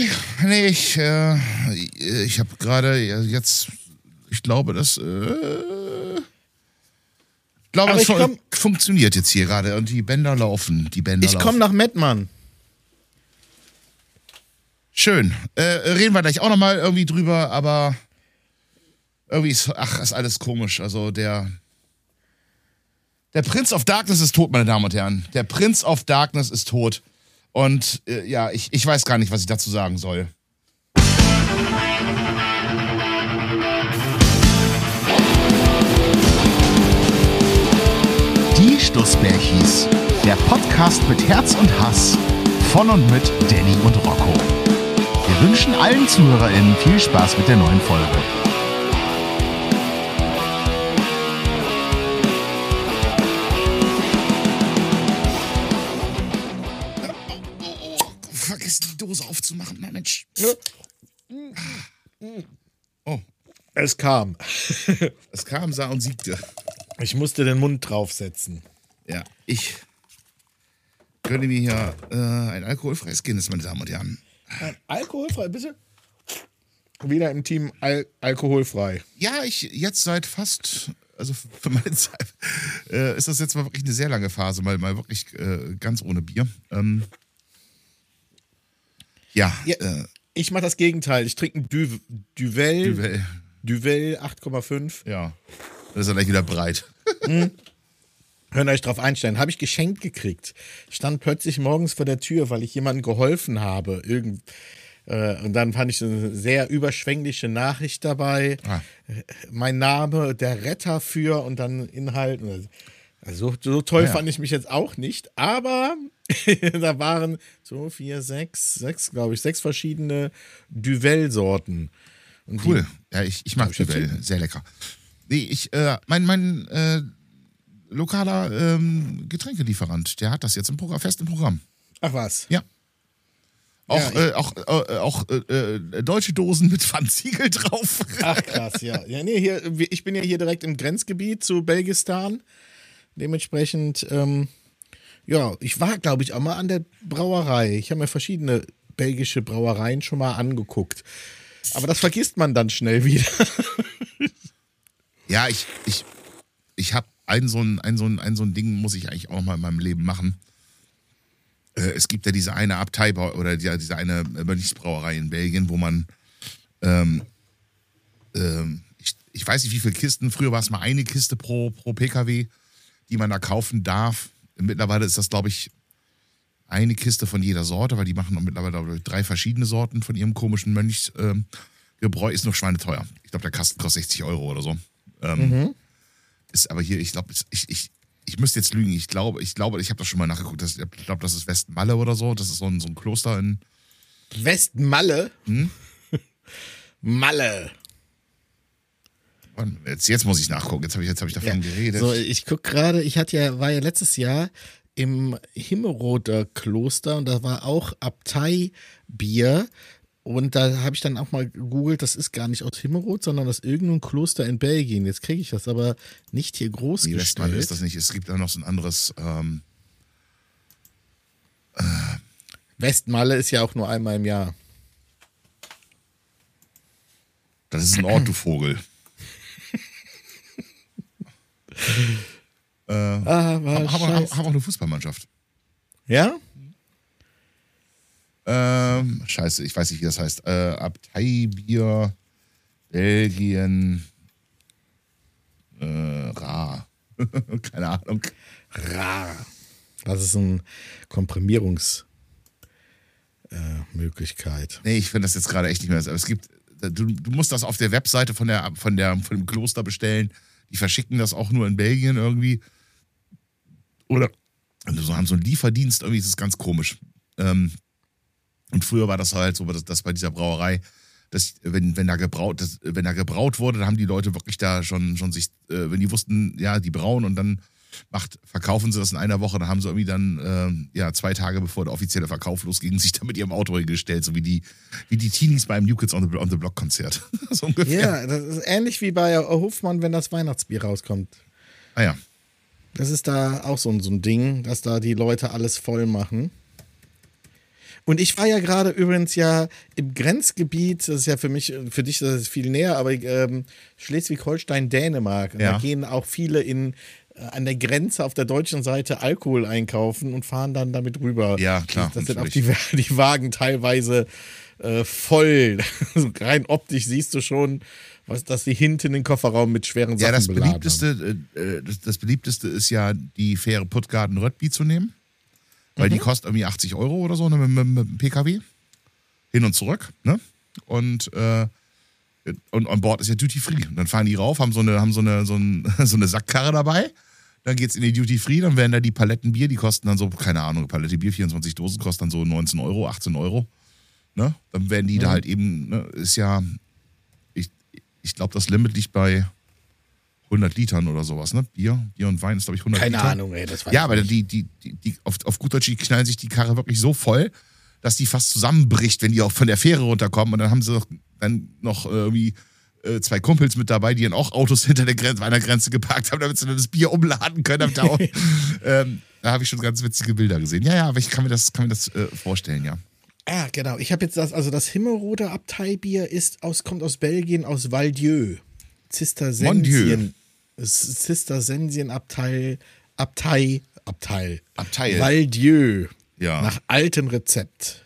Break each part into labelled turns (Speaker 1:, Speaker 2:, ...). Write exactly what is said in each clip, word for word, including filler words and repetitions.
Speaker 1: nee, ich, äh, ich habe gerade jetzt, ich glaube, das, äh, ich glaube,
Speaker 2: Aber
Speaker 1: das
Speaker 2: ich
Speaker 1: fun
Speaker 2: komm-
Speaker 1: funktioniert jetzt hier gerade und die Bänder laufen, die Bänder
Speaker 2: Ich
Speaker 1: laufen.
Speaker 2: komme nach Mettmann.
Speaker 1: Schön. Äh, reden wir gleich auch nochmal irgendwie drüber, aber irgendwie ist, ach, ist alles komisch. Also der, der Prince of Darkness ist tot, meine Damen und Herren. Der Prince of Darkness ist tot. Und äh, ja, ich, ich weiß gar nicht, was ich dazu sagen soll.
Speaker 3: Die Stussbärchis, der Podcast mit Herz und Hass von und mit Danny und Rocco. Wir wünschen allen ZuhörerInnen viel Spaß mit der neuen Folge.
Speaker 1: Vergiss die Dose aufzumachen, na Mensch. Oh,
Speaker 2: Es kam.
Speaker 1: es kam, sah und siegte.
Speaker 2: Ich musste den Mund draufsetzen.
Speaker 1: Ja, ich gönne mir hier äh, ein alkoholfreies Guinness, meine Damen und Herren.
Speaker 2: Ein alkoholfrei, bitte? Wieder im Team Al alkoholfrei.
Speaker 1: Ja, ich jetzt seit fast, also für meine Zeit, äh, ist das jetzt mal wirklich eine sehr lange Phase, mal, mal wirklich äh, ganz ohne Bier. Ähm, ja,
Speaker 2: Ja,
Speaker 1: äh,
Speaker 2: Ich mache das Gegenteil. Ich trinke ein Duvel, Duvel,
Speaker 1: Duvel,
Speaker 2: Duvel acht Komma fünf.
Speaker 1: ja, das ist ja gleich wieder breit.
Speaker 2: Könnt ihr euch drauf einstellen. Habe ich geschenkt gekriegt. Stand plötzlich morgens vor der Tür, weil ich jemandem geholfen habe. Irgend, äh, und dann fand ich eine sehr überschwängliche Nachricht dabei.
Speaker 1: Ah.
Speaker 2: Mein Name, der Retter für und dann Inhalt. Also so toll
Speaker 1: Ah, ja.
Speaker 2: fand ich mich jetzt auch nicht. Aber da waren so vier, sechs, sechs, glaube ich, sechs verschiedene Duvel-Sorten. Und
Speaker 1: Cool. Ja, ich, ich mag
Speaker 2: Hab ich
Speaker 1: Duvel,
Speaker 2: erzählt?
Speaker 1: sehr lecker. Nee, ich, äh, mein, mein äh, lokaler ähm, Getränkelieferant, der hat das jetzt im Programm, fest im Programm.
Speaker 2: Ach was.
Speaker 1: Ja. Auch,
Speaker 2: Ja,
Speaker 1: äh, auch, äh, auch äh, äh, deutsche Dosen mit Pfandsiegel drauf.
Speaker 2: Ach krass, ja. Ja, nee, hier, ich bin ja hier direkt im Grenzgebiet zu Belgistan. Dementsprechend, ähm, ja, ich war, glaube ich, auch mal an der Brauerei. Ich habe mir verschiedene belgische Brauereien schon mal angeguckt. Aber das vergisst man dann schnell wieder.
Speaker 1: Ja, ich, ich, ich habe ein so ein, ein, so ein, ein so ein Ding, muss ich eigentlich auch mal in meinem Leben machen. Äh, es gibt ja diese eine Abtei oder die, diese eine Mönchsbrauerei in Belgien, wo man, ähm, ähm, ich, ich weiß nicht, wie viele Kisten, früher war es mal eine Kiste pro, pro P K W, die man da kaufen darf. Mittlerweile ist das, glaube ich, eine Kiste von jeder Sorte, weil die machen auch mittlerweile glaube ich, drei verschiedene Sorten von ihrem komischen Mönchsgebräu. Ähm, ist noch schweineteuer. Ich glaube, der Kasten kostet sechzig Euro oder so. Ähm,
Speaker 2: Mhm.
Speaker 1: Ist aber hier, ich glaube, ich, ich, ich müsste jetzt lügen. Ich glaube, ich glaube, ich habe das schon mal nachgeguckt. Das, ich glaube, das ist Westmalle oder so. Das ist so ein, so ein Kloster in.
Speaker 2: Westmalle?
Speaker 1: Hm?
Speaker 2: Malle.
Speaker 1: Jetzt, jetzt muss ich nachgucken. Jetzt habe ich, jetzt hab ich davon
Speaker 2: Ja.
Speaker 1: geredet.
Speaker 2: So, ich gucke gerade, ich hatte ja, war ja letztes Jahr im Himmelroter Kloster und da war auch Abteibier. Und da habe ich dann auch mal gegoogelt, das ist gar nicht aus Himmelroth, sondern aus irgendeinem Kloster in Belgien. Jetzt kriege ich das aber nicht hier groß
Speaker 1: Nee, Westmalle
Speaker 2: gestellt.
Speaker 1: ist das nicht. Es gibt auch noch so ein anderes. Ähm,
Speaker 2: Westmalle ist ja auch nur einmal im Jahr.
Speaker 1: das ist ein Ort, du Vogel. äh, haben,
Speaker 2: Aber
Speaker 1: haben, haben,
Speaker 2: scheiße.
Speaker 1: haben auch eine Fußballmannschaft.
Speaker 2: Ja?
Speaker 1: Ähm, scheiße, ich weiß nicht, wie das heißt. Äh, Abteibier, Belgien, äh, Ra. Keine Ahnung.
Speaker 2: Rar. Das ist eine Komprimierungsmöglichkeit.
Speaker 1: Nee, ich finde das jetzt gerade echt nicht mehr. Aber es gibt, du, du musst das auf der Webseite von, der, von, der, von dem Kloster bestellen. Die verschicken das auch nur in Belgien irgendwie. Oder also so haben so einen Lieferdienst, irgendwie ist es ganz komisch. Ähm, und früher war das halt so, dass, dass bei dieser Brauerei, dass, wenn, wenn, da gebraut, dass, wenn da gebraut wurde, dann haben die Leute wirklich da schon, schon sich, äh, wenn die wussten, ja, die brauen und dann macht, verkaufen sie das in einer Woche, dann haben sie irgendwie dann, äh, ja, zwei Tage bevor der offizielle Verkauf losging, sich da mit ihrem Auto hingestellt, so wie die, wie die Teenies beim New Kids on the, on the Block Konzert. So ungefähr.
Speaker 2: Ja, das ist ähnlich wie bei Hofmann, wenn das Weihnachtsbier rauskommt.
Speaker 1: Ah ja.
Speaker 2: Das ist da auch so ein, so ein Ding, dass da die Leute alles voll machen. Und ich war ja gerade übrigens ja im Grenzgebiet, das ist ja für mich, für dich das ist viel näher, aber ähm, Schleswig-Holstein, Dänemark. Und
Speaker 1: Ja.
Speaker 2: da gehen auch viele in äh, an der Grenze auf der deutschen Seite Alkohol einkaufen und fahren dann damit rüber.
Speaker 1: Ja, klar,
Speaker 2: Das sind auch
Speaker 1: natürlich.
Speaker 2: die, die Wagen teilweise äh, voll. Also rein optisch siehst du schon, was, dass sie hinten den Kofferraum mit schweren Sachen
Speaker 1: Ja, das
Speaker 2: beladen haben.
Speaker 1: beliebteste, äh, das, das beliebteste ist ja, die Fähre Puttgarden-Röttby zu nehmen. Weil die kostet irgendwie achtzig Euro oder so, ne, mit, mit, mit dem P K W. Hin und zurück, ne? Und, äh, und an Bord ist ja Duty Free. Und dann fahren die rauf, haben so eine, haben so eine, so ein, so eine Sackkarre dabei. Dann geht's in die Duty Free, dann werden da die Paletten Bier, die kosten dann so, keine Ahnung, Palette Bier, vierundzwanzig Dosen, kosten dann so neunzehn Euro, achtzehn Euro. Ne? Dann werden die da halt eben, ne, ist ja, ich, ich glaube, das Limit liegt bei hundert Litern oder sowas, ne? Bier, Bier und Wein ist, glaube ich, hundert
Speaker 2: Keine
Speaker 1: Liter.
Speaker 2: Ahnung, ey, das weiß
Speaker 1: Ja,
Speaker 2: ich
Speaker 1: aber
Speaker 2: nicht.
Speaker 1: die, die, die, die auf, auf gut Deutsch, die knallen sich die Karre wirklich so voll, dass die fast zusammenbricht, wenn die auch von der Fähre runterkommen. Und dann haben sie noch, dann noch irgendwie äh, zwei Kumpels mit dabei, die dann auch Autos hinter der Grenze, einer Grenze geparkt haben, damit sie dann das Bier umladen können. Damit auch, ähm, da habe ich schon ganz witzige Bilder gesehen. Ja, ja, aber ich kann mir das, kann mir das äh, vorstellen, ja.
Speaker 2: Ah, genau. Ich habe jetzt das, also das Himmelroder Abteibier ist aus, kommt aus Belgien, aus Val-Dieu. Zistersensien. Zistersensien Abtei, Abtei, Abteil.
Speaker 1: Abteil.
Speaker 2: Val-Dieu.
Speaker 1: Ja.
Speaker 2: Nach altem Rezept.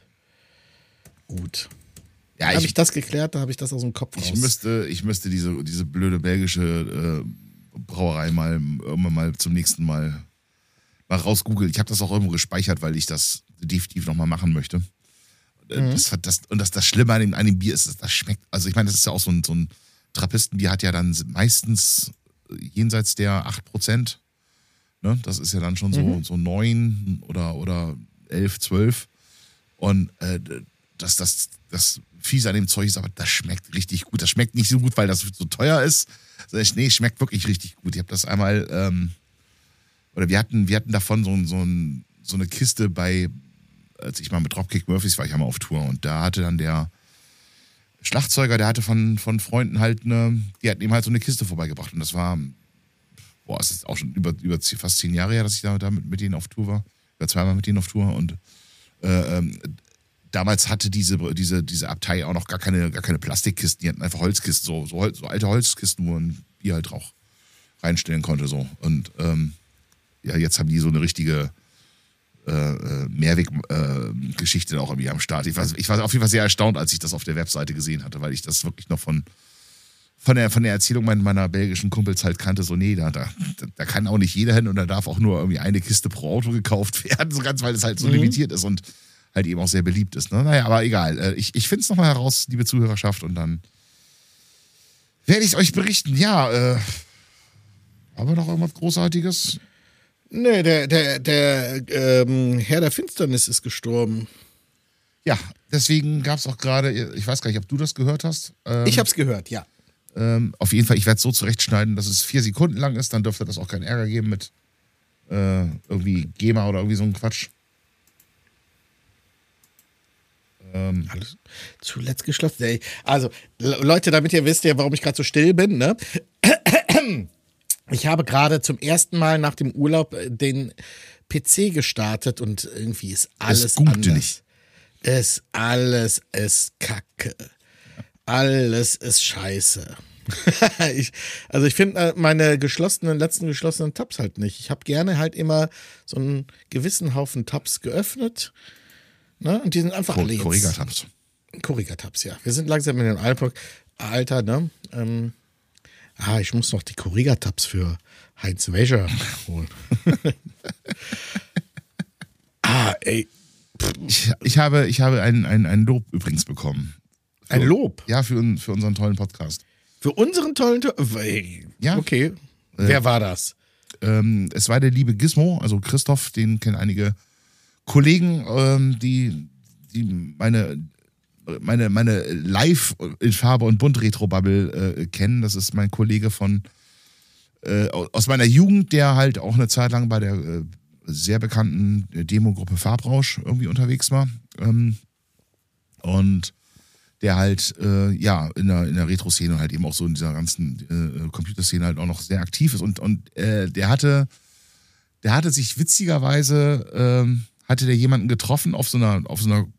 Speaker 2: Gut.
Speaker 1: Ja,
Speaker 2: Habe
Speaker 1: ich,
Speaker 2: ich das geklärt, da habe ich das aus dem Kopf raus.
Speaker 1: ich müsste, ich müsste diese, diese blöde belgische äh, Brauerei mal irgendwann mal zum nächsten Mal mal rausgoogeln. Ich habe das auch irgendwo gespeichert, weil ich das definitiv nochmal machen möchte. Mhm. Das, das, und das, das Schlimme an dem, an dem Bier ist, das schmeckt, also ich meine, das ist ja auch so ein, so ein Trappistenbier, hat ja dann meistens jenseits der acht Prozent. Ne? Das ist ja dann schon so,
Speaker 2: Mhm.
Speaker 1: so neun oder, oder elf, zwölf. Und äh, das, das, das Fiese an dem Zeug ist, aber das schmeckt richtig gut. Das schmeckt nicht so gut, weil das so teuer ist. Nee, schmeckt wirklich richtig gut. Ich habe das einmal, ähm, oder wir hatten, wir hatten davon so, so, ein, so eine Kiste bei, als ich mal mit Dropkick Murphys war, ich ja mal auf Tour und da hatte dann der Schlagzeuger, der hatte von, von Freunden halt eine, die hatten ihm halt so eine Kiste vorbeigebracht und das war, boah, es ist auch schon über, über fast zehn Jahre her, dass ich da, da mit, mit denen auf Tour war, oder zweimal mit denen auf Tour und äh, ähm, damals hatte diese, diese, diese Abtei auch noch gar keine, gar keine Plastikkisten, die hatten einfach Holzkisten, so, so, Holz, so alte Holzkisten, wo man Bier halt auch reinstellen konnte. So. Und ähm, ja, jetzt haben die so eine richtige äh, Mehrweg-Geschichte äh, auch irgendwie am Start. Ich war, ich war auf jeden Fall sehr erstaunt, als ich das auf der Webseite gesehen hatte, weil ich das wirklich noch von, von, der, von der Erzählung meiner, meiner belgischen Kumpels halt kannte. So, nee, da, da, da kann auch nicht jeder hin und da darf auch nur irgendwie eine Kiste pro Auto gekauft werden, so ganz, weil es halt so
Speaker 2: Mhm.
Speaker 1: limitiert ist und halt eben auch sehr beliebt ist. Ne? Naja, aber egal. Ich, ich finde es nochmal heraus, liebe Zuhörerschaft, und dann werde ich es euch berichten. Ja, äh, haben wir noch irgendwas Großartiges?
Speaker 2: Nee, der, der, der ähm, Herr der Finsternis ist gestorben.
Speaker 1: Ja, deswegen gab es auch gerade, ich weiß gar nicht, ob du das gehört hast. Ähm,
Speaker 2: Ich hab's gehört, ja.
Speaker 1: ähm, auf jeden Fall, ich werde es so zurechtschneiden, dass es vier Sekunden lang ist, dann dürfte das auch keinen Ärger geben mit äh, irgendwie GEMA oder irgendwie so ein Quatsch. Ähm,
Speaker 2: Alles zuletzt geschlossen. Ey, also, Le- Leute, damit ihr wisst ja, warum ich gerade so still bin, ne? Ich habe gerade zum ersten Mal nach dem Urlaub äh, den P C gestartet und irgendwie ist alles
Speaker 1: gute
Speaker 2: anders.
Speaker 1: nicht.
Speaker 2: Es alles ist Kacke. Alles ist scheiße. ich, also ich finde äh, meine geschlossenen, letzten geschlossenen Tabs halt nicht. Ich habe gerne halt immer so einen gewissen Haufen Tabs geöffnet. Ne? Und die sind einfach alle jetzt.
Speaker 1: Korrigatabs.
Speaker 2: Korrigatabs, ja. Wir sind langsam in dem Alp- Alter, ne? Ähm, ah, ich muss noch die Korrigatabs für Heinz Wäscher holen. ah, ey.
Speaker 1: Ich, ich habe, ich habe ein, ein, ein Lob übrigens bekommen.
Speaker 2: Ein Lob?
Speaker 1: Ja, für, un- für unseren tollen Podcast.
Speaker 2: Für unseren tollen... To- Ey,
Speaker 1: Ja.
Speaker 2: Okay. Wer war das?
Speaker 1: Ähm, es war der liebe Gizmo, also Christoph, den kennen einige Kollegen, ähm, die, die meine, meine, meine Live in Farbe und Bunt Retro-Bubble äh, kennen. Das ist mein Kollege von äh, aus meiner Jugend, der halt auch eine Zeit lang bei der äh, sehr bekannten Demogruppe Farbrausch irgendwie unterwegs war. Ähm, und der halt, äh, ja, in der, in der Retro-Szene halt eben auch so in dieser ganzen äh, Computerszene halt auch noch sehr aktiv ist. Und, und äh, der hatte, der hatte sich witzigerweise, ähm, hatte der jemanden getroffen auf so einer, auf so einer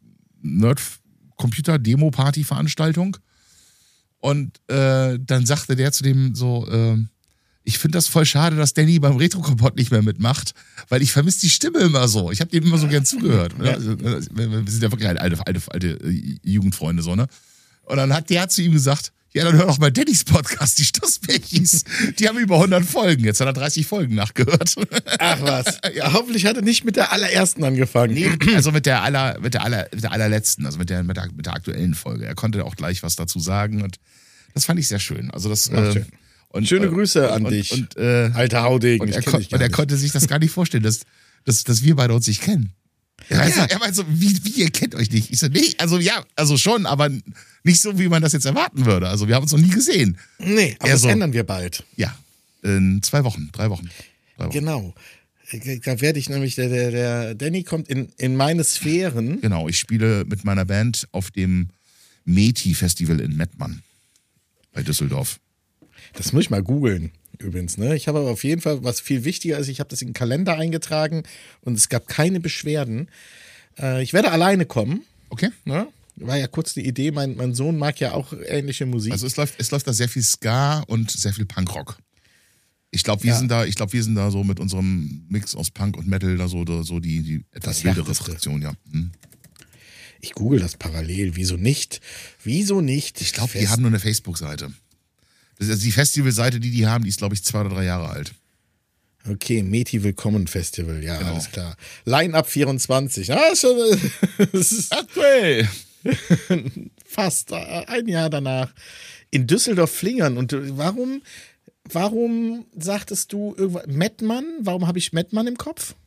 Speaker 1: Nerd-Computer-Demo-Party-Veranstaltung. Und äh, dann sagte der zu dem so, äh, ich finde das voll schade, dass Danny beim Retro-Kompott nicht mehr mitmacht, weil ich vermisse die Stimme immer so. Ich habe dem immer so gern zugehört. Ja. Also, wir sind ja wirklich alte, alte, alte Jugendfreunde, so, ne? Und dann hat der zu ihm gesagt, ja, dann hör doch mal Dannys Podcast, die Stussbächis. Die haben über hundert Folgen. Jetzt hat er dreißig Folgen nachgehört.
Speaker 2: Ach was. Ja, hoffentlich hat er nicht mit der allerersten angefangen.
Speaker 1: Nee, also mit der aller, mit der aller, mit der allerletzten, also mit der, mit der, mit der aktuellen Folge. Er konnte auch gleich was dazu sagen und das fand ich sehr schön. Also das,
Speaker 2: Ach, schön.
Speaker 1: Äh, und,
Speaker 2: Schöne Grüße an
Speaker 1: und,
Speaker 2: dich,
Speaker 1: und, äh,
Speaker 2: alter Haudegen.
Speaker 1: Und er, kon- und er konnte sich das gar nicht vorstellen, dass, dass, dass wir beide uns nicht kennen. Er, ja. er meinte so, wie, wie, ihr kennt euch nicht? Ich so, nee, also ja, also schon, aber nicht so, wie man das jetzt erwarten würde. Also wir haben uns noch nie gesehen.
Speaker 2: Nee, aber
Speaker 1: er
Speaker 2: das
Speaker 1: so,
Speaker 2: ändern wir bald.
Speaker 1: Ja, in zwei Wochen, drei Wochen. Drei Wochen.
Speaker 2: Genau. Da werde ich nämlich, der, der, der Danny kommt in, in meine Sphären.
Speaker 1: Genau, ich spiele mit meiner Band auf dem Meti-Festival in Mettmann bei Düsseldorf.
Speaker 2: Das muss ich mal googeln, übrigens. Ne? Ich habe aber auf jeden Fall, was viel wichtiger ist, ich habe das in den Kalender eingetragen und es gab keine Beschwerden. Äh, ich werde alleine kommen.
Speaker 1: Okay.
Speaker 2: Ne? War ja kurz die Idee, mein, mein Sohn mag ja auch ähnliche Musik.
Speaker 1: Also es läuft, es läuft da sehr viel Ska und sehr viel Punkrock. Ich glaube, wir
Speaker 2: Ja.
Speaker 1: sind da, ich glaube, wir sind da so mit unserem Mix aus Punk und Metal da so, da so die, die etwas
Speaker 2: Das
Speaker 1: wildere
Speaker 2: Härteste.
Speaker 1: Fraktion, ja. Hm.
Speaker 2: Ich google das parallel. Wieso nicht? Wieso nicht?
Speaker 1: Ich glaube, die
Speaker 2: Fest-
Speaker 1: haben nur eine Facebook-Seite. Das ist also die Festivalseite, die die haben, die ist, glaube ich, zwei oder drei Jahre alt.
Speaker 2: Okay, Meti Willkommen Festival, ja,
Speaker 1: Genau.
Speaker 2: alles klar. Line-Up vierundzwanzig. Ah, schon, das ist
Speaker 1: Aktuell.
Speaker 2: fast äh, ein Jahr danach. In Düsseldorf-Flingern. Und du- warum, warum sagtest du irgendwas? Mettmann? Warum habe ich Mettmann im Kopf?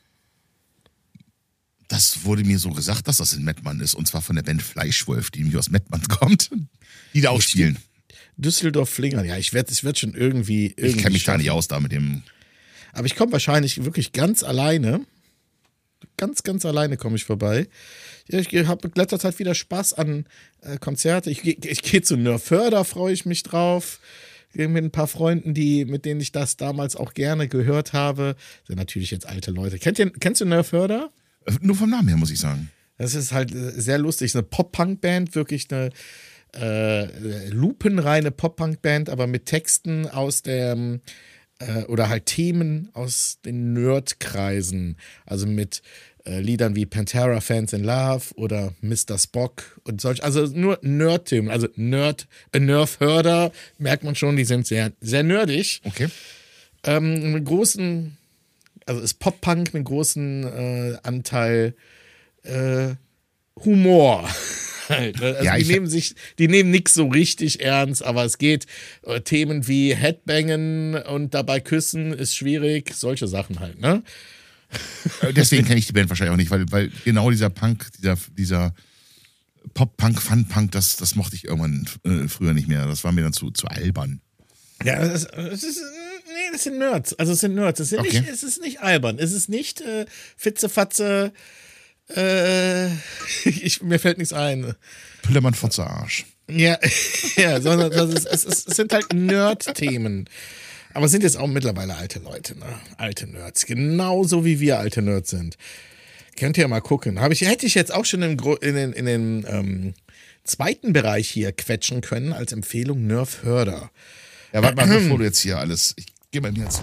Speaker 1: Das wurde mir so gesagt, dass das in Mettmann ist. Und zwar von der Band Fleischwolf, die nämlich aus Mettmann kommt. Die da auch spielen.
Speaker 2: Düsseldorf-Flingern. Ja, ich werde, es wird schon irgendwie. irgendwie
Speaker 1: Ich kenne mich da
Speaker 2: schaffen.
Speaker 1: nicht aus da mit dem.
Speaker 2: Aber ich komme wahrscheinlich wirklich ganz alleine. Ganz, ganz alleine komme ich vorbei. Ja, ich habe mit letzter Zeit wieder Spaß an äh, Konzerte. Ich, geh- ich gehe zu Nörförder, freue ich mich drauf. Gehe mit ein paar Freunden, die, mit denen ich das damals auch gerne gehört habe. Sind natürlich jetzt alte Leute. Kennt ihr, kennst du Nörförder?
Speaker 1: Äh, Nur vom Namen her, muss ich sagen.
Speaker 2: Das ist halt äh, sehr lustig. Eine Pop-Punk-Band, wirklich eine äh, lupenreine Pop-Punk-Band, aber mit Texten aus dem äh, oder halt Themen aus den Nerd-Kreisen. Also mit äh, Liedern wie Pantera Fans in Love oder Mister Spock und solch. Also nur Nerd-Themen. Also Nerd, äh, Nerf-Hörder, merkt man schon, die sind sehr, sehr nerdig.
Speaker 1: Okay.
Speaker 2: Ähm, mit großen, also ist Pop-Punk mit großen äh, Anteil äh, Humor. Halt, ne? Also
Speaker 1: Ja,
Speaker 2: die
Speaker 1: ich-
Speaker 2: nehmen sich, die nehmen nichts so richtig ernst, aber es geht äh, Themen wie Headbangen und dabei küssen ist schwierig, solche Sachen halt, ne?
Speaker 1: Äh, Deswegen kenne ich die Band wahrscheinlich auch nicht, weil, weil genau dieser Punk, dieser, dieser Pop-Punk, Fun-Punk, das, das mochte ich irgendwann äh, früher nicht mehr. Das war mir dann zu, zu albern.
Speaker 2: Ja, es ist, es ist, nee, das sind Nerds. Also es sind Nerds. Es, sind
Speaker 1: Okay.
Speaker 2: nicht, es ist nicht albern. Es ist nicht äh, Fitzefatze. Äh, ich, mir fällt nichts ein.
Speaker 1: Püllermann Fotze Arsch.
Speaker 2: Ja, ja, sondern das ist, es, ist, es sind halt Nerd-Themen. Aber es sind jetzt auch mittlerweile alte Leute, ne? Alte Nerds. Genauso wie wir alte Nerds sind. Könnt ihr mal gucken. Hab ich, hätte ich jetzt auch schon im, Gro- in den, in den ähm, zweiten Bereich hier quetschen können, als Empfehlung Nerf Hörder.
Speaker 1: Ja, warte mal, bevor du jetzt hier alles. Ich geh bei mir jetzt.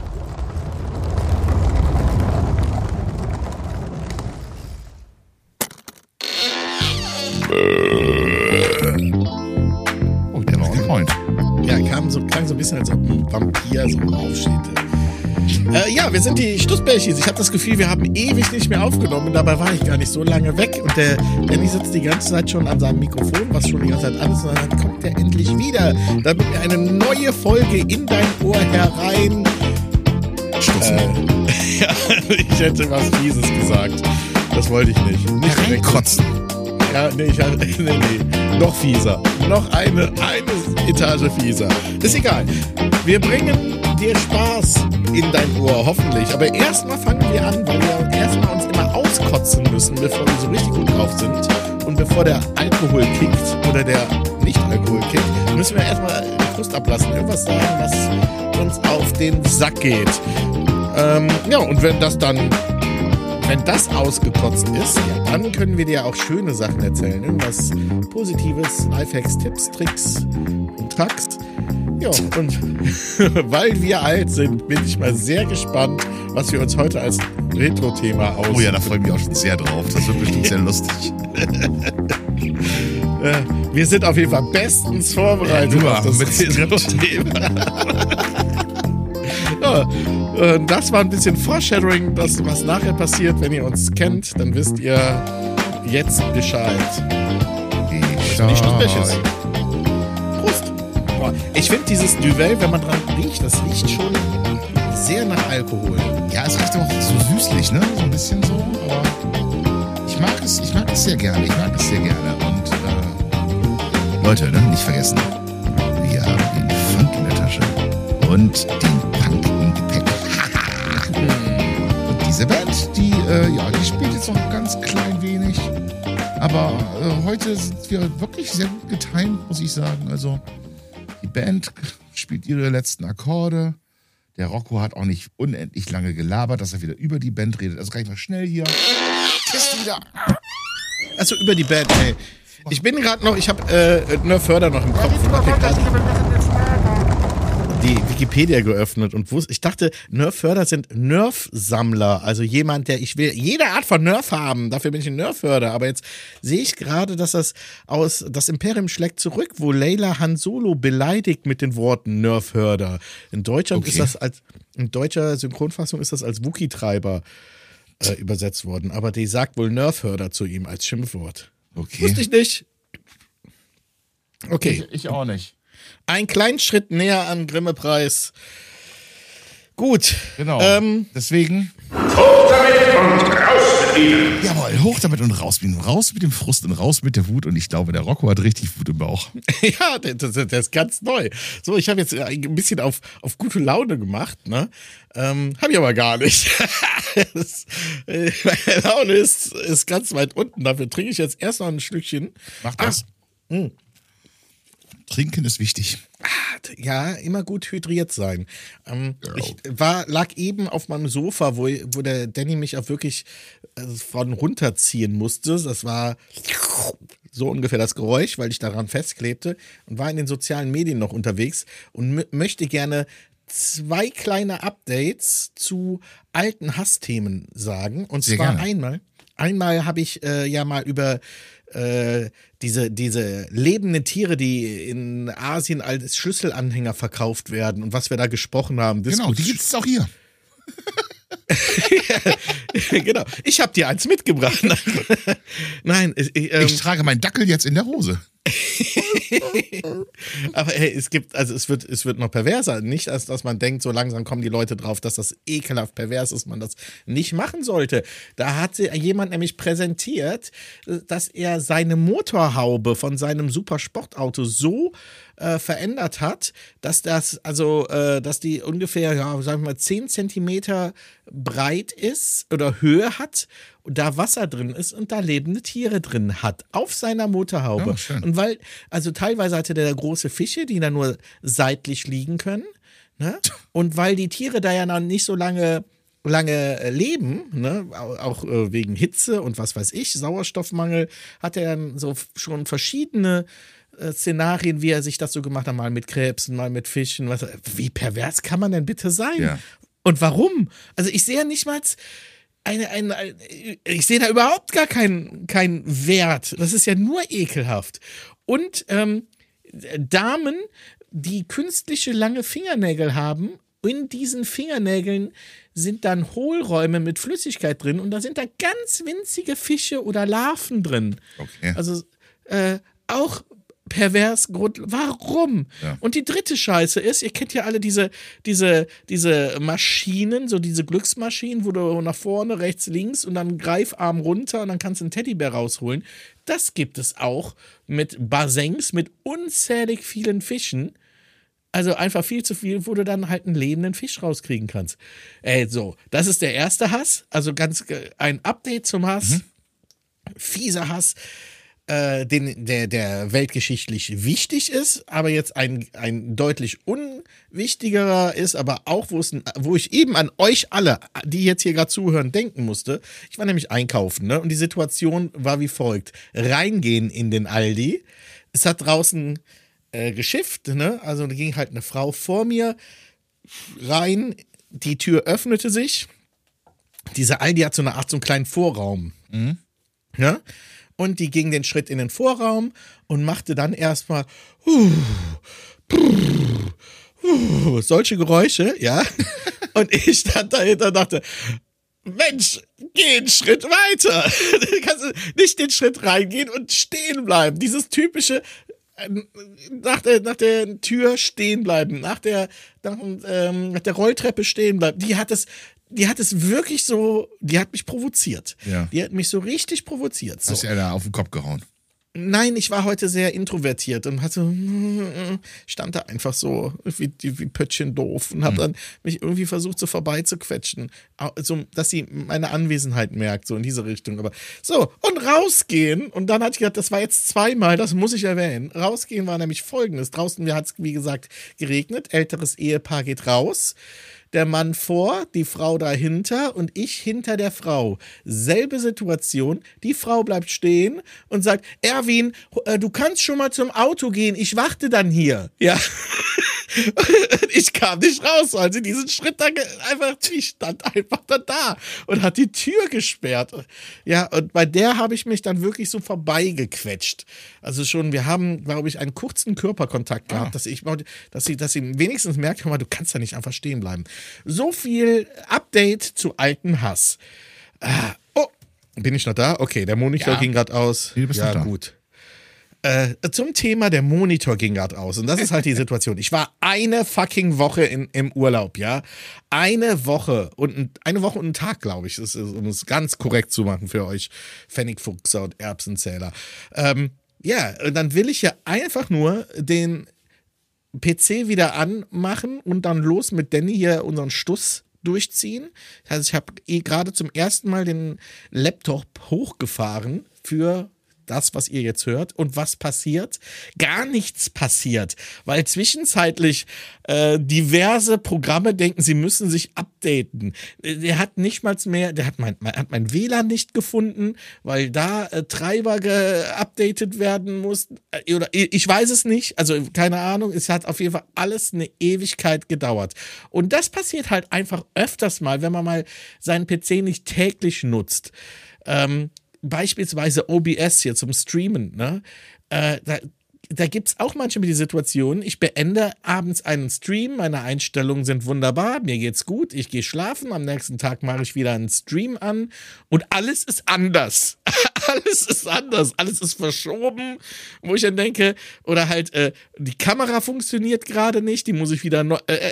Speaker 1: Oh, der war on point.
Speaker 2: Ja, kam so, klang so ein bisschen, als ob ein Vampir so aufsteht. Äh, ja, wir sind die Stussbärchis. Ich habe das Gefühl, wir haben ewig nicht mehr aufgenommen. Dabei war ich gar nicht so lange weg. Und der Danny sitzt die ganze Zeit schon an seinem Mikrofon, was schon die ganze Zeit an ist. Und dann kommt er endlich wieder, damit wir eine neue Folge in dein Ohr herein.
Speaker 1: Stutzen.
Speaker 2: Äh, ja, ich hätte was Fieses gesagt. Das wollte ich nicht. Nicht direkt
Speaker 1: Kotzen.
Speaker 2: Ja, nee, ich hatte, nee, nee. Noch fieser. Noch eine, eine Etage fieser. Ist egal. Wir bringen dir Spaß in dein Ohr, hoffentlich. Aber erstmal fangen wir an, weil wir erstmal uns immer auskotzen müssen, bevor wir so richtig gut drauf sind. Und bevor der Alkohol kickt oder der Nicht-Alkohol kickt, müssen wir erstmal den Frust ablassen. Irgendwas sagen, was uns auf den Sack geht. Ähm, ja, und wenn das dann wenn das ausgekotzt ist, ja, dann können wir dir auch schöne Sachen erzählen. Irgendwas Positives, Lifehacks, Tipps, Tricks und Packs. Ja, und weil wir alt sind, bin ich mal sehr gespannt, was wir uns heute als Retro-Thema aus.
Speaker 1: Oh ja, da freue ich mich auch schon sehr drauf. Das wird bestimmt sehr lustig.
Speaker 2: Wir sind auf jeden Fall bestens vorbereitet
Speaker 1: ja,
Speaker 2: auf das
Speaker 1: mit
Speaker 2: Retro-Thema. Ja, das war ein bisschen Foreshadowing, das, was nachher passiert. Wenn ihr uns kennt, dann wisst ihr jetzt Bescheid. Nicht das Beches. Prost. Boah, ich finde dieses Duvel, wenn man dran riecht, das riecht schon sehr nach Alkohol.
Speaker 1: Ja, es riecht auch so süßlich, ne? So ein bisschen so. Aber ich mag es, ich mag es sehr gerne. Ich mag es sehr gerne. Und äh, Leute, ne, nicht vergessen, wir haben den Funk in der Tasche und den Punk im Gepäck. Und diese Band, die, äh, ja, die spielt jetzt noch ganz klein wenig. Aber äh, heute sind wir wirklich sehr gut getimt, muss ich sagen. Also die Band spielt ihre letzten Akkorde. Der Rocco hat auch nicht unendlich lange gelabert, dass er wieder über die Band redet. Also gleich mal schnell hier. Test wieder.
Speaker 2: Also über die Band, ey. Ich bin gerade noch, ich habe äh, Nerf Herder noch im Kopf. Ich hab hier grad die Wikipedia geöffnet und wusste, ich dachte, Nerf Herder sind Nerf-Sammler. Also jemand, der, ich will jede Art von Nerf haben. Dafür bin ich ein Nerf Herder. Aber jetzt sehe ich gerade, dass das aus, das Imperium schlägt zurück, wo Layla Han Solo beleidigt mit den Worten Nerf Herder. In Deutschland
Speaker 1: Okay.
Speaker 2: ist das als, in deutscher Synchronfassung ist das als Wookie-Treiber äh, übersetzt worden. Aber die sagt wohl Nerf Herder zu ihm als Schimpfwort.
Speaker 1: Okay.
Speaker 2: Wusste ich nicht. Okay.
Speaker 1: Ich, ich auch nicht.
Speaker 2: Ein kleinen Schritt näher am Grimme-Preis. Gut.
Speaker 1: Genau.
Speaker 2: Ähm,
Speaker 1: Deswegen.
Speaker 4: Hoch damit und raus mit ihnen!
Speaker 1: Jawohl, hoch damit und raus mit dem, raus mit dem Frust und raus mit der Wut. Und ich glaube, der Rocco hat richtig Wut im Bauch.
Speaker 2: ja, das, das, das ist ganz neu. So, ich habe jetzt ein bisschen auf, auf gute Laune gemacht, ne? Ähm, habe ich aber gar nicht. das, äh, meine Laune ist, ist ganz weit unten. Dafür trinke ich jetzt erst noch ein Stückchen.
Speaker 1: Mach das.
Speaker 2: Ah,
Speaker 1: Trinken ist wichtig.
Speaker 2: Ja, immer gut hydriert sein. Ähm, ich war, lag eben auf meinem Sofa, wo, wo der Danny mich auch wirklich äh, von runterziehen musste. Das war so ungefähr das Geräusch, weil ich daran festklebte und war in den sozialen Medien noch unterwegs und m- möchte gerne zwei kleine Updates zu alten Hassthemen sagen. Und
Speaker 1: Sehr
Speaker 2: zwar
Speaker 1: gerne.
Speaker 2: einmal, einmal habe ich äh, ja mal über äh, diese, diese lebenden Tiere, die in Asien als Schlüsselanhänger verkauft werden und was wir da gesprochen haben.
Speaker 1: Genau, die gibt es auch hier.
Speaker 2: Genau, ich habe dir eins mitgebracht. Nein, ich, ähm,
Speaker 1: Ich trage meinen Dackel jetzt in der Hose.
Speaker 2: aber hey, es gibt, also es wird, es wird noch perverser. Nicht, als dass man denkt, so langsam kommen die Leute drauf, dass das ekelhaft pervers ist, man das nicht machen sollte. Da hat jemand nämlich präsentiert, dass er seine Motorhaube von seinem Supersportauto so äh, verändert hat, dass das, also, äh, dass die ungefähr, ja, sagen wir mal, zehn Zentimeter breit ist oder Höhe hat und da Wasser drin ist und da lebende Tiere drin hat. Auf seiner Motorhaube.
Speaker 1: Ja, schön.
Speaker 2: Und weil, also teilweise hatte der große Fische, die da nur seitlich liegen können. Ne? Und weil die Tiere da ja noch nicht so lange, lange leben, ne? Auch äh, wegen Hitze und was weiß ich, Sauerstoffmangel, hat er dann so f- schon verschiedene äh, Szenarien, wie er sich das so gemacht hat, mal mit Krebsen, mal mit Fischen. Was, wie pervers kann man denn bitte sein?
Speaker 1: Ja.
Speaker 2: Und warum? Also ich sehe ja nicht mal eine, eine, eine, ich sehe da überhaupt gar keinen keinen Wert. Das ist ja nur ekelhaft. Und ähm, Damen, die künstliche lange Fingernägel haben, in diesen Fingernägeln sind dann Hohlräume mit Flüssigkeit drin und da sind da ganz winzige Fische oder Larven drin.
Speaker 1: Okay.
Speaker 2: Also äh, auch pervers Grund. Warum?
Speaker 1: Ja.
Speaker 2: Und die dritte Scheiße ist, ihr kennt ja alle diese, diese, diese Maschinen, so diese Glücksmaschinen, wo du nach vorne, rechts, links und dann Greifarm runter und dann kannst du einen Teddybär rausholen. Das gibt es auch mit Bassins, mit unzählig vielen Fischen. Also einfach viel zu viel, wo du dann halt einen lebenden Fisch rauskriegen kannst. Ey, so, das ist der erste Hass. Also ganz äh, ein Update zum Hass. Mhm. Fieser Hass. Den, der, der weltgeschichtlich wichtig ist, aber jetzt ein, ein deutlich wichtigerer ist, aber auch, wo, es, wo ich eben an euch alle, die jetzt hier gerade zuhören, denken musste. Ich war nämlich einkaufen, ne? Und die Situation war wie folgt. Reingehen in den Aldi. Es hat draußen äh, geschifft, ne? Also da ging halt eine Frau vor mir rein. Die Tür öffnete sich. Diese Aldi hat so eine Art, so einen kleinen Vorraum. Mhm. Ja? Und die ging den Schritt in den Vorraum und machte dann erstmal uh, uh, uh, solche Geräusche, ja. Und ich stand dahinter und dachte, Mensch, geh einen Schritt weiter. Du kannst nicht den Schritt reingehen und stehen bleiben. Dieses typische nach der, nach der Tür stehen bleiben, nach der, nach, ähm, nach der Rolltreppe stehen bleiben. Die hat es Die hat es wirklich so, die hat mich provoziert.
Speaker 1: Ja.
Speaker 2: Die hat mich so richtig provoziert. So.
Speaker 1: Hast du ja da auf den Kopf gehauen?
Speaker 2: Nein, ich war heute sehr introvertiert und hatte, stand da einfach so wie, wie Pöttchen doof und habe dann mich irgendwie versucht, so vorbeizuquetschen, so, dass sie meine Anwesenheit merkt, so in diese Richtung. Aber so, und rausgehen. Und dann hatte ich gedacht, das war jetzt zweimal, das muss ich erwähnen. Rausgehen war nämlich folgendes. Draußen hat es, wie gesagt, geregnet. Älteres Ehepaar geht raus. Der Mann vor, die Frau dahinter und ich hinter der Frau. Selbe Situation, die Frau bleibt stehen und sagt, Erwin, du kannst schon mal zum Auto gehen, ich warte dann hier. Ja. Ich kam nicht raus, weil sie diesen Schritt da einfach, die stand einfach dann da und hat die Tür gesperrt. Ja, und bei der habe ich mich dann wirklich so vorbeigequetscht. Also schon, wir haben, glaube ich, einen kurzen Körperkontakt gehabt, ah. dass ich, dass sie, dass sie wenigstens merkt, hör mal, du kannst da nicht einfach stehen bleiben. So viel Update zu alten Hass. Ah, oh, bin ich noch da? Okay, der Monitor
Speaker 1: ja.
Speaker 2: ging gerade aus.
Speaker 1: Du bist
Speaker 2: ja,
Speaker 1: noch da.
Speaker 2: Gut. Äh, zum Thema, der Monitor ging gerade aus. Und das ist halt die Situation. Ich war eine fucking Woche in, im Urlaub, ja. Eine Woche und eine Woche und einen Tag, glaube ich, das ist, um es ganz korrekt zu machen für euch Pfennigfuchser und Erbsenzähler. Ähm, ja, und dann will ich ja einfach nur den P C wieder anmachen und dann los mit Danny hier unseren Stuss durchziehen. Also ich habe eh gerade zum ersten Mal den Laptop hochgefahren für das, was ihr jetzt hört. Und was passiert? Gar nichts passiert, weil zwischenzeitlich äh, diverse Programme denken, sie müssen sich updaten. Der hat nicht mal mehr, der hat mein, hat mein W L A N nicht gefunden, weil da äh, Treiber geupdatet werden mussten. Äh, oder ich weiß es nicht, also keine Ahnung. Es hat auf jeden Fall alles eine Ewigkeit gedauert. Und das passiert halt einfach öfters mal, wenn man mal seinen P C nicht täglich nutzt. Ähm, Beispielsweise O B S hier zum Streamen, ne? Äh, da da gibt es auch manchmal die Situation, ich beende abends einen Stream, meine Einstellungen sind wunderbar, mir geht's gut, ich gehe schlafen, am nächsten Tag mache ich wieder einen Stream an und alles ist anders. Alles ist anders, alles ist verschoben, wo ich dann denke, oder halt, äh, die Kamera funktioniert gerade nicht, die muss ich wieder neu, äh,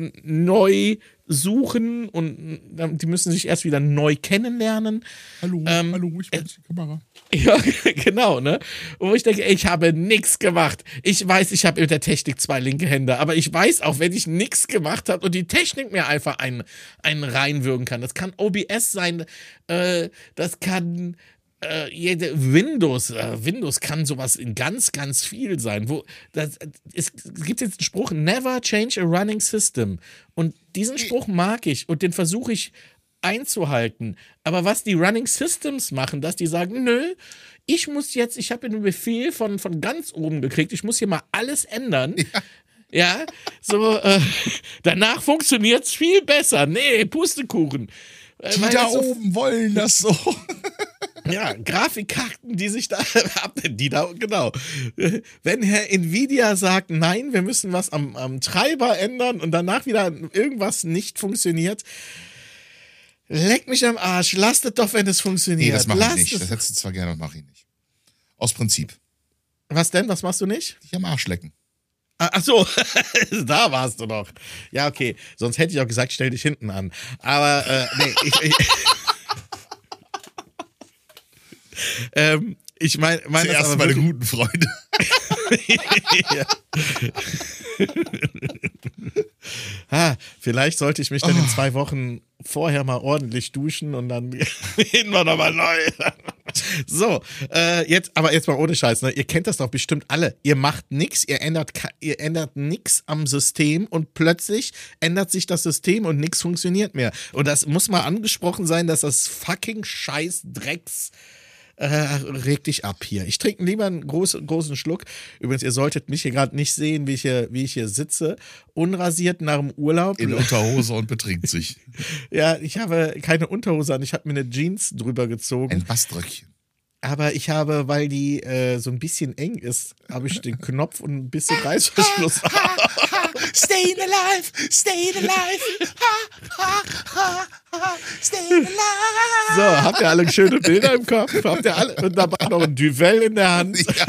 Speaker 2: neu suchen und die müssen sich erst wieder neu kennenlernen.
Speaker 1: Hallo,
Speaker 2: ähm,
Speaker 1: hallo, ich bin äh, die Kamera.
Speaker 2: Ja, genau, ne? Und wo ich denke, ey, ich habe nichts gemacht. Ich weiß, ich habe mit der Technik zwei linke Hände, aber ich weiß auch, wenn ich nichts gemacht habe und die Technik mir einfach einen, einen reinwürgen kann. Das kann O B S sein, äh, das kann Äh, jede Windows, äh, Windows kann sowas in ganz, ganz viel sein. Wo das, es, es gibt jetzt einen Spruch, never change a running system. Und diesen Spruch mag ich und den versuche ich einzuhalten. Aber was die Running Systems machen, dass die sagen, nö, ich muss jetzt, ich habe einen Befehl von, von ganz oben gekriegt, ich muss hier mal alles ändern. Ja. Ja, so, äh, danach funktioniert es viel besser. Nee, Pustekuchen.
Speaker 1: Äh, die da so oben wollen das so.
Speaker 2: Ja, Grafikkarten, die sich da, die da, genau. Wenn Herr Nvidia sagt, nein, wir müssen was am, am Treiber ändern und danach wieder irgendwas nicht funktioniert, leck mich am Arsch, lasst es doch, wenn es funktioniert.
Speaker 1: Nee, das mache
Speaker 2: Lasst
Speaker 1: ich nicht. Das hättest du zwar gerne, das mache ich nicht. Aus Prinzip.
Speaker 2: Was denn? Was machst du nicht?
Speaker 1: Dich am Arsch lecken.
Speaker 2: Ach so, da warst du noch. Ja, okay. Sonst hätte ich auch gesagt, stell dich hinten an. Aber, äh, nee, ich... ich ähm, ich meine... Mein,
Speaker 1: Zuerst
Speaker 2: aber
Speaker 1: meine
Speaker 2: wirklich,
Speaker 1: guten Freunde.
Speaker 2: ja. Ah, vielleicht sollte ich mich dann oh. in zwei Wochen vorher mal ordentlich duschen und dann reden wir nochmal neu. So, äh, jetzt, aber jetzt mal ohne Scheiß, ne? Ihr kennt das doch bestimmt alle. Ihr macht nichts, ihr ändert, ihr ändert nichts am System und plötzlich ändert sich das System und nichts funktioniert mehr. Und das muss mal angesprochen sein, dass das fucking scheiß Drecks Äh, reg dich ab hier. Ich trinke lieber einen groß, großen Schluck. Übrigens, ihr solltet mich hier gerade nicht sehen, wie ich hier, wie ich hier sitze. Unrasiert nach dem Urlaub.
Speaker 1: In Unterhose und betrinkt sich.
Speaker 2: Ja, ich habe keine Unterhose an. Ich habe mir eine Jeans drüber gezogen.
Speaker 1: Ein Baströckchen.
Speaker 2: Aber ich habe, weil die äh, so ein bisschen eng ist, habe ich den Knopf und ein bisschen Reißverschluss.
Speaker 1: Stay alive, stay alive, ha, ha, ha, ha, stay alive.
Speaker 2: So, habt ihr alle schöne Bilder im Kopf? Habt ihr alle, und dabei noch ein Duvel in der Hand
Speaker 1: ja.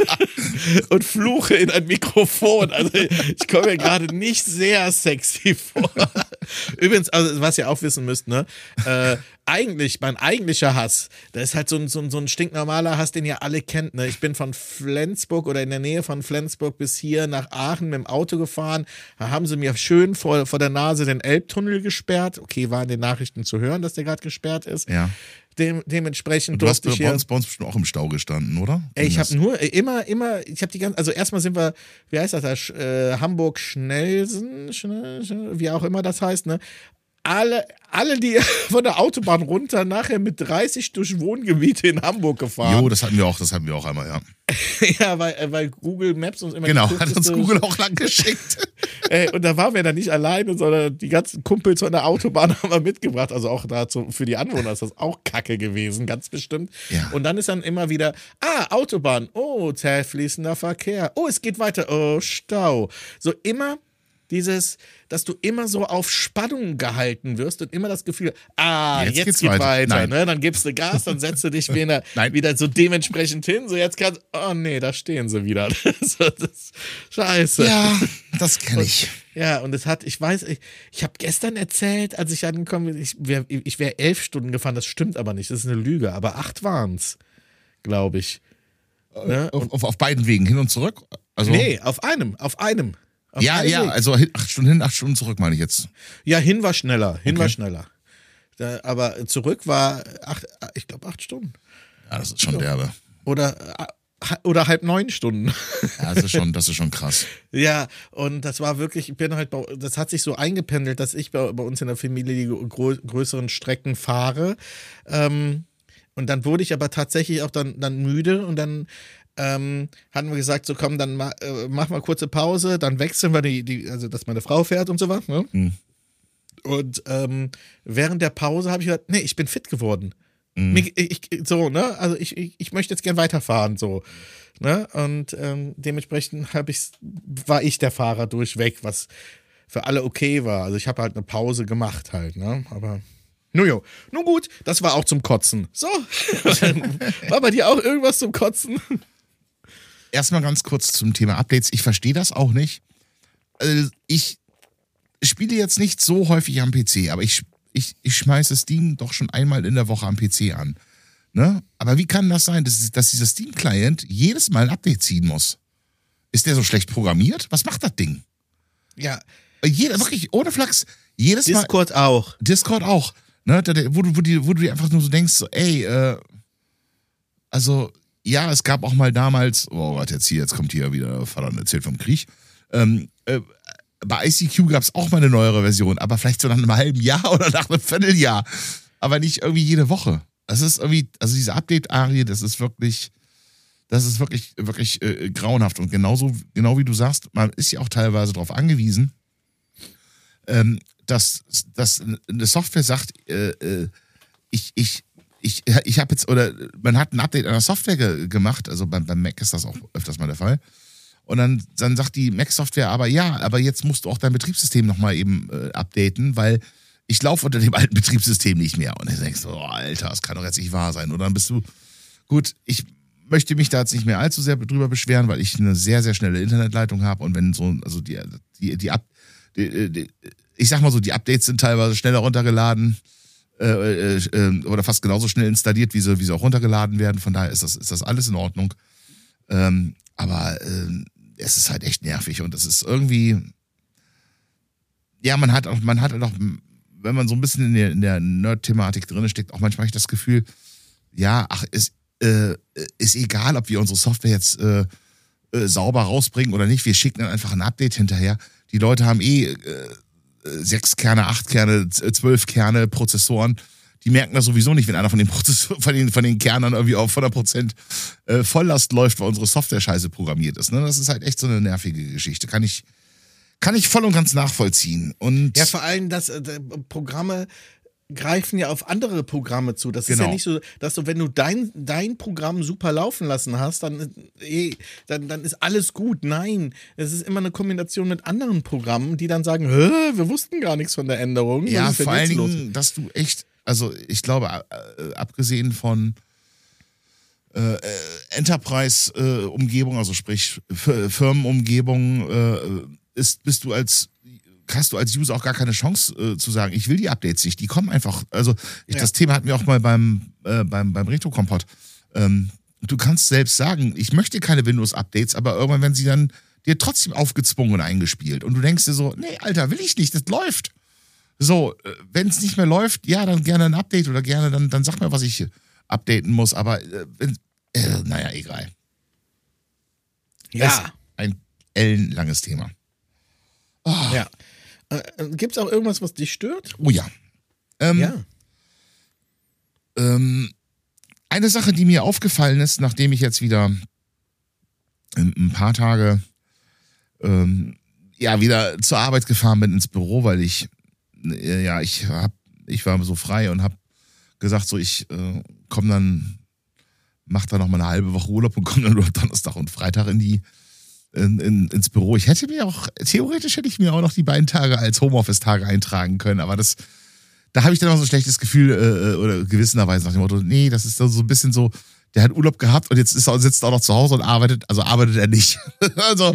Speaker 2: und fluche in ein Mikrofon. Also ich komme mir gerade nicht sehr sexy vor. Übrigens, also was ihr auch wissen müsst, ne, äh, eigentlich, mein eigentlicher Hass, das ist halt so ein, so, ein, so ein stinknormaler Hass, den ihr alle kennt. Ne? Ich bin von Flensburg oder in der Nähe von Flensburg bis hier nach Aachen mit dem Auto gefahren. Da haben sie mir schön vor, vor der Nase den Elbtunnel gesperrt. Okay, war in den Nachrichten zu hören, dass der gerade gesperrt ist.
Speaker 1: Ja.
Speaker 2: Dem, dementsprechend
Speaker 1: Und du hast
Speaker 2: durfte ich
Speaker 1: bei uns, bei uns bestimmt auch im Stau gestanden, oder?
Speaker 2: Ey, ich habe nur, immer, immer, ich habe die ganze, also erstmal sind wir, wie heißt das da, Sch- äh, Hamburg-Schnellsen, Schnell, Schnell, wie auch immer das heißt, ne? Alle, alle, die von der Autobahn runter nachher mit dreißig durch Wohngebiete in Hamburg gefahren.
Speaker 1: Jo, das hatten wir auch, das hatten wir auch einmal, ja.
Speaker 2: Ja, weil, weil Google Maps uns immer
Speaker 1: Genau, hat uns Google auch lang geschickt.
Speaker 2: Ey, und da waren wir dann nicht alleine, sondern die ganzen Kumpels von der Autobahn haben wir mitgebracht. Also auch dazu für die Anwohner ist das auch Kacke gewesen, ganz bestimmt.
Speaker 1: Ja.
Speaker 2: Und dann ist dann immer wieder, ah, Autobahn, oh, zäh fließender Verkehr, oh, es geht weiter, oh, Stau. So immer dieses, dass du immer so auf Spannung gehalten wirst und immer das Gefühl, ah, jetzt, jetzt geht weiter, weiter ne? Dann gibst du Gas, dann setzt du dich wieder, wieder so dementsprechend hin, so jetzt kannst oh nee, da stehen sie wieder. so, das, scheiße.
Speaker 1: Ja, das kenne ich.
Speaker 2: Und, ja, und es hat, ich weiß, ich, ich habe gestern erzählt, als ich angekommen bin, ich wäre ich wär elf Stunden gefahren, das stimmt aber nicht, das ist eine Lüge, aber acht waren es, glaube ich.
Speaker 1: Ne? Auf, auf, auf beiden Wegen, hin und zurück? Also
Speaker 2: nee, auf einem, auf einem. Auf
Speaker 1: ja, ja, Weg. Also acht Stunden hin, acht Stunden zurück, meine ich jetzt.
Speaker 2: Ja, hin war schneller, hin
Speaker 1: okay.
Speaker 2: war schneller. Da, aber zurück war, acht, ich glaube, acht Stunden.
Speaker 1: Ja, das ist schon derbe.
Speaker 2: Oder, oder halb neun Stunden.
Speaker 1: Ja, das ist schon, das ist schon krass.
Speaker 2: Ja, und das war wirklich, ich bin halt, bei, das hat sich so eingependelt, dass ich bei, bei uns in der Familie die grö- größeren Strecken fahre. Ähm, und dann wurde ich aber tatsächlich auch dann, dann müde und dann Ähm, hatten wir gesagt, so komm, dann ma, äh, machen wir kurze Pause, dann wechseln wir die, die also dass meine Frau fährt und so was. Ne? Mhm. Und ähm, während der Pause habe ich gesagt, nee, ich bin fit geworden. Mhm. Ich, ich, so, ne? Also ich, ich, ich möchte jetzt gern weiterfahren, so. Ne? Und ähm, dementsprechend hab ich, war ich der Fahrer durchweg, was für alle okay war. Also ich habe halt eine Pause gemacht halt, ne? Aber. Nun jo, nun gut, das war auch zum Kotzen. So, war bei dir auch irgendwas zum Kotzen?
Speaker 1: Erstmal ganz kurz zum Thema Updates. Ich verstehe das auch nicht. Also ich spiele jetzt nicht so häufig am P C, aber ich, ich, ich schmeiße Steam doch schon einmal in der Woche am P C an. Ne? Aber wie kann das sein, dass, dass dieser Steam-Client jedes Mal ein Update ziehen muss? Ist der so schlecht programmiert? Was macht das Ding?
Speaker 2: Ja.
Speaker 1: Jeder, wirklich, ohne Flachs, jedes Mal.
Speaker 2: Discord auch.
Speaker 1: Discord auch. Ne, wo, du, wo, die, wo du dir einfach nur so denkst, so, ey, äh, also, ja, es gab auch mal damals, oh, warte, jetzt hier, jetzt kommt hier wieder Vater erzählt vom Krieg. Ähm, äh, bei I C Q gab es auch mal eine neuere Version, aber vielleicht so nach einem halben Jahr oder nach einem Vierteljahr. Aber nicht irgendwie jede Woche. Das ist irgendwie, also diese Update-Arie, das ist wirklich, das ist wirklich, wirklich äh, grauenhaft. Und genauso, genau wie du sagst, man ist ja auch teilweise darauf angewiesen, ähm, dass, dass eine Software sagt, äh, äh, ich, ich, ich, ich habe jetzt, oder man hat ein Update einer Software ge- gemacht, also beim, beim Mac ist das auch öfters mal der Fall. Und dann, dann sagt die Mac-Software aber, ja, aber jetzt musst du auch dein Betriebssystem nochmal eben äh, updaten, weil ich laufe unter dem alten Betriebssystem nicht mehr. Und dann denkst du, oh, Alter, das kann doch jetzt nicht wahr sein. Und dann bist du, gut, ich möchte mich da jetzt nicht mehr allzu sehr drüber beschweren, weil ich eine sehr, sehr schnelle Internetleitung habe und wenn so, also die, die, die, Up, die, die ich sag mal so, die Updates sind teilweise schneller runtergeladen äh, äh, oder fast genauso schnell installiert, wie sie, wie sie auch runtergeladen werden. Von daher ist das, ist das alles in Ordnung. Ähm, aber äh, es ist halt echt nervig und es ist irgendwie, ja, man hat auch, man hat auch, wenn man so ein bisschen in der, in der Nerd-Thematik drin steckt, auch manchmal ich das Gefühl, ja, ach, ist, äh, ist egal, ob wir unsere Software jetzt äh, äh, sauber rausbringen oder nicht, wir schicken dann einfach ein Update hinterher. Die Leute haben eh äh, sechs Kerne, acht Kerne, zwölf Kerne, Prozessoren. Die merken das sowieso nicht, wenn einer von den, Prozessor, von den, von den Kernen irgendwie auf hundert Prozent äh, Volllast läuft, weil unsere Software scheiße programmiert ist. Ne? Das ist halt echt so eine nervige Geschichte. Kann ich, kann ich voll und ganz nachvollziehen. Und
Speaker 2: ja, vor allem, dass äh, Programme greifen ja auf andere Programme zu. Das
Speaker 1: Genau.
Speaker 2: ist ja nicht so, dass du, wenn du dein, dein Programm super laufen lassen hast, dann, eh, dann, dann ist alles gut. Nein, es ist immer eine Kombination mit anderen Programmen, die dann sagen, hä, wir wussten gar nichts von der Änderung. Was
Speaker 1: ja,
Speaker 2: ist denn
Speaker 1: vor allen
Speaker 2: jetzt los?
Speaker 1: Dingen, dass du echt, also ich glaube, äh, abgesehen von äh, Enterprise-Umgebung, äh, also sprich F- Firmenumgebung, äh, ist, bist du als hast du als User auch gar keine Chance äh, zu sagen, ich will die Updates nicht, die kommen einfach, also ich,
Speaker 2: Ja.
Speaker 1: das Thema hatten wir auch mal beim, äh, beim, beim Retro-Kompott. Ähm, du kannst selbst sagen, ich möchte keine Windows-Updates, aber irgendwann werden sie dann dir trotzdem aufgezwungen und eingespielt und du denkst dir so, nee, Alter, will ich nicht, das läuft. So, äh, wenn es nicht mehr läuft, ja, dann gerne ein Update oder gerne, dann, dann sag mir, was ich updaten muss, aber äh, wenn, äh, naja, egal. Das ist
Speaker 2: Ja,
Speaker 1: ein ellenlanges Thema. Oh,
Speaker 2: ja. Äh, Gibt es auch irgendwas, was dich stört?
Speaker 1: oh ja. Ähm,
Speaker 2: Ja.
Speaker 1: Ähm, eine Sache, die mir aufgefallen ist, nachdem ich jetzt wieder ein, ein paar Tage ähm, ja wieder zur Arbeit gefahren bin ins Büro, weil ich äh, ja ich hab ich war so frei und habe gesagt, so ich äh, komme dann mach da noch mal eine halbe Woche Urlaub und komme dann nur Donnerstag und Freitag in die in, in, ins Büro. Ich hätte mir auch theoretisch hätte ich mir auch noch die beiden Tage als Homeoffice-Tage eintragen können, aber das da habe ich dann auch so ein schlechtes Gefühl äh, oder gewissenderweise nach dem Motto, nee, das ist dann so ein bisschen so, der hat Urlaub gehabt und jetzt ist er, sitzt er auch noch zu Hause und arbeitet, also arbeitet er nicht. Also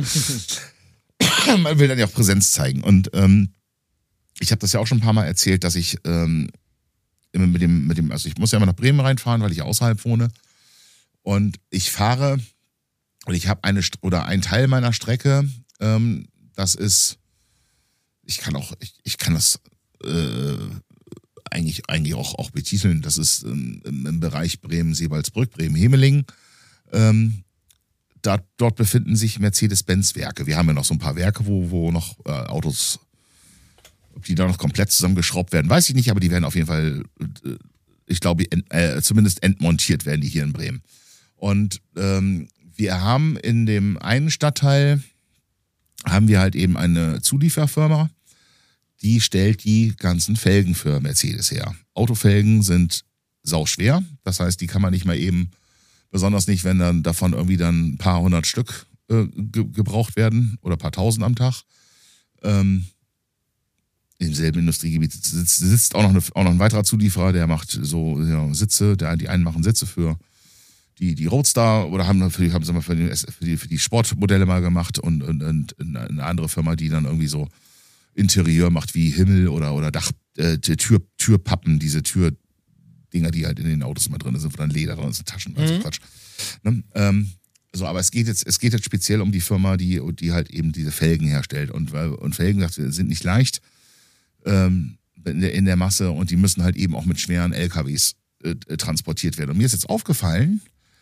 Speaker 1: man will dann ja auch Präsenz zeigen. Und ähm, ich habe das ja auch schon ein paar Mal erzählt, dass ich ähm, immer mit dem, mit dem, also ich muss ja immer nach Bremen reinfahren, weil ich außerhalb wohne. Und ich fahre und ich habe eine St- oder ein Teil meiner Strecke, ähm, das ist, ich kann auch, ich, ich kann das äh, eigentlich, eigentlich auch, auch betiteln. Das ist ähm, im Bereich Bremen-Seebaldsbrück, Bremen-Hemeling. Ähm, da, dort befinden sich Mercedes-Benz-Werke. Wir haben ja noch so ein paar Werke, wo, wo noch äh, Autos, ob die da noch komplett zusammengeschraubt werden, weiß ich nicht, aber die werden auf jeden Fall, äh, ich glaube, ent, äh, zumindest entmontiert werden die hier in Bremen. Und ähm, wir haben in dem einen Stadtteil, haben wir halt eben eine Zulieferfirma, die stellt die ganzen Felgen für Mercedes her. Autofelgen sind sauschwer, das heißt, die kann man nicht mal eben, besonders nicht, wenn dann davon irgendwie dann ein paar hundert Stück äh, ge- gebraucht werden oder ein paar tausend am Tag. Ähm, im selben Industriegebiet sitzt, sitzt auch, noch eine, auch noch ein weiterer Zulieferer, der macht so ja, Sitze, der, die einen machen Sitze für die, die Roadster oder haben für die, haben sie mal für die, für die, für die Sportmodelle mal gemacht und, und, und eine andere Firma, die dann irgendwie so Interieur macht wie Himmel oder, oder Dach, äh, Tür, Türpappen, diese Türdinger, die halt in den Autos immer drin sind, wo dann Leder drin ist, Taschen, also
Speaker 2: Mhm.
Speaker 1: Quatsch. Ne? Ähm, so, aber es geht jetzt, es geht jetzt speziell um die Firma, die, die halt eben diese Felgen herstellt. Und, und Felgen sagt, sind nicht leicht ähm, in, der, in der Masse und die müssen halt eben auch mit schweren L K Ws äh, transportiert werden. Und mir ist jetzt aufgefallen,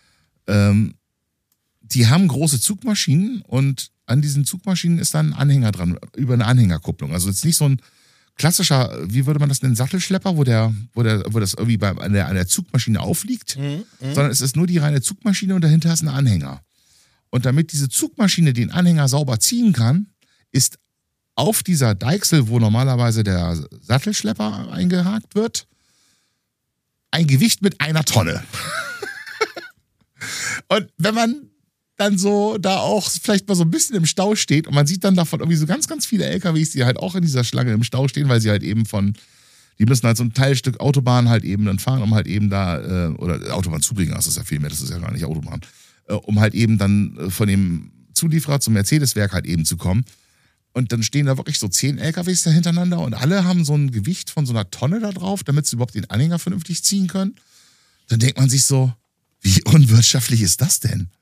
Speaker 1: ähm, die haben große Zugmaschinen und an diesen Zugmaschinen ist dann ein Anhänger dran, über eine Anhängerkupplung. Also jetzt nicht so ein klassischer, wie würde man das nennen, Sattelschlepper, wo der, wo der, wo das irgendwie bei, an, der, an der Zugmaschine aufliegt,
Speaker 2: Mhm.
Speaker 1: sondern es ist nur die reine Zugmaschine und dahinter ist ein Anhänger. Und damit diese Zugmaschine den Anhänger sauber ziehen kann, ist auf dieser Deichsel, wo normalerweise der Sattelschlepper eingehakt wird, ein Gewicht mit einer Tonne. Und wenn man dann so da auch vielleicht mal so ein bisschen im Stau steht und man sieht dann davon irgendwie so ganz, ganz viele L K Ws, die halt auch in dieser Schlange im Stau stehen, weil sie halt eben von, die müssen halt so ein Teilstück Autobahn halt eben dann fahren, um halt eben da, äh, oder Autobahnzubringer, das ist ja viel mehr, das ist ja gar nicht Autobahn, äh, um halt eben dann äh, von dem Zulieferer zum Mercedes-Werk halt eben zu kommen. Und dann stehen da wirklich so zehn L K Ws da hintereinander und alle haben so ein Gewicht von so einer Tonne da drauf, damit sie überhaupt den Anhänger vernünftig ziehen können. Dann denkt man sich so, wie unwirtschaftlich ist das denn?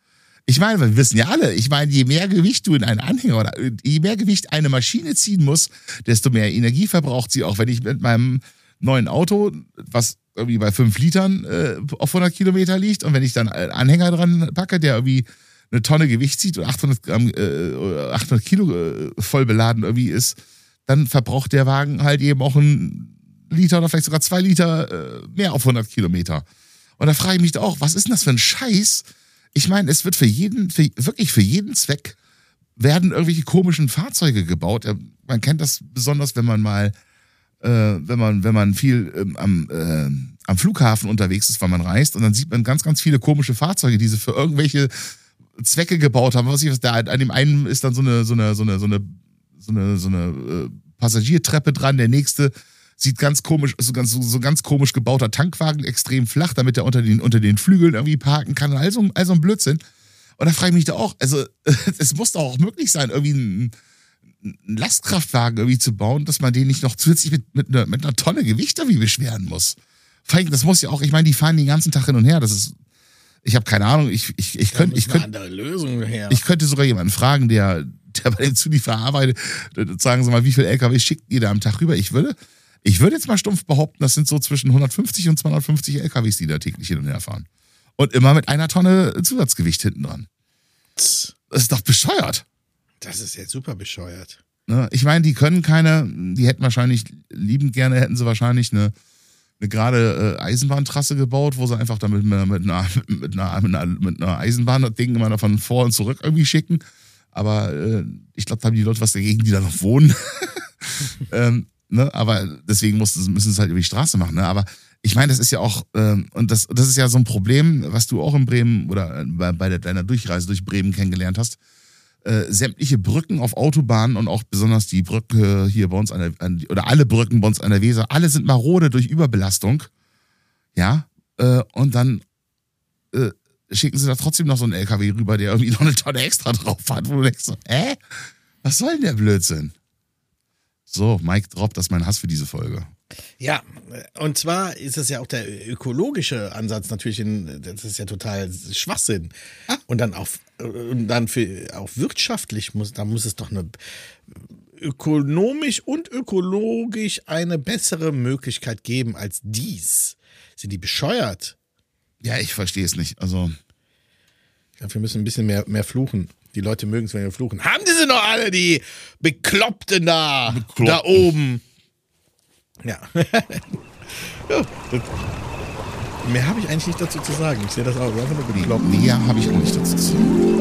Speaker 1: Ich meine, wir wissen ja alle, ich meine, je mehr Gewicht du in einen Anhänger oder je mehr Gewicht eine Maschine ziehen muss, desto mehr Energie verbraucht sie auch. Wenn ich mit meinem neuen Auto, was irgendwie bei fünf Litern äh, auf hundert Kilometer liegt, und wenn ich dann einen Anhänger dran packe, der irgendwie eine Tonne Gewicht zieht und achthundert Gramm, äh, achthundert Kilo äh, voll beladen irgendwie ist, dann verbraucht der Wagen halt eben auch einen Liter oder vielleicht sogar zwei Liter äh, mehr auf hundert Kilometer. Und da frage ich mich auch, was ist denn das für ein Scheiß? Ich meine, es wird für jeden, für, wirklich für jeden Zweck werden irgendwelche komischen Fahrzeuge gebaut. Man kennt das besonders, wenn man mal, äh, wenn man, wenn man viel ähm, am, äh, am Flughafen unterwegs ist, weil man reist, und dann sieht man ganz, ganz viele komische Fahrzeuge, die sie für irgendwelche Zwecke gebaut haben. Was ich, da an dem einen ist dann so eine, so eine, so eine, so eine, so eine, so eine äh, Passagiertreppe dran, der nächste sieht ganz komisch, so ganz, so ganz komisch gebauter Tankwagen, extrem flach, damit er unter den, unter den Flügeln irgendwie parken kann. Also, also ein Blödsinn. Und da frage ich mich da auch, also es muss doch auch möglich sein, irgendwie einen, einen Lastkraftwagen irgendwie zu bauen, dass man den nicht noch zusätzlich mit, mit, einer, mit einer Tonne Gewicht irgendwie beschweren muss. Vor allem, das muss ja auch, ich meine, die fahren den ganzen Tag hin und her, das ist, ich habe keine Ahnung, ich, ich, ich könnte, ich könnte,
Speaker 2: andere Lösungen her.
Speaker 1: Ich könnte sogar jemanden fragen, der, der bei dem Zulieferer arbeitet, sagen Sie mal, wie viele L K W schickt ihr da am Tag rüber? Ich würde, ich würde jetzt mal stumpf behaupten, das sind so zwischen hundertfünfzig und zweihundertfünfzig L K Ws, die da täglich hin und her fahren. Und immer mit einer Tonne Zusatzgewicht hinten dran. Das ist doch bescheuert.
Speaker 2: Das ist jetzt super bescheuert.
Speaker 1: Ne? Ich meine, die können keine, die hätten wahrscheinlich, liebend gerne hätten sie wahrscheinlich eine, eine gerade äh, Eisenbahntrasse gebaut, wo sie einfach damit mit, mit, einer, mit, einer, mit, einer, mit einer Eisenbahn das Ding immer von vor und zurück irgendwie schicken. Aber äh, ich glaube, da haben die Leute was dagegen, die da noch wohnen. ähm, ne? Aber deswegen mussten, müssen sie es halt über die Straße machen. Ne? Aber ich meine, das ist ja auch, ähm, und das, das ist ja so ein Problem, was du auch in Bremen oder bei, bei der, deiner Durchreise durch Bremen kennengelernt hast. Äh, sämtliche Brücken auf Autobahnen und auch besonders die Brücke hier bei uns an der, an, oder alle Brücken bei uns an der Weser, alle sind marode durch Überbelastung. Ja, äh, und dann äh, schicken sie da trotzdem noch so einen L K W rüber, der irgendwie noch eine Tonne extra drauf hat, wo du denkst so, hä? Was soll denn der Blödsinn? So, Mike droppt, das ist mein Hass für diese Folge.
Speaker 2: Ja, und zwar ist es ja auch der ökologische Ansatz natürlich, in, das ist ja total Schwachsinn. Ah. Und dann auch, und dann für, auch wirtschaftlich muss, da muss es doch eine ökonomisch und ökologisch eine bessere Möglichkeit geben als dies. Sind die bescheuert?
Speaker 1: Ja, ich verstehe es nicht. Also,
Speaker 2: ich glaube, wir müssen ein bisschen mehr, mehr fluchen. Die Leute mögen es, wenn wir fluchen. Haben die sie noch alle, die Bekloppten da, Bekloppten. Da oben? Ja. Ja, mehr habe ich eigentlich nicht dazu zu sagen. Ich sehe das auch. Einfach nur bekloppt.
Speaker 1: Mehr habe ich auch nicht dazu zu sagen.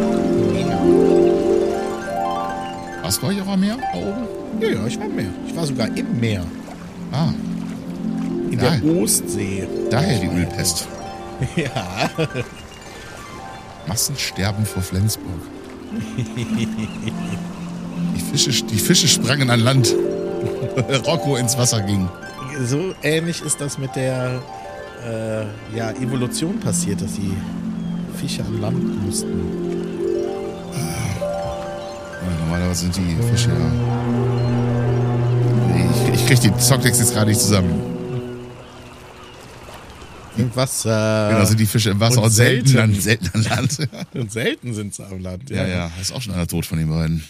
Speaker 1: Warst du bei euch auch am Meer da oben?
Speaker 2: Ja, ja, ich war im Meer. Ich war sogar im Meer.
Speaker 1: Ah.
Speaker 2: In
Speaker 1: Daher.
Speaker 2: der Ostsee.
Speaker 1: Daher die Ölpest.
Speaker 2: Ja.
Speaker 1: Massensterben vor Flensburg. Die Fische, die Fische sprangen an Land. Rocco ins Wasser ging.
Speaker 2: So ähnlich ist das mit der äh, ja, Evolution passiert, dass die Fische an Land mussten.
Speaker 1: Ja, normalerweise sind die Fische ja. Ich, ich krieg den Songtext jetzt gerade nicht zusammen.
Speaker 2: Im Wasser.
Speaker 1: Genau, sind die Fische im Wasser und, und selten, selten, an, selten an Land.
Speaker 2: Und selten sind sie am Land.
Speaker 1: Ja, ja, ja, ist auch schon einer tot von den beiden.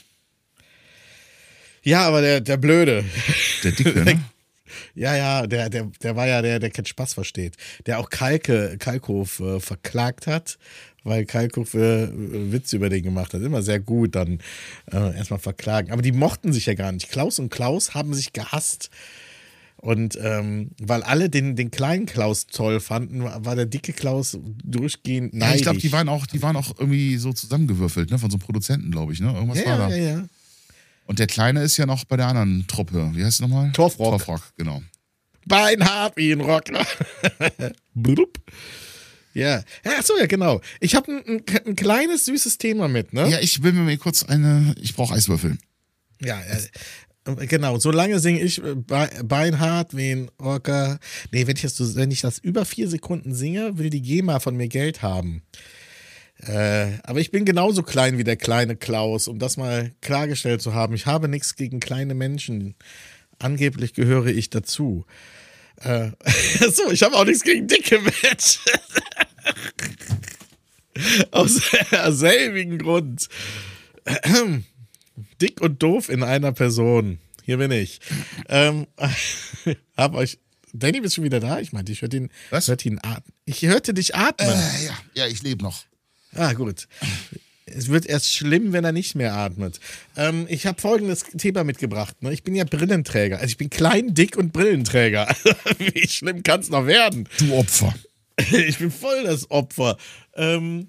Speaker 2: Ja, aber der, der Blöde.
Speaker 1: Der Dicke, ne?
Speaker 2: Ja, ja, der, der, der war ja der, der keinen Spaß versteht. Der auch Kalke, Kalkhof äh, verklagt hat, weil Kalkhof äh, Witze über den gemacht hat. Immer sehr gut dann äh, erstmal verklagen. Aber die mochten sich ja gar nicht. Klaus und Klaus haben sich gehasst. Und ähm, weil alle den, den kleinen Klaus toll fanden, war der dicke Klaus durchgehend neidisch.
Speaker 1: Ja, ich glaube, die waren auch, die waren auch irgendwie so zusammengewürfelt, ne? Von so einem Produzenten, glaube ich, ne? Irgendwas
Speaker 2: ja,
Speaker 1: war da.
Speaker 2: Ja, ja, ja.
Speaker 1: Und der Kleine ist ja noch bei der anderen Truppe. Wie heißt es nochmal?
Speaker 2: Torfrock.
Speaker 1: Torfrock, genau.
Speaker 2: Beinhart wie ein Rocker. Blub. Ja. Ach so, ja, genau. Ich habe ein, ein, ein kleines, süßes Thema mit, ne?
Speaker 1: Ja, ich will mir mal kurz eine, ich brauche Eiswürfel.
Speaker 2: Ja, äh, genau. Solange singe ich Beinhart wie ein Rocker. Nee, wenn ich, das, wenn ich das über vier Sekunden singe, will die GEMA von mir Geld haben. Äh, aber ich bin genauso klein wie der kleine Klaus, um das mal klargestellt zu haben. Ich habe nichts gegen kleine Menschen. Angeblich gehöre ich dazu. Äh, so, ich habe auch nichts gegen dicke Menschen. Aus selbigen Grund. Dick und doof in einer Person. Hier bin ich. Ähm, hab euch. Danny, bist du schon wieder da? Ich meinte, ich hörte ihn,
Speaker 1: Was?
Speaker 2: hörte ihn atmen. Ich hörte dich atmen.
Speaker 1: Äh, ja, ja, ich lebe noch.
Speaker 2: Ah, gut. Es wird erst schlimm, wenn er nicht mehr atmet. Ähm, ich habe folgendes Thema mitgebracht. Ne? Ich bin ja Brillenträger. Also ich bin klein, dick und Brillenträger. Wie schlimm kann es noch werden?
Speaker 1: Du Opfer.
Speaker 2: Ich bin voll das Opfer. Ähm,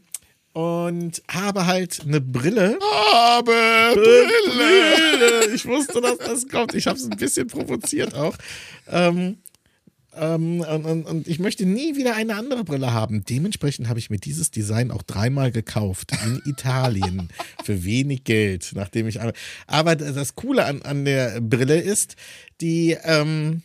Speaker 2: und habe halt eine Brille.
Speaker 1: Habe Brille.
Speaker 2: Brille. Ich wusste, dass das kommt. Ich habe es ein bisschen provoziert auch. Ähm, ähm, und, und, und ich möchte nie wieder eine andere Brille haben. Dementsprechend habe ich mir dieses Design auch dreimal gekauft in Italien für wenig Geld, nachdem ich. Aber das Coole an, an der Brille ist, die ähm,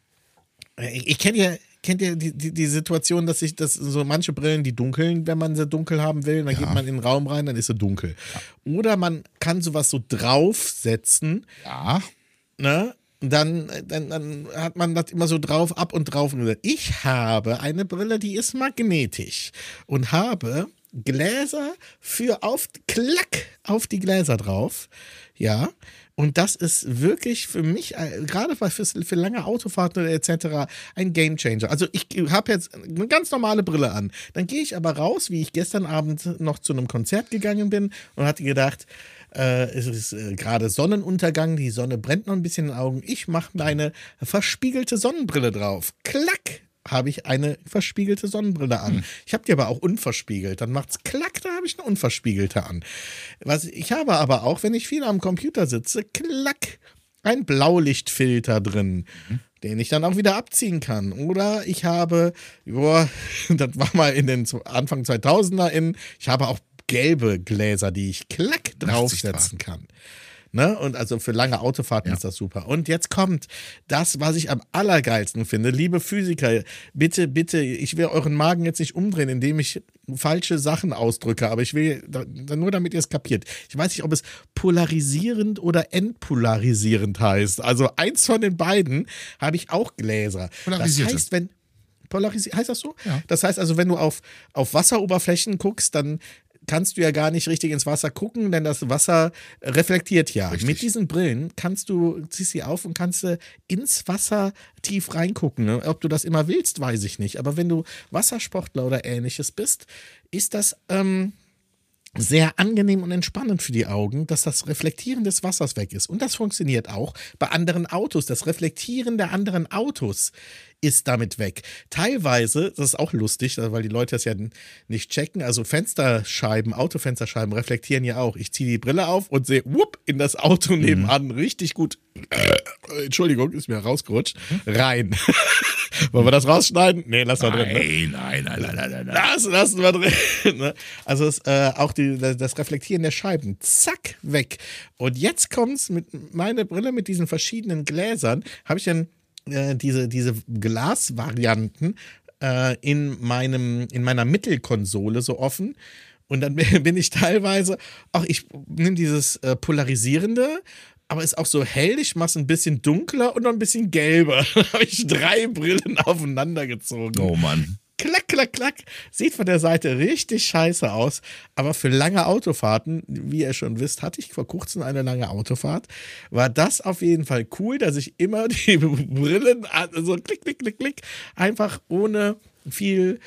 Speaker 2: ich, ich kenne ja. Kennt ihr die, die, die Situation, dass sich das so manche Brillen, die dunkeln, wenn man sie dunkel haben will, dann
Speaker 1: Ja.
Speaker 2: geht man in den Raum rein, dann ist sie dunkel. Ja. Oder man kann sowas so draufsetzen,
Speaker 1: Ja.
Speaker 2: ne? Dann, dann, dann hat man das immer so drauf, ab und drauf. Ich habe eine Brille, die ist magnetisch und habe Gläser für auf, klack, auf die Gläser drauf. Ja. Und das ist wirklich für mich, gerade für, für lange Autofahrten oder et cetera, ein Gamechanger. Also ich habe jetzt eine ganz normale Brille an. Dann gehe ich aber raus, wie ich gestern Abend noch zu einem Konzert gegangen bin und hatte gedacht, äh, es ist äh, gerade Sonnenuntergang, die Sonne brennt noch ein bisschen in den Augen. Ich mache meine verspiegelte Sonnenbrille drauf. Klack! Habe ich eine verspiegelte Sonnenbrille an. Hm. Ich habe die aber auch unverspiegelt. Dann macht's klack, da habe ich eine unverspiegelte an. Was ich habe aber auch, wenn ich viel am Computer sitze, klack, ein Blaulichtfilter drin, mhm. den ich dann auch wieder abziehen kann. Oder ich habe, boah, das war mal in den Anfang zweitausender in, ich habe auch gelbe Gläser, die ich klack draufsetzen kann. Ne? Und also für lange Autofahrten ja. ist das super. Und jetzt kommt das, was ich am allergeilsten finde. Liebe Physiker, bitte, bitte, ich will euren Magen jetzt nicht umdrehen, indem ich falsche Sachen ausdrücke, aber ich will, nur damit ihr es kapiert. Ich weiß nicht, ob es polarisierend oder entpolarisierend heißt. Also eins von den beiden habe ich auch Gläser.
Speaker 1: Polarisierte.
Speaker 2: Das heißt, wenn Polarisiert, heißt das so?
Speaker 1: Ja.
Speaker 2: Das heißt also, wenn du auf, auf Wasseroberflächen guckst, dann kannst du ja gar nicht richtig ins Wasser gucken, denn das Wasser reflektiert ja. Richtig. Mit diesen Brillen kannst du, ziehst sie auf und kannst du ins Wasser tief reingucken. Ne? Ob du das immer willst, weiß ich nicht. Aber wenn du Wassersportler oder ähnliches bist, ist das ähm, sehr angenehm und entspannend für die Augen, dass das Reflektieren des Wassers weg ist. Und das funktioniert auch bei anderen Autos. Das Reflektieren der anderen Autos ist damit weg. Teilweise, das ist auch lustig, weil die Leute das ja nicht checken, also Fensterscheiben, Autofensterscheiben reflektieren ja auch. Ich ziehe die Brille auf und sehe, whoop, in das Auto nebenan, mhm. richtig gut, äh, Entschuldigung, ist mir rausgerutscht, rein. Wollen wir das rausschneiden? Nee, lass mal drin. Ne?
Speaker 1: Nein, nein, nein, nein, nein, nein.
Speaker 2: Das lassen wir drin. Also es, äh, auch die, das Reflektieren der Scheiben, zack, weg. Und jetzt kommt's mit meiner Brille mit diesen verschiedenen Gläsern, habe ich dann äh, diese, diese Glasvarianten äh, in meinem, in meiner Mittelkonsole so offen. Und dann bin ich teilweise, ach, ich nehme dieses äh, Polarisierende, aber ist auch so hell, ich mache es ein bisschen dunkler und noch ein bisschen gelber. Da habe ich drei Brillen aufeinander gezogen.
Speaker 1: Oh Mann.
Speaker 2: Klack, klack, klack. Sieht von der Seite richtig scheiße aus. Aber für lange Autofahrten, wie ihr schon wisst, hatte ich vor kurzem eine lange Autofahrt, war das auf jeden Fall cool, dass ich immer die Brillen, also klick, klick, klick, klick, einfach ohne viel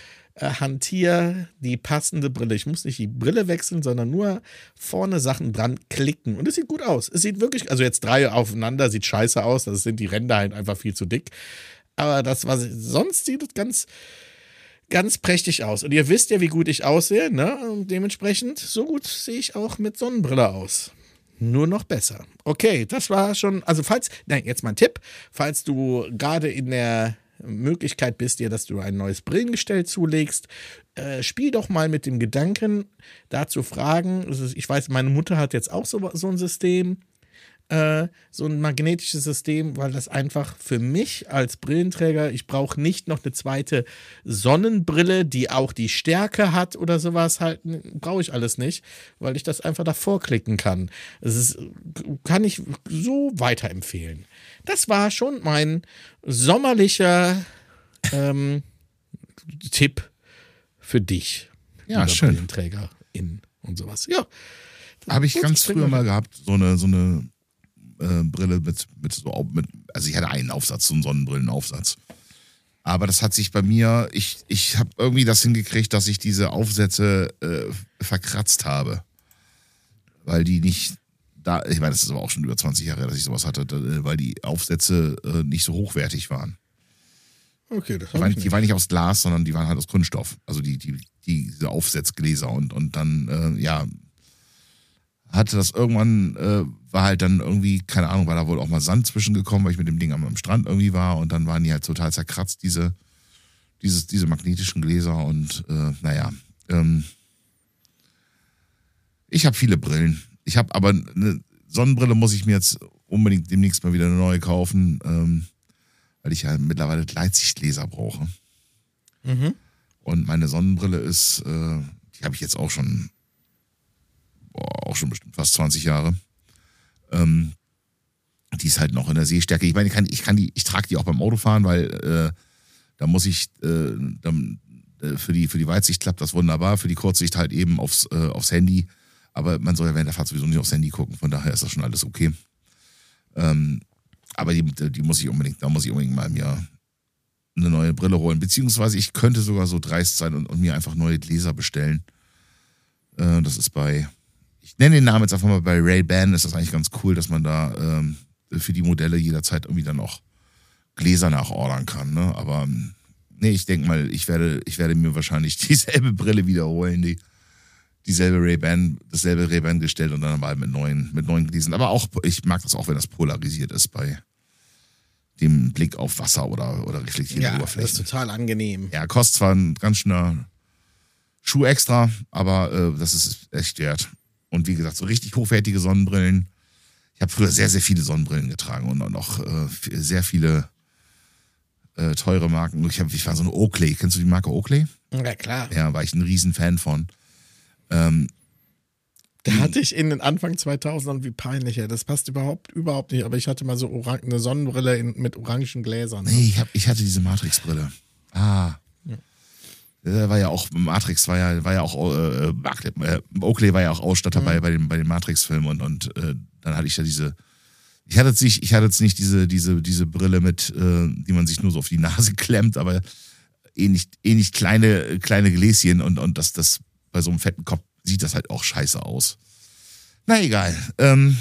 Speaker 2: hantier die passende Brille. Ich muss nicht die Brille wechseln, sondern nur vorne Sachen dran klicken. Und es sieht gut aus. Es sieht wirklich, also jetzt drei aufeinander, sieht scheiße aus. Das sind die Ränder halt einfach viel zu dick. Aber das, was ich, sonst sieht es ganz, ganz prächtig aus. Und ihr wisst ja, wie gut ich aussehe, ne? Und dementsprechend, so gut sehe ich auch mit Sonnenbrille aus. Nur noch besser. Okay, das war schon, also falls, nein, jetzt mal ein Tipp. Falls du gerade in der Möglichkeit bist dir, dass du ein neues Brillengestell zulegst, äh, spiel doch mal mit dem Gedanken, da zu fragen, also ich weiß, meine Mutter hat jetzt auch so, so ein System, äh, so ein magnetisches System, weil das einfach für mich als Brillenträger, ich brauche nicht noch eine zweite Sonnenbrille, die auch die Stärke hat oder sowas halt, brauche ich alles nicht, weil ich das einfach davor klicken kann. Das ist, kann ich so weiterempfehlen. Das war schon mein sommerlicher ähm, Tipp für dich,
Speaker 1: Ja, schön.
Speaker 2: BrillenträgerInnen und sowas. Ja.
Speaker 1: Habe ich
Speaker 2: Gut,
Speaker 1: ganz
Speaker 2: bringen
Speaker 1: früher
Speaker 2: wir
Speaker 1: mal
Speaker 2: mit.
Speaker 1: gehabt, so eine, so eine äh, Brille mit, mit so, mit, also ich hatte einen Aufsatz, so einen Sonnenbrillenaufsatz. Aber das hat sich bei mir, ich, ich habe irgendwie das hingekriegt, dass ich diese Aufsätze äh, verkratzt habe. Weil die nicht da, ich meine, das ist aber auch schon über zwanzig Jahre her, dass ich sowas hatte, da, weil die Aufsätze äh, nicht so hochwertig waren.
Speaker 2: Okay, das
Speaker 1: Die
Speaker 2: habe
Speaker 1: waren,
Speaker 2: ich
Speaker 1: die
Speaker 2: nicht.
Speaker 1: waren nicht aus Glas, sondern die waren halt aus Kunststoff. Also die, die, die, diese Aufsetzgläser und, und dann, äh, ja, hatte das irgendwann, äh, war halt dann irgendwie, keine Ahnung, war da wohl auch mal Sand zwischengekommen, weil ich mit dem Ding am, am Strand irgendwie war und dann waren die halt total zerkratzt, diese, dieses, diese magnetischen Gläser und äh, naja, ähm, ich habe viele Brillen. Ich habe aber eine Sonnenbrille muss ich mir jetzt unbedingt demnächst mal wieder eine neue kaufen, ähm, weil ich ja mittlerweile Gleitsichtgläser brauche.
Speaker 2: Mhm.
Speaker 1: Und meine Sonnenbrille ist, äh, die habe ich jetzt auch schon, boah, auch schon bestimmt fast zwanzig Jahre. Ähm, die ist halt noch in der Sehstärke. Ich meine, ich kann, ich kann die, ich trage die auch beim Autofahren, weil äh, da muss ich, äh, dann, äh, für die, für die Weitsicht klappt das wunderbar, für die Kurzsicht halt eben aufs, äh, aufs Handy. Aber man soll ja während der Fahrt sowieso nicht aufs Handy gucken, von daher ist das schon alles okay. Ähm, aber die, die muss ich unbedingt, da muss ich unbedingt mal mir eine neue Brille holen. Beziehungsweise ich könnte sogar so dreist sein und, und mir einfach neue Gläser bestellen. Äh, das ist bei, ich nenne den Namen jetzt einfach mal, bei Ray-Ban ist das eigentlich ganz cool, dass man da ähm, für die Modelle jederzeit irgendwie dann auch Gläser nachordern kann. Ne? Aber nee, ich denke mal, ich werde, ich werde mir wahrscheinlich dieselbe Brille wiederholen, die dieselbe Ray-Ban, dasselbe Ray-Ban gestellt und dann mal mit neuen, mit neuen Gläsern. Aber auch, ich mag das auch, wenn das polarisiert ist bei dem Blick auf Wasser oder, oder reflektierende
Speaker 2: Ja, das
Speaker 1: Oberflächen.
Speaker 2: ist total angenehm.
Speaker 1: Ja, kostet zwar ein ganz schöner Schuh extra, aber äh, das ist echt wert. Und wie gesagt, so richtig hochwertige Sonnenbrillen. Ich habe früher sehr, sehr viele Sonnenbrillen getragen und auch noch äh, sehr viele äh, teure Marken. Ich, hab, ich war so eine Oakley. Kennst du die Marke Oakley?
Speaker 2: Ja, klar.
Speaker 1: Ja, war ich ein Riesenfan von. Ähm,
Speaker 2: Da hatte ich in den Anfang zweitausendern, wie peinlich, ja. Das passt überhaupt, überhaupt nicht. Aber ich hatte mal so orang- eine Sonnenbrille in, mit orangen Gläsern.
Speaker 1: nee, ich, hab, ich hatte diese Matrix-Brille. Ah.
Speaker 2: Ja.
Speaker 1: Der war ja auch, Matrix war ja, war ja auch, äh, äh, Oakley war ja auch Ausstatter
Speaker 2: Mhm.
Speaker 1: bei, bei den, bei den Matrix-Filmen und, und äh, dann hatte ich ja diese, ich hatte jetzt nicht, ich hatte jetzt nicht diese, diese, diese Brille mit, äh, die man sich nur so auf die Nase klemmt, aber ähnlich, ähnlich kleine, kleine Gläschen und, und das, das bei so einem fetten Kopf sieht das halt auch scheiße aus. Na egal, ähm,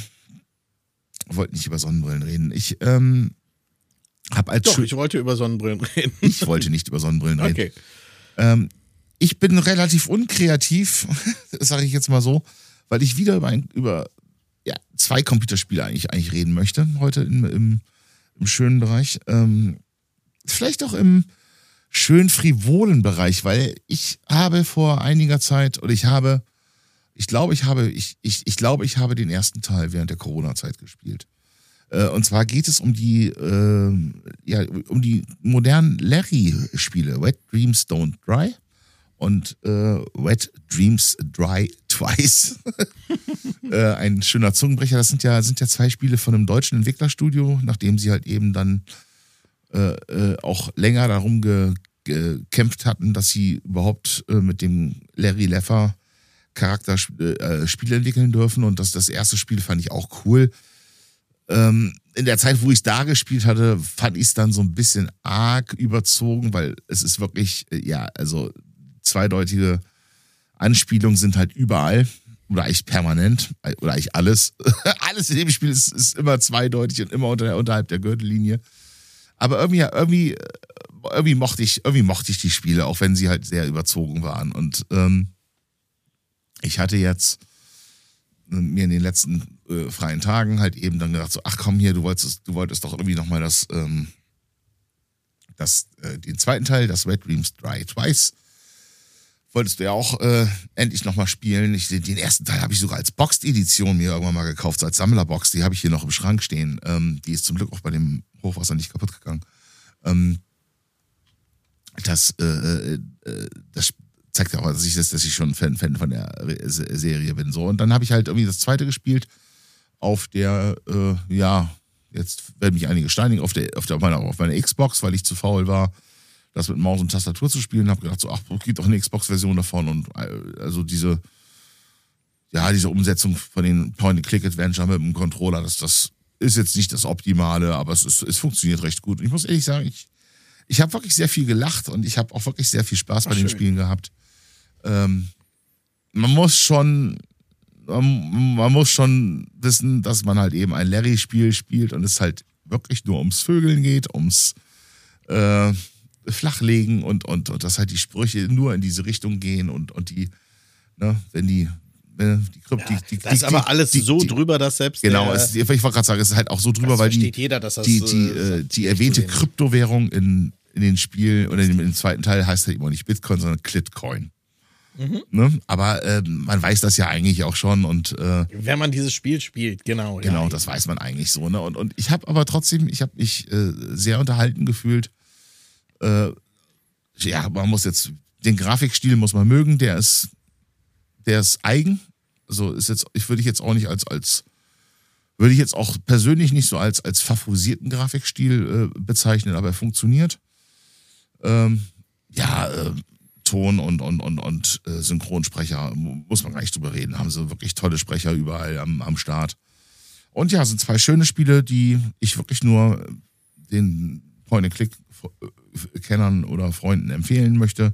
Speaker 1: wollte nicht über Sonnenbrillen reden. Ich, ähm, hab als
Speaker 2: Doch,
Speaker 1: Schul-
Speaker 2: ich wollte über Sonnenbrillen reden.
Speaker 1: ich wollte nicht über Sonnenbrillen reden.
Speaker 2: Okay.
Speaker 1: Ähm, ich bin relativ unkreativ, sage ich jetzt mal so, weil ich wieder über, ein, über ja, zwei Computerspiele eigentlich, eigentlich reden möchte, heute im, im, im schönen Bereich. Ähm, vielleicht auch im schön frivolen Bereich, weil ich habe vor einiger Zeit, oder ich habe, ich glaube, ich habe, ich, ich, ich glaube, ich habe den ersten Teil während der Corona-Zeit gespielt. Äh, und zwar geht es um die, äh, ja, um die modernen Larry-Spiele, Wet Dreams Don't Dry und äh, Wet Dreams Dry Twice. äh, ein schöner Zungenbrecher. Das sind ja, sind ja zwei Spiele von einem deutschen Entwicklerstudio, nachdem sie halt eben dann äh, äh, auch länger darum ge, gekämpft hatten, dass sie überhaupt äh, mit dem Larry Leffer Charakter äh, Spiele entwickeln dürfen. Und das, das erste Spiel fand ich auch cool. Ähm, in der Zeit, wo ich es da gespielt hatte, fand ich es dann so ein bisschen arg überzogen, weil es ist wirklich, äh, ja, also zweideutige Anspielungen sind halt überall oder eigentlich permanent oder eigentlich alles. Alles in dem Spiel ist, ist immer zweideutig und immer unter, unterhalb der Gürtellinie. Aber irgendwie, irgendwie, irgendwie mochte ich, irgendwie mochte ich die Spiele, auch wenn sie halt sehr überzogen waren. Und ähm, ich hatte jetzt mir in den letzten äh, freien Tagen halt eben dann gedacht so, ach komm hier, du wolltest, du wolltest doch irgendwie nochmal das, ähm, das, äh, den zweiten Teil, das Wet Dreams Dry Twice, wolltest du ja auch äh, endlich nochmal spielen. Ich, den ersten Teil habe ich sogar als Boxed-Edition mir irgendwann mal gekauft, so als Sammlerbox, die habe ich hier noch im Schrank stehen. Ähm, die ist zum Glück auch bei dem Hochwasser nicht kaputt gegangen. Ähm, das, äh, äh, das zeigt ja auch, dass ich, dass ich schon Fan, Fan von der Serie bin. So. Und dann habe ich halt irgendwie das zweite gespielt auf der, äh, ja, jetzt werden mich einige steinigen, auf der, auf der meiner, auf meiner Xbox, weil ich zu faul war, das mit Maus und Tastatur zu spielen. Habe gedacht, so, ach, es gibt doch eine Xbox-Version davon. Und also diese, ja, diese Umsetzung von den Point-and-Click-Adventure mit dem Controller, das, das ist jetzt nicht das Optimale, aber es, ist, es funktioniert recht gut. Und ich muss ehrlich sagen, ich, ich habe wirklich sehr viel gelacht und ich habe auch wirklich sehr viel Spaß bei ach, den schön. Spielen gehabt. Ähm, man muss schon, man, man muss schon wissen, dass man halt eben ein Larry-Spiel spielt und es halt wirklich nur ums Vögeln geht, ums äh, Flachlegen und, und, und dass halt die Sprüche nur in diese Richtung gehen und, und die, ne, wenn die Die Krypt,
Speaker 2: ja,
Speaker 1: die, die,
Speaker 2: das ist
Speaker 1: die,
Speaker 2: aber alles
Speaker 1: die,
Speaker 2: so
Speaker 1: die,
Speaker 2: drüber, dass selbst
Speaker 1: genau,
Speaker 2: der,
Speaker 1: es, ich wollte gerade sagen, es ist halt auch so drüber,
Speaker 2: das
Speaker 1: weil die,
Speaker 2: jeder, dass das,
Speaker 1: die, die,
Speaker 2: äh,
Speaker 1: äh, die erwähnte Kryptowährung in, in den Spielen oder in dem zweiten Teil heißt halt immer nicht Bitcoin, sondern Clitcoin. Mhm. Ne? Aber äh, man weiß das ja eigentlich auch schon und äh,
Speaker 2: wenn man dieses Spiel spielt, genau.
Speaker 1: Genau, ja. Das weiß man eigentlich so. Ne? Und, und ich habe aber trotzdem, ich habe mich äh, sehr unterhalten gefühlt. Äh, ja, man muss jetzt, den Grafikstil muss man mögen, der ist, der ist eigen. Also ist jetzt, ich würde ich jetzt auch nicht als, als würde ich jetzt auch persönlich nicht so als, als favorisierten Grafikstil äh, bezeichnen, aber er funktioniert. Ähm, ja, äh, Ton und, und, und, und äh, Synchronsprecher, muss man gar nicht drüber reden, haben sie wirklich tolle Sprecher überall am, am Start. Und ja, sind zwei schöne Spiele, die ich wirklich nur den Point-and-Click-Kennern oder Freunden empfehlen möchte.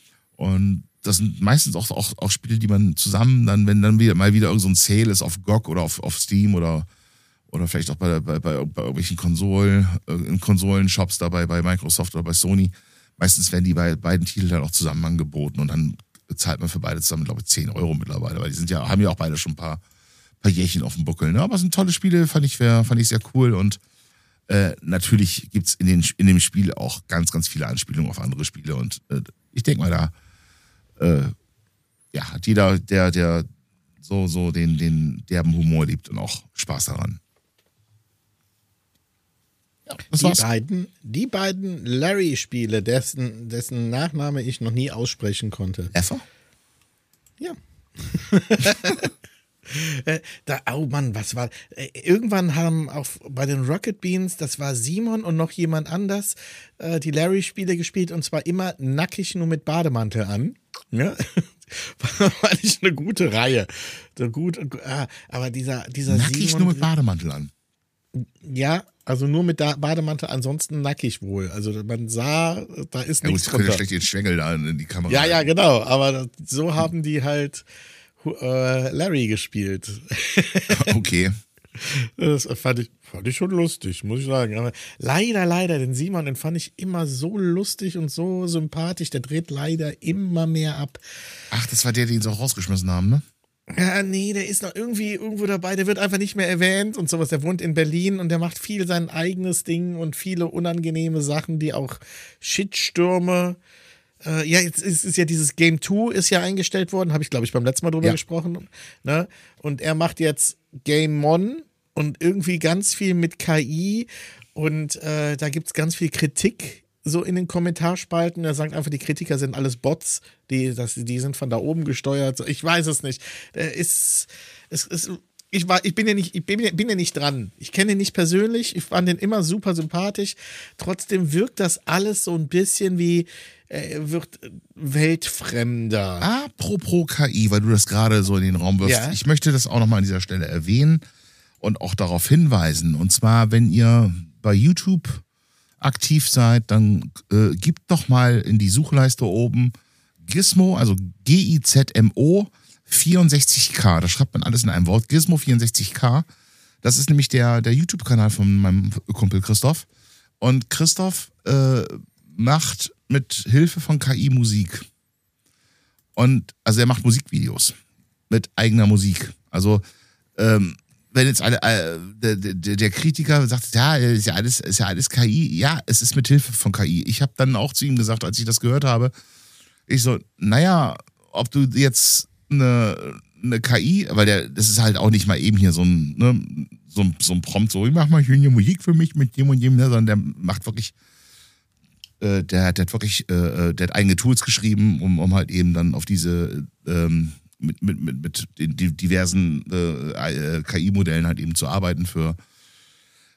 Speaker 1: Und das sind meistens auch, auch, auch Spiele, die man zusammen dann, wenn dann wieder mal wieder irgend so ein Sale ist auf G O G oder auf, auf Steam oder, oder vielleicht auch bei, bei, bei, bei irgendwelchen Konsolen, in Konsolenshops dabei, bei Microsoft oder bei Sony. Meistens werden die bei beiden Titeln dann auch zusammen angeboten und dann zahlt man für beide zusammen, glaube ich, zehn Euro mittlerweile, weil die sind ja, haben ja auch beide schon ein paar, paar Jährchen auf dem Buckel. Ne? Aber es sind tolle Spiele, fand ich, fand ich sehr cool und äh, natürlich gibt es in, den, in dem Spiel auch ganz, ganz viele Anspielungen auf andere Spiele und äh, ich denke mal, da Äh, ja, hat jeder, der, der so, so den, den derben Humor liebt und auch Spaß daran.
Speaker 2: Ja, das die, war's. Beiden, die beiden Larry-Spiele, dessen, dessen Nachname ich noch nie aussprechen konnte.
Speaker 1: Effer?
Speaker 2: Ja. äh, da, oh Mann, was war. Äh, irgendwann haben auch bei den Rocket Beans, das war Simon und noch jemand anders, äh, die Larry-Spiele gespielt und zwar immer nackig nur mit Bademantel an. Ja, war nicht eine gute Reihe. So gut, ah, aber dieser, dieser
Speaker 1: nackig
Speaker 2: Simon,
Speaker 1: nur mit Bademantel an.
Speaker 2: Ja, also nur mit Bademantel, ansonsten nackig wohl. Also man sah, da ist
Speaker 1: ja,
Speaker 2: nichts
Speaker 1: gut, drunter. Schlecht den Schwengel da in die Kamera.
Speaker 2: Ja, ja, genau. Aber so haben die halt äh, Larry gespielt.
Speaker 1: Okay.
Speaker 2: Das fand ich, fand ich schon lustig, muss ich sagen. Aber leider, leider, den Simon, den fand ich immer so lustig und so sympathisch. Der dreht leider immer mehr ab.
Speaker 1: Ach, das war der, den sie auch rausgeschmissen haben, ne?
Speaker 2: Ja, nee, der ist noch irgendwie irgendwo dabei. Der wird einfach nicht mehr erwähnt und sowas. Der wohnt in Berlin und der macht viel sein eigenes Ding und viele unangenehme Sachen, die auch Shitstürme. Äh, ja, jetzt ist, ist ja dieses Game zwei ist ja eingestellt worden. Habe ich, glaube ich, beim letzten Mal drüber ja. gesprochen. Ne? Und er macht jetzt Game One und irgendwie ganz viel mit K I und äh, da gibt es ganz viel Kritik so in den Kommentarspalten. Er sagt einfach, die Kritiker sind alles Bots, die, das, die sind von da oben gesteuert. Ich weiß es nicht. Er ist, es ist, ich, war, ich, bin ja nicht, ich bin, bin ja nicht dran. Ich kenne ihn nicht persönlich. Ich fand ihn immer super sympathisch. Trotzdem wirkt das alles so ein bisschen wie, er wird weltfremder.
Speaker 1: Apropos K I, weil du das gerade so in den Raum wirfst. Ja. Ich möchte das auch nochmal an dieser Stelle erwähnen und auch darauf hinweisen. Und zwar, wenn ihr bei YouTube aktiv seid, dann äh, gebt doch mal in die Suchleiste oben Gizmo, also G I Z M O vierundsechzig K. Da schreibt man alles in einem Wort. Gizmo vierundsechzig K. Das ist nämlich der, der YouTube-Kanal von meinem Kumpel Christoph. Und Christoph äh, macht mit Hilfe von K I Musik. Und also er macht Musikvideos mit eigener Musik. Also ähm, wenn jetzt alle, äh, der, der, der Kritiker sagt, ja, ist ja alles, ist ja alles K I. Ja, es ist mit Hilfe von K I. Ich habe dann auch zu ihm gesagt, als ich das gehört habe, ich so, naja, ob du jetzt eine, eine K I, weil der, das ist halt auch nicht mal eben hier so ein, ne, so, so ein Prompt, so, ich mach mal schön Musik für mich mit dem und dem, ne, sondern der macht wirklich, äh, der, der hat wirklich, äh, der hat eigene Tools geschrieben, um, um halt eben dann auf diese, ähm, mit, mit, mit, mit den diversen äh, K I-Modellen halt eben zu arbeiten für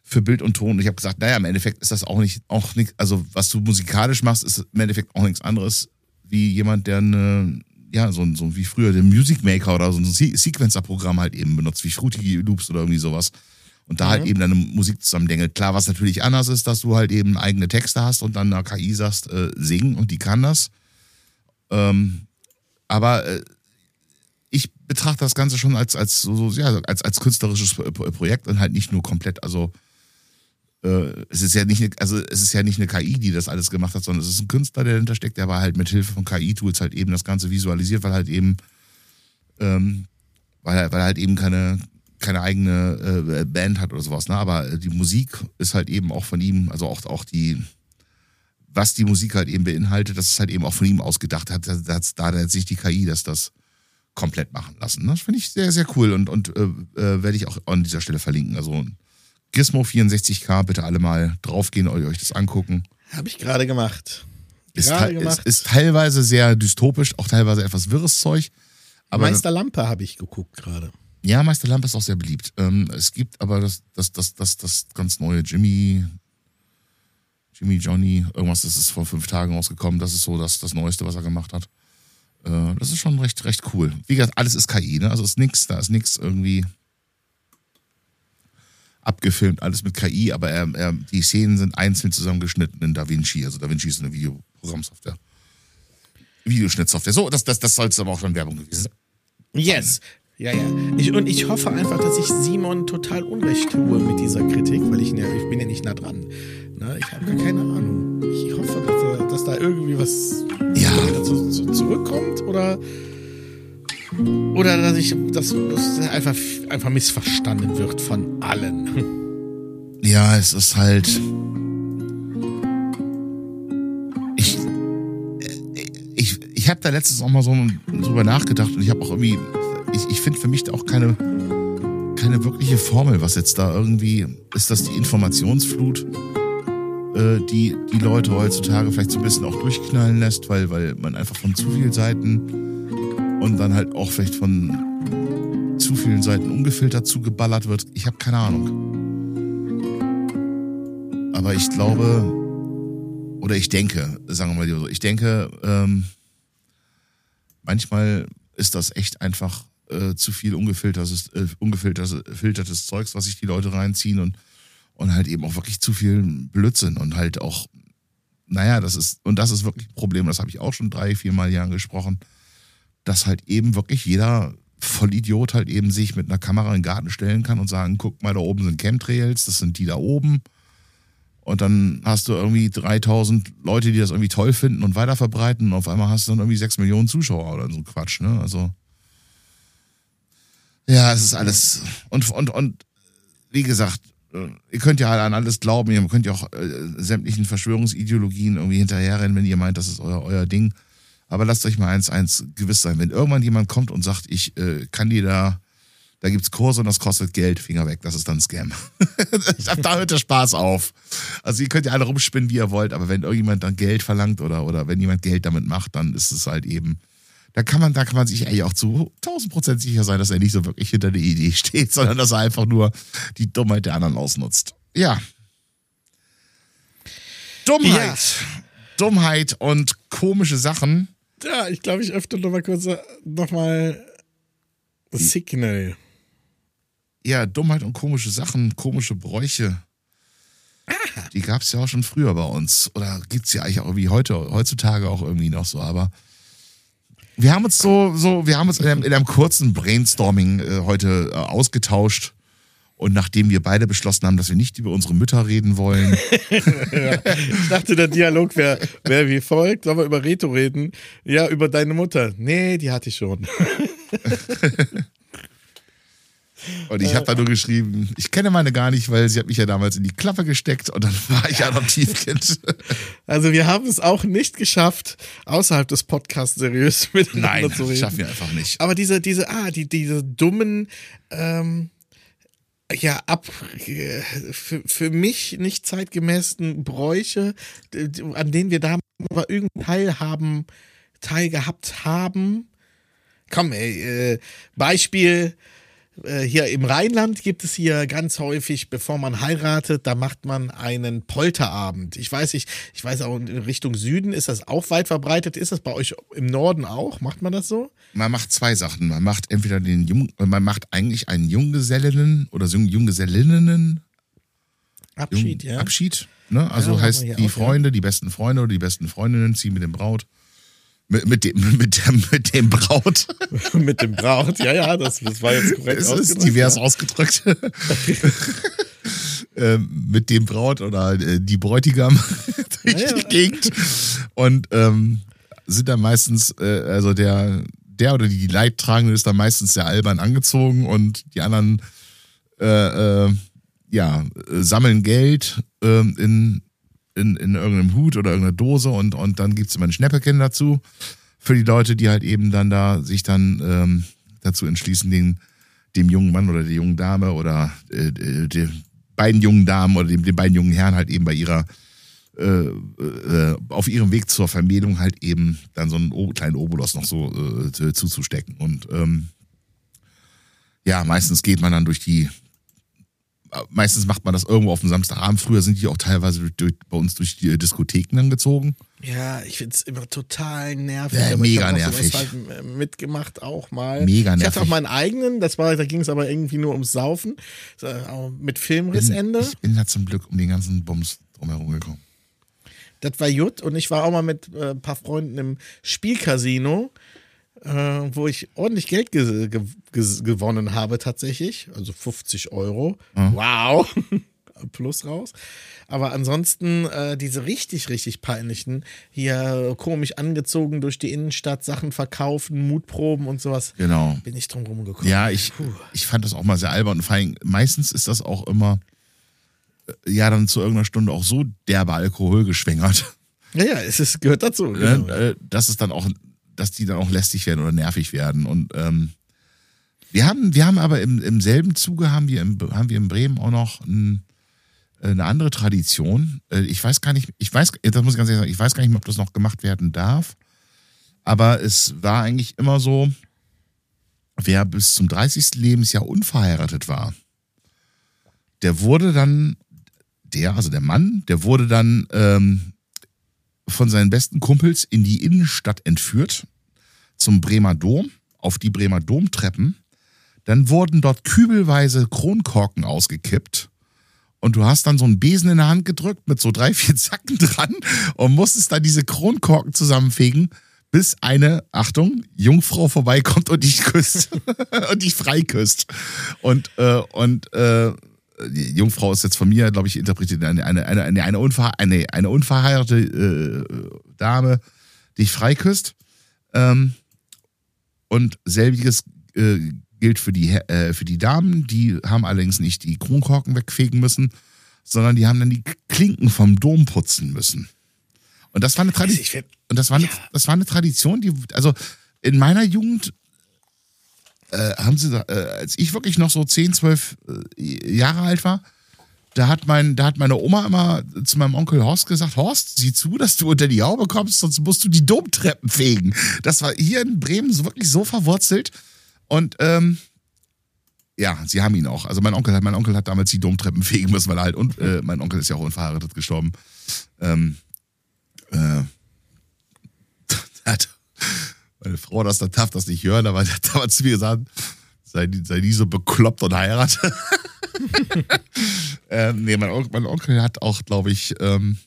Speaker 1: für Bild und Ton. Und ich habe gesagt, naja, im Endeffekt ist das auch nicht, auch nicht, also was du musikalisch machst, ist im Endeffekt auch nichts anderes wie jemand, der eine, ja, so, so wie früher den Music Maker oder so ein Se- Sequencer-Programm halt eben benutzt, wie Fruity Loops oder irgendwie sowas. Und da
Speaker 2: Mhm.
Speaker 1: halt eben deine Musik zusammendengelt. Klar, was natürlich anders ist, dass du halt eben eigene Texte hast und dann einer K I sagst, äh, singen und die kann das. Ähm, aber äh, ich betrachte das Ganze schon als, als, so, so, ja, als, als künstlerisches Projekt und halt nicht nur komplett, also äh, es ist ja nicht eine, also es ist ja nicht eine K I, die das alles gemacht hat, sondern es ist ein Künstler, der dahinter steckt, der aber halt mit Hilfe von K I-Tools halt eben das Ganze visualisiert, weil halt eben ähm, weil, er- weil er halt eben keine, keine eigene äh, Band hat oder sowas, ne? Aber die Musik ist halt eben auch von ihm, also auch, auch die, was die Musik halt eben beinhaltet, das ist halt eben auch von ihm ausgedacht, hat, da, da da hat sich die K I das, das komplett machen lassen. Das finde ich sehr, sehr cool und, und äh, äh, werde ich auch an dieser Stelle verlinken. Also Gizmo vierundsechzig K, bitte alle mal draufgehen und euch das angucken.
Speaker 2: Habe ich gerade gemacht.
Speaker 1: Ist,
Speaker 2: Gerade
Speaker 1: te- ist,
Speaker 2: gemacht.
Speaker 1: ist teilweise sehr dystopisch, auch teilweise etwas wirres Zeug. Aber
Speaker 2: Meister Lampe habe ich geguckt gerade.
Speaker 1: ja, Meister Lampe ist auch sehr beliebt. Ähm, es gibt aber das, das, das, das, das ganz neue Jimmy, Jimmy Johnny, irgendwas, das ist vor fünf Tagen rausgekommen. Das ist so das, das Neueste, was er gemacht hat. Äh, das ist schon recht, recht cool. Wie gesagt, alles ist K I, ne? Also ist nix, da ist nix irgendwie abgefilmt, alles mit K I, aber er, er, die Szenen sind einzeln zusammengeschnitten in DaVinci. Also DaVinci ist eine Videoprogrammsoftware. Videoschnittsoftware. So, das, das, das soll es aber auch schon Werbung gewesen sein.
Speaker 2: Yes. Ja, ja. Ich, und ich hoffe einfach, dass ich Simon total Unrecht tue mit dieser Kritik, weil ich, ne, ich bin ja nicht nah dran. Ne, ich habe gar keine Ahnung. Ich hoffe, dass, da- dass da irgendwie was
Speaker 1: Ja.
Speaker 2: dazu zu, zurückkommt oder, oder dass ich dass, dass einfach, einfach missverstanden wird von allen.
Speaker 1: Ja, es ist halt. Ich, ich, ich habe da letztens auch mal so drüber nachgedacht und ich habe auch irgendwie. Ich, ich finde für mich da auch keine, keine wirkliche Formel, was jetzt da irgendwie. Ist das die Informationsflut, äh, die die Leute heutzutage vielleicht so ein bisschen auch durchknallen lässt, weil, weil man einfach von zu vielen Seiten und dann halt auch vielleicht von zu vielen Seiten ungefiltert zugeballert wird. Ich habe keine Ahnung. Aber ich glaube, oder ich denke, sagen wir mal so, ich denke, ähm, manchmal ist das echt einfach äh, zu viel ungefiltertes, äh, ungefiltertes filtertes Zeugs, was sich die Leute reinziehen und, und halt eben auch wirklich zu viel Blödsinn und halt auch, naja, das ist, und das ist wirklich ein Problem, das habe ich auch schon drei, vier Mal hier angesprochen, dass halt eben wirklich jeder Vollidiot halt eben sich mit einer Kamera in den Garten stellen kann und sagen, guck mal, da oben sind Chemtrails, das sind die da oben. Und dann hast du irgendwie dreitausend Leute, die das irgendwie toll finden und weiterverbreiten. Und auf einmal hast du dann irgendwie sechs Millionen Zuschauer oder so Quatsch, ne? Also. Ja, es ist alles. Und, und, und wie gesagt, äh, ihr könnt ja halt an alles glauben. Ihr könnt ja auch äh, sämtlichen Verschwörungsideologien irgendwie hinterherrennen, wenn ihr meint, das ist euer, euer Ding. Aber lasst euch mal eins, eins gewiss sein. Wenn irgendwann jemand kommt und sagt, ich äh, kann dir da. Da gibt's Kurse und das kostet Geld, Finger weg, das ist dann ein Scam. Da hört der Spaß auf. Also ihr könnt ja alle rumspinnen, wie ihr wollt, aber wenn irgendjemand dann Geld verlangt oder, oder wenn jemand Geld damit macht, dann ist es halt eben, da kann man, da kann man sich eigentlich auch zu tausend Prozent sicher sein, dass er nicht so wirklich hinter der Idee steht, sondern dass er einfach nur die Dummheit der anderen ausnutzt. Ja. Dummheit.
Speaker 2: Ja.
Speaker 1: Dummheit und komische Sachen.
Speaker 2: Ja, ich glaube, ich öffne noch mal kurz noch mal Signal.
Speaker 1: Ja, Dummheit und komische Sachen, komische Bräuche. Die gab es ja auch schon früher bei uns. Oder gibt es ja eigentlich auch irgendwie heute, heutzutage auch irgendwie noch so. Aber wir haben uns so, so wir haben uns in einem, in einem kurzen Brainstorming äh, heute äh, ausgetauscht. Und nachdem wir beide beschlossen haben, dass wir nicht über unsere Mütter reden wollen.
Speaker 2: Ich dachte, der Dialog wäre wär wie folgt. Sollen wir über Reto reden? Ja, über deine Mutter. Nee, die hatte ich schon.
Speaker 1: Und ich habe da nur geschrieben, ich kenne meine gar nicht, weil sie hat mich ja damals in die Klappe gesteckt und dann war ich Adoptivkind.
Speaker 2: Also wir haben es auch nicht geschafft, außerhalb des Podcasts seriös miteinander
Speaker 1: Nein,
Speaker 2: zu reden.
Speaker 1: das schaffen wir einfach nicht.
Speaker 2: Aber diese, diese, ah, die, diese dummen, ähm, ja, ab, äh, für, für mich nicht zeitgemäßen Bräuche, d- an denen wir da aber irgendeinen Teilhaben, Teil gehabt haben. Komm, ey, äh, Beispiel, äh, hier im Rheinland gibt es hier ganz häufig, bevor man heiratet, da macht man einen Polterabend. Ich weiß nicht, ich weiß auch in Richtung Süden ist das auch weit verbreitet. Ist das bei euch im Norden auch? Macht man das so?
Speaker 1: Man macht zwei Sachen. Man macht entweder den Jung, man macht eigentlich einen Junggesellinnen oder so Junggesellinnen
Speaker 2: Abschied,
Speaker 1: Jung,
Speaker 2: ja.
Speaker 1: Abschied, ne? Also
Speaker 2: Ja,
Speaker 1: heißt
Speaker 2: machen wir
Speaker 1: die
Speaker 2: hier auch,
Speaker 1: Freunde, die besten Freunde oder die besten Freundinnen ziehen mit dem Braut. Mit, mit, dem, mit, dem, mit dem Braut.
Speaker 2: Mit dem Braut, ja, ja, das, das war jetzt korrekt
Speaker 1: Es
Speaker 2: ausgedrückt.
Speaker 1: ist divers
Speaker 2: ja.
Speaker 1: ausgedrückt. ähm, mit dem Braut oder äh, die Bräutigam durch
Speaker 2: Ja, ja.
Speaker 1: die Gegend. Und ähm, sind dann meistens, äh, also der, der oder die Leidtragende ist dann meistens sehr albern angezogen und die anderen äh, äh, ja, äh, sammeln Geld äh, in In, in irgendeinem Hut oder irgendeiner Dose und, und dann gibt es immer ein Schnäpperchen dazu für die Leute, die halt eben dann da sich dann ähm, dazu entschließen, den, dem jungen Mann oder der jungen Dame oder äh, den beiden jungen Damen oder dem, den beiden jungen Herren halt eben bei ihrer äh, äh, auf ihrem Weg zur Vermählung halt eben dann so einen o- kleinen Obolus noch so äh, zuzustecken. Und ähm, ja, meistens geht man dann durch die Meistens macht man das irgendwo auf dem Samstagabend. Früher sind die auch teilweise durch, durch, bei uns durch die Diskotheken dann gezogen.
Speaker 2: Ja, ich find's immer total nervig.
Speaker 1: Ja,
Speaker 2: aber
Speaker 1: mega
Speaker 2: ich hab auch
Speaker 1: nervig.
Speaker 2: sowas halt mitgemacht auch mal.
Speaker 1: Mega
Speaker 2: Ich
Speaker 1: nervig.
Speaker 2: hatte auch meinen eigenen, das war, da ging es aber irgendwie nur ums Saufen. So, auch mit Filmrissende.
Speaker 1: Ich bin da zum Glück um den ganzen Bums drumherum gekommen.
Speaker 2: Das war gut und ich war auch mal mit äh, ein paar Freunden im Spielcasino, äh, wo ich ordentlich Geld ge ge ge gewonnen habe tatsächlich, also fünfzig Euro.
Speaker 1: Mhm.
Speaker 2: Wow, plus raus. Aber ansonsten äh, diese richtig, richtig peinlichen, hier komisch angezogen durch die Innenstadt, Sachen verkaufen, Mutproben und sowas,
Speaker 1: Genau.
Speaker 2: bin ich drum rumgekommen.
Speaker 1: Ja, ich, ich fand das auch mal sehr albern. Und vor allem, meistens ist das auch immer, äh, ja, dann zu irgendeiner Stunde auch so derbe Alkohol geschwängert,
Speaker 2: Ja, ja, es ist, gehört dazu.
Speaker 1: ne,
Speaker 2: Genau.
Speaker 1: äh, dass es dann auch, dass die dann auch lästig werden oder nervig werden. Und ähm, wir haben, wir haben aber im, im selben Zuge haben wir, im, haben wir in Bremen auch noch ein, eine andere Tradition. Äh, Ich weiß gar nicht, ich weiß, das muss ich ganz ehrlich sagen, ich weiß gar nicht mehr, ob das noch gemacht werden darf. Aber es war eigentlich immer so, wer bis zum dreißigsten Lebensjahr unverheiratet war, der wurde dann, der, also der Mann, der wurde dann ähm, von seinen besten Kumpels in die Innenstadt entführt, zum Bremer Dom, auf die Bremer Domtreppen. Dann wurden dort kübelweise Kronkorken ausgekippt. Und du hast dann so einen Besen in der Hand gedrückt mit so drei, vier Zacken dran und musstest dann diese Kronkorken zusammenfegen, bis eine, Achtung, Jungfrau vorbeikommt und dich küsst und dich freiküsst. Und, äh, und äh, die Jungfrau ist jetzt von mir, glaube ich, interpretiert eine, eine, eine, eine, eine, unver, eine, eine unverheiratete äh, Dame, die dich freiküsst. Ähm, und selbiges äh, gilt für die, äh, für die Damen, die haben allerdings nicht die Kronkorken wegfegen müssen, sondern die haben dann die Klinken vom Dom putzen müssen. Und das war eine Tradition.
Speaker 2: ich find-
Speaker 1: Und das war eine, das war eine Tradition, die, also in meiner Jugend äh, haben sie, äh, als ich wirklich noch so zehn, zwölf äh, Jahre alt war, da hat, mein, da hat meine Oma immer zu meinem Onkel Horst gesagt, Horst, sieh zu, dass du unter die Haube kommst, sonst musst du die Domtreppen fegen. Das war hier in Bremen so wirklich so verwurzelt. Und ähm, ja, sie haben ihn auch. Also mein Onkel hat, mein Onkel hat damals die Domtreppen fegen müssen, weil er halt, und äh, mein Onkel ist ja auch unverheiratet gestorben. Ähm, äh, hat meine Frau, das da darf das nicht hören, aber hat damals zu mir gesagt, sei, sei nie so bekloppt und heirate. ähm, nee, mein Onkel, mein Onkel hat auch, glaube ich, ähm,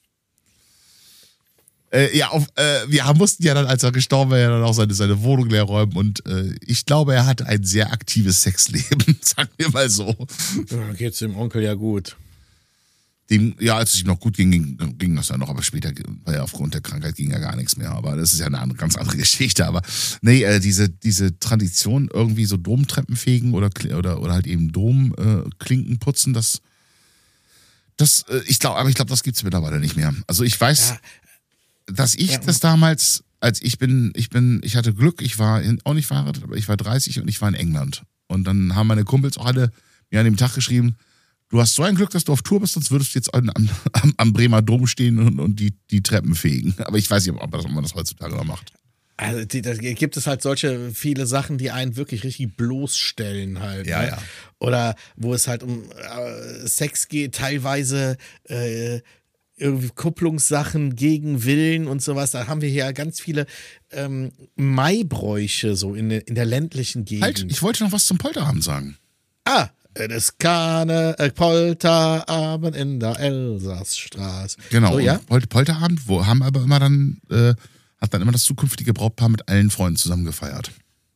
Speaker 1: äh, ja, auf, äh, wir mussten ja dann, als er gestorben war, ja dann auch seine, seine Wohnung leer räumen und äh, ich glaube, er hatte ein sehr aktives Sexleben, sagen wir mal so.
Speaker 2: Ja, geht's dem Onkel ja gut.
Speaker 1: Dem, ja, als es ihm noch gut ging, ging, ging das ja noch, aber später, weil ja aufgrund der Krankheit ging ja gar nichts mehr. Aber das ist ja eine andere, ganz andere Geschichte. Aber nee, äh, diese, diese Tradition, irgendwie so Domtreppen fegen oder, oder, oder halt eben Domklinken äh, putzen, das, das, äh, ich glaube, aber ich glaube, das gibt's mittlerweile nicht mehr. Also ich weiß,
Speaker 2: Ja.
Speaker 1: dass ich
Speaker 2: Ja.
Speaker 1: das damals, als ich bin, ich bin, ich hatte Glück, ich war in, auch nicht verheiratet, aber ich war dreißig und ich war in England. Und dann haben meine Kumpels auch alle mir an dem Tag geschrieben, du hast so ein Glück, dass du auf Tour bist, sonst würdest du jetzt am, am, am Bremer Dom stehen und, und die, die Treppen fegen. Aber ich weiß nicht, ob, das, ob man das heutzutage noch macht.
Speaker 2: Also die, da gibt es halt solche viele Sachen, die einen wirklich richtig bloßstellen halt.
Speaker 1: Ja,
Speaker 2: ne?
Speaker 1: ja.
Speaker 2: Oder wo es halt um äh, Sex geht, teilweise äh, irgendwie Kupplungssachen gegen Willen und sowas. Da haben wir hier ganz viele ähm, Maibräuche so in, in der ländlichen Gegend.
Speaker 1: Halt, ich wollte noch was zum Polterabend sagen.
Speaker 2: Ah, es keine äh, Polterabend in der Elsassstraße.
Speaker 1: Genau,
Speaker 2: So, ja?
Speaker 1: und Pol- Polterabend, wo haben aber immer dann, äh, hat dann immer das zukünftige Brautpaar mit allen Freunden zusammen gefeiert.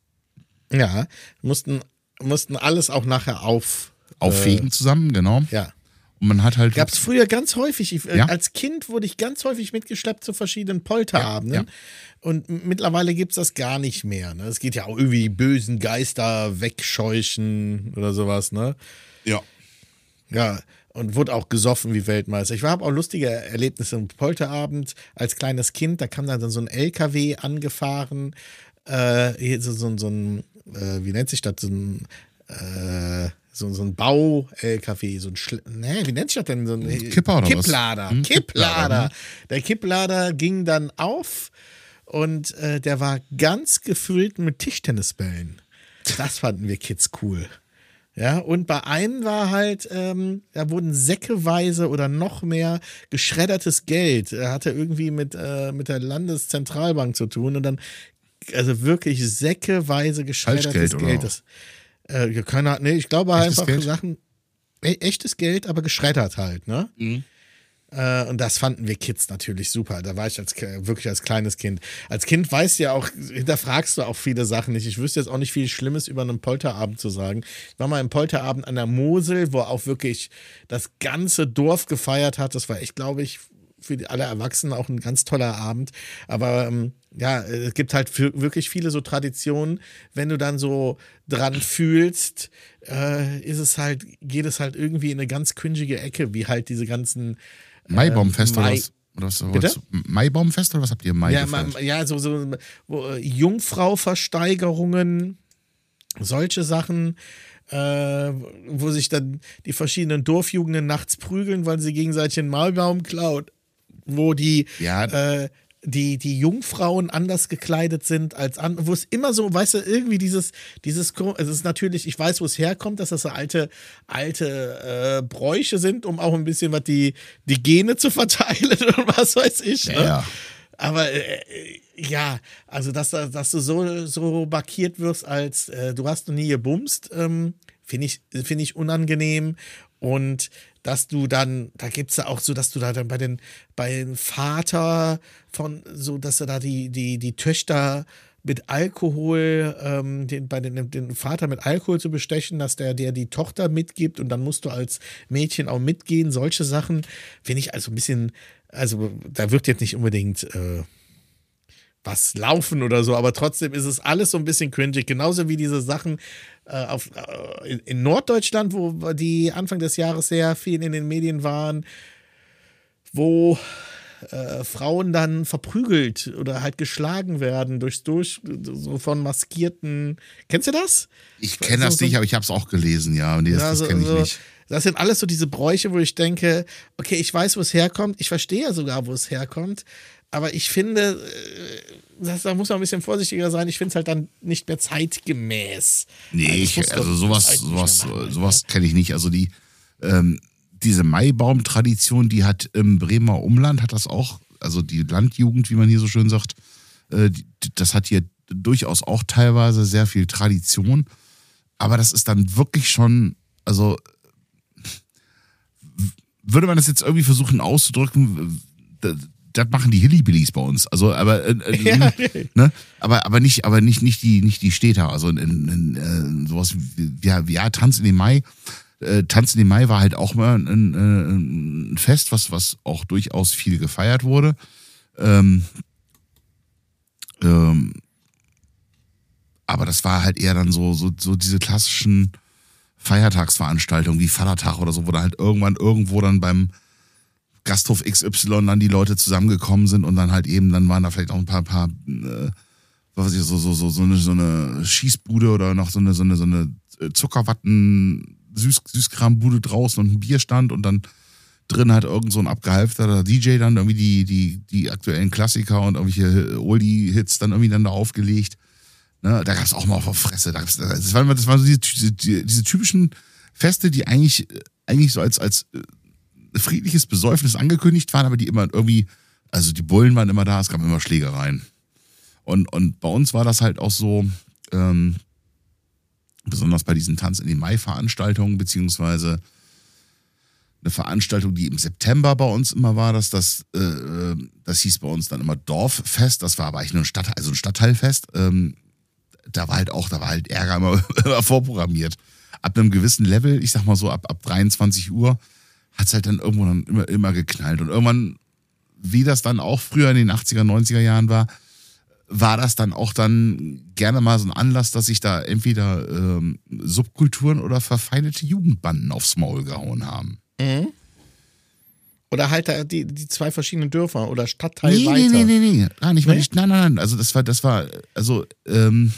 Speaker 2: Ja, mussten, mussten alles auch nachher auf.
Speaker 1: Auffegen zusammen, genau.
Speaker 2: Äh, ja.
Speaker 1: Und man hat halt.
Speaker 2: Gab es früher ganz häufig. Ich, äh,
Speaker 1: Ja.
Speaker 2: Als Kind wurde ich ganz häufig mitgeschleppt zu verschiedenen Polterabenden.
Speaker 1: Ja, ja.
Speaker 2: Und m- mittlerweile gibt es das gar nicht mehr. Ne? Es geht ja auch irgendwie bösen Geister wegscheuchen oder sowas. Ne?
Speaker 1: Ja.
Speaker 2: Ja, und wurde auch gesoffen wie Weltmeister. Ich habe auch lustige Erlebnisse im Polterabend als kleines Kind. Da kam dann so ein L K W angefahren. Äh, hier so, so, so ein, äh, wie nennt sich das? So ein, äh, so, so ein Bau-L K W. So ein Schle nee, wie nennt sich das denn? So ein
Speaker 1: Kipper oder was?
Speaker 2: Kipplader.
Speaker 1: Hm,
Speaker 2: Kipplader.
Speaker 1: Kipplader,
Speaker 2: Der Kipplader ging dann auf und äh, der war ganz gefüllt mit Tischtennisbällen. Das fanden wir Kids cool. Ja, und bei einem war halt, ähm, da wurden säckeweise oder noch mehr geschreddertes Geld. Er hatte irgendwie mit, äh, mit der Landeszentralbank zu tun und dann, also wirklich säckeweise geschreddertes
Speaker 1: Falschgeld, oder?
Speaker 2: Geld. Das, äh, keine Ahnung, nee, ich glaube
Speaker 1: Echtes
Speaker 2: einfach
Speaker 1: Geld?
Speaker 2: Sachen, e echtes Geld, aber geschreddert halt, ne?
Speaker 1: Mhm.
Speaker 2: Äh, und das fanden wir Kids natürlich super. Da war ich als, wirklich als kleines Kind. Als Kind weißt du ja auch, hinterfragst du auch viele Sachen nicht. Ich wüsste jetzt auch nicht viel Schlimmes über einen Polterabend zu sagen. Ich war mal im Polterabend an der Mosel, wo auch wirklich das ganze Dorf gefeiert hat. Das war echt, glaube ich, für die, alle Erwachsenen auch ein ganz toller Abend. Aber ähm, ja, es gibt halt für, wirklich viele so Traditionen. Wenn du dann so dran fühlst, äh, ist es halt, geht es halt irgendwie in eine ganz cringige Ecke, wie halt diese ganzen
Speaker 1: Maibaumfest oder
Speaker 2: Mai-
Speaker 1: was? Oder was
Speaker 2: Bitte?
Speaker 1: was- Maibaumfest oder was habt ihr im Mai
Speaker 2: Ja,
Speaker 1: gefeiert?
Speaker 2: man, ja, so, so wo, äh, Jungfrau-Versteigerungen, solche Sachen, äh, wo sich dann die verschiedenen Dorfjugenden nachts prügeln, weil sie gegenseitig den Maulbaum klauen, wo die,
Speaker 1: Ja.
Speaker 2: äh, die, die Jungfrauen anders gekleidet sind als andere, wo es immer so, weißt du, irgendwie dieses, dieses, Ko- es ist natürlich, ich weiß, wo es herkommt, dass das so alte, alte äh, Bräuche sind, um auch ein bisschen was die, die Gene zu verteilen und was weiß ich. Ne?
Speaker 1: Ja, ja.
Speaker 2: Aber äh, ja, also dass, da- dass du so, so markiert wirst als äh, du hast noch nie gebumst, ähm, finde ich, find ich unangenehm. Und dass du dann, da gibt es ja auch so, dass du da dann bei den, bei den Vater von, so, dass du da die, die, die Töchter mit Alkohol, ähm, den, bei den, den Vater mit Alkohol zu bestechen, dass der, der die Tochter mitgibt und dann musst du als Mädchen auch mitgehen. Solche Sachen finde ich also ein bisschen, also da wird jetzt nicht unbedingt äh, was laufen oder so, aber trotzdem ist es alles so ein bisschen cringy. Genauso wie diese Sachen äh, auf, äh, in, in Norddeutschland, wo die Anfang des Jahres sehr viel in den Medien waren, wo äh, Frauen dann verprügelt oder halt geschlagen werden durchs Durch, so von maskierten. Kennst du das?
Speaker 1: Ich kenne das
Speaker 2: so-
Speaker 1: nicht, aber ich habe es auch gelesen, ja. Und das,
Speaker 2: Ja,
Speaker 1: das
Speaker 2: so-
Speaker 1: kenne ich
Speaker 2: so-
Speaker 1: nicht.
Speaker 2: Das sind alles so diese Bräuche, wo ich denke, okay, ich weiß, wo es herkommt. Ich verstehe ja sogar, wo es herkommt. Aber ich finde, äh, das, da muss man ein bisschen vorsichtiger sein. Ich finde es halt dann nicht mehr zeitgemäß.
Speaker 1: Nee,
Speaker 2: Also, das
Speaker 1: ich,
Speaker 2: muss doch
Speaker 1: also sowas,
Speaker 2: Zeit nicht mehr
Speaker 1: sowas,
Speaker 2: machen,
Speaker 1: sowas kenne ich nicht. Also die, ähm, diese Maibaum-Tradition, die hat im Bremer Umland, hat das auch, also die Landjugend, wie man hier so schön sagt, äh, die, das hat hier durchaus auch teilweise sehr viel Tradition. Aber das ist dann wirklich schon, also würde man das jetzt irgendwie versuchen auszudrücken, das, das machen die Hillbillies bei uns. Also, aber, äh, äh,
Speaker 2: Ja.
Speaker 1: ne? aber, aber nicht, aber nicht, nicht die, nicht die Städter. Also in, in, in, sowas wie, ja, ja, Tanz in den Mai. Äh, Tanz in den Mai war halt auch mal ein, ein, ein Fest, was, was auch durchaus viel gefeiert wurde. Ähm, ähm, aber das war halt eher dann so, so, so diese klassischen Feiertagsveranstaltungen wie Vatertag oder so, wo da halt irgendwann irgendwo dann beim Gasthof X Y dann die Leute zusammengekommen sind und dann halt eben, dann waren da vielleicht auch ein paar, paar äh, was weiß ich, so, so, so, so, eine, so eine Schießbude oder noch so eine, so eine, so eine Zuckerwatten, Süß, Süßkrambude draußen und ein Bierstand und dann Drin hat irgend so ein abgehalfterter D J dann irgendwie die, die, die aktuellen Klassiker und irgendwelche Oldie-Hits dann irgendwie dann da aufgelegt. Ne, da gab es auch mal auf der Fresse. Da gab's, das waren das war so diese, diese typischen Feste, die eigentlich, eigentlich so als, als friedliches Besäufnis angekündigt waren, aber die immer irgendwie, also die Bullen waren immer da, es gab immer Schlägereien. Und, und bei uns war das halt auch so, ähm, besonders bei diesen Tanz in den Mai-Veranstaltungen, beziehungsweise eine Veranstaltung, die im September bei uns immer war, dass das, äh, das hieß bei uns dann immer Dorffest, das war aber eigentlich nur ein Stadtteil, also ein Stadtteilfest. Ähm, da war halt auch, da war halt Ärger immer, immer vorprogrammiert. Ab einem gewissen Level, ich sag mal so ab, ab dreiundzwanzig Uhr, hat es halt dann irgendwo dann immer, immer geknallt. Und irgendwann, wie das dann auch früher in den achtziger, neunziger Jahren war, war das dann auch dann gerne mal so ein Anlass, dass sich da entweder ähm, Subkulturen oder verfeindete Jugendbanden aufs Maul gehauen haben.
Speaker 2: Mhm. Oder halt da die, die zwei verschiedenen Dörfer oder Stadtteil
Speaker 1: nee,
Speaker 2: weiter.
Speaker 1: Nee, nee, nee, nee. Gar nicht,
Speaker 2: Nee?
Speaker 1: nee? Nein, nein, nein. Also das war, das war, also, ähm,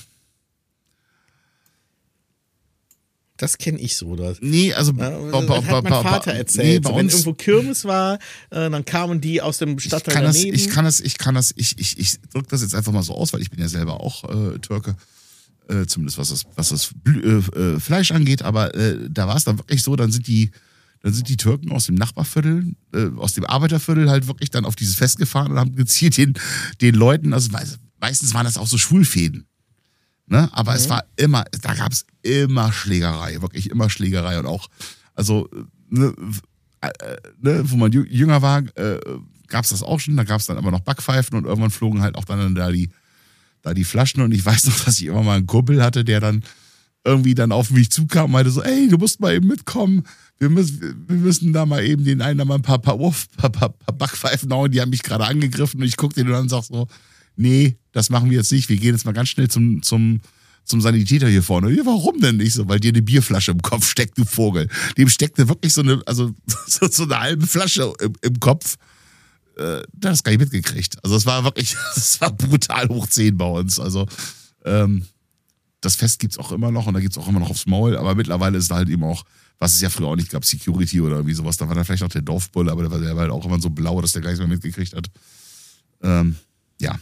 Speaker 2: Das kenne ich so. Das.
Speaker 1: nee, also,
Speaker 2: Ja,
Speaker 1: ba-
Speaker 2: das
Speaker 1: ba-
Speaker 2: hat
Speaker 1: ba-
Speaker 2: mein
Speaker 1: ba-
Speaker 2: Vater
Speaker 1: nee,
Speaker 2: erzählt.
Speaker 1: bei
Speaker 2: so, wenn
Speaker 1: uns,
Speaker 2: irgendwo Kirmes war, äh, dann kamen die aus dem
Speaker 1: ich
Speaker 2: Stadtteil
Speaker 1: kann das,
Speaker 2: daneben.
Speaker 1: ich kann das, ich kann das, ich, ich, ich drücke das jetzt einfach mal so aus, weil ich bin ja selber auch äh, Türke, äh, zumindest was das, was das Blü- äh, äh, Fleisch angeht, aber äh, da war es dann wirklich so, dann sind die, dann sind die Türken aus dem Nachbarviertel, äh, aus dem Arbeiterviertel halt wirklich dann auf dieses Fest gefahren und haben gezielt den, den Leuten, also meistens waren das auch so Schwulfäden. Ne? Aber mhm. es war immer, da gab es immer Schlägerei, wirklich immer Schlägerei und auch, also, ne, äh, ne, wo man jünger war, äh, gab es das auch schon, da gab es dann aber noch Backpfeifen und irgendwann flogen halt auch dann da die, da die Flaschen und ich weiß noch, dass ich immer mal einen Kumpel hatte, der dann irgendwie dann auf mich zukam und meinte so, ey, du musst mal eben mitkommen, wir müssen, wir müssen da mal eben den einen da mal ein paar, paar, Uff, paar, paar, paar Backpfeifen hauen, die haben mich gerade angegriffen und ich gucke den und dann sag so, nee, das machen wir jetzt nicht. Wir gehen jetzt mal ganz schnell zum, zum, zum Sanitäter hier vorne. Ja, warum denn nicht so? Weil dir eine Bierflasche im Kopf steckt, du Vogel. Dem steckte wirklich so eine, also so, so eine halbe Flasche im, im Kopf. Äh, das gar nicht mitgekriegt. Also es war wirklich, das war brutal hoch zehn bei uns. Also ähm, das Fest gibt's auch immer noch und da gibt's auch immer noch aufs Maul. Aber mittlerweile ist da halt eben auch, was es ja früher auch nicht gab, Security oder irgendwie sowas. Da war dann vielleicht auch der Dorfbulle, aber der war, der war halt auch immer so blau, dass der gar nichts mehr mitgekriegt hat. Ähm, ja.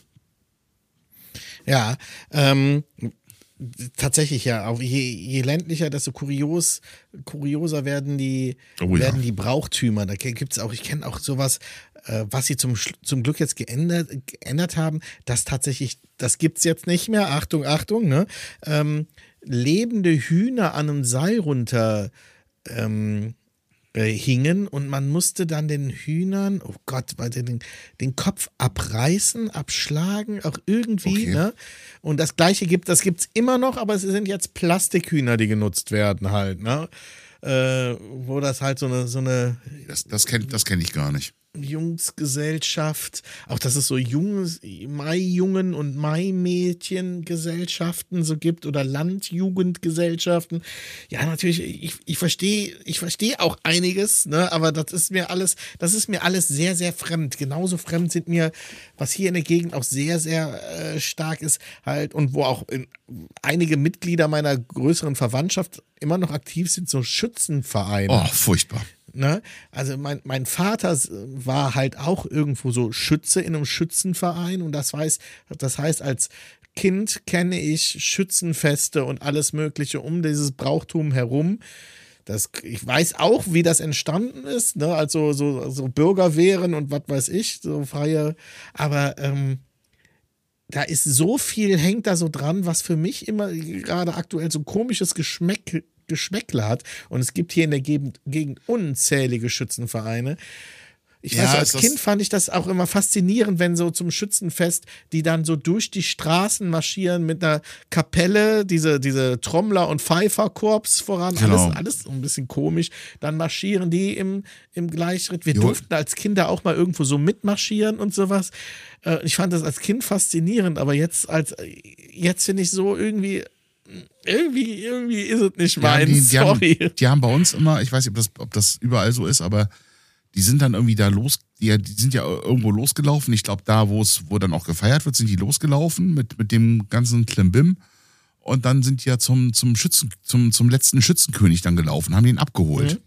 Speaker 2: Ja, ähm, tatsächlich ja. Auch je, je ländlicher, desto kurios, kurioser werden die,
Speaker 1: Oh ja.
Speaker 2: werden die Brauchtümer. Da gibt es auch, ich kenne auch sowas, äh, was sie zum, Sch- zum Glück jetzt geändert, geändert haben, dass tatsächlich, das gibt es jetzt nicht mehr, Achtung, Achtung, ne? Ähm, lebende Hühner an einem Seil runter ähm, äh, hingen und man musste dann den Hühnern, oh Gott, weil sie den, den Kopf abreißen, abschlagen, auch irgendwie,
Speaker 1: Okay.
Speaker 2: ne? Und das Gleiche gibt, das gibt's immer noch, aber es sind jetzt Plastikhühner, die genutzt werden halt, ne? Äh, wo das halt so eine, so eine
Speaker 1: Das, das kenne das kenn ich gar nicht.
Speaker 2: Jungsgesellschaft, auch dass es so Jungs, Mai-Jungen und Mai-Mädchen-Gesellschaften so gibt oder Landjugendgesellschaften. Ja, natürlich, ich, ich verstehe, ich verstehe auch einiges, ne, aber das ist mir alles, das ist mir alles sehr, sehr fremd. Genauso fremd sind mir, was hier in der Gegend auch sehr, sehr äh, stark ist, halt, und wo auch in, einige Mitglieder meiner größeren Verwandtschaft immer noch aktiv sind, so Schützenvereine.
Speaker 1: Oh, furchtbar.
Speaker 2: Ne? Also mein, mein Vater war halt auch irgendwo so Schütze in einem Schützenverein und das heißt, das heißt, als Kind kenne ich Schützenfeste und alles Mögliche um dieses Brauchtum herum. Das, ich weiß auch, wie das entstanden ist, ne? Also so, so Bürgerwehren und was weiß ich, so freie, aber ähm, da ist so viel, hängt da so dran, was für mich immer gerade aktuell so komisches Geschmäck Geschmäckle hat. Und es gibt hier in der Gegend, Gegend unzählige Schützenvereine. Ich
Speaker 1: Ja,
Speaker 2: weiß, so, als
Speaker 1: das-
Speaker 2: Kind fand ich das auch immer faszinierend, wenn so zum Schützenfest, die dann so durch die Straßen marschieren mit einer Kapelle, diese, diese Trommler- und Pfeiferkorps voran,
Speaker 1: Genau.
Speaker 2: alles, alles so ein bisschen komisch. Dann marschieren die im, im Gleichschritt. Wir
Speaker 1: Jo.
Speaker 2: durften als Kinder auch mal irgendwo so mitmarschieren und sowas. Äh, Ich fand das als Kind faszinierend, aber jetzt als jetzt finde ich so irgendwie irgendwie, irgendwie ist es nicht
Speaker 1: Die haben,
Speaker 2: meins,
Speaker 1: die, die, haben,
Speaker 2: sorry.
Speaker 1: die haben bei uns immer, ich weiß nicht, ob das, ob das überall so ist, aber die sind dann irgendwie da los, die, die sind ja irgendwo losgelaufen. Ich glaube, da, wo es, wo dann auch gefeiert wird, sind die losgelaufen mit, mit dem ganzen Klimbim. Und dann sind die ja zum, zum Schützen, zum, zum letzten Schützenkönig dann gelaufen, haben den abgeholt.
Speaker 2: Mhm.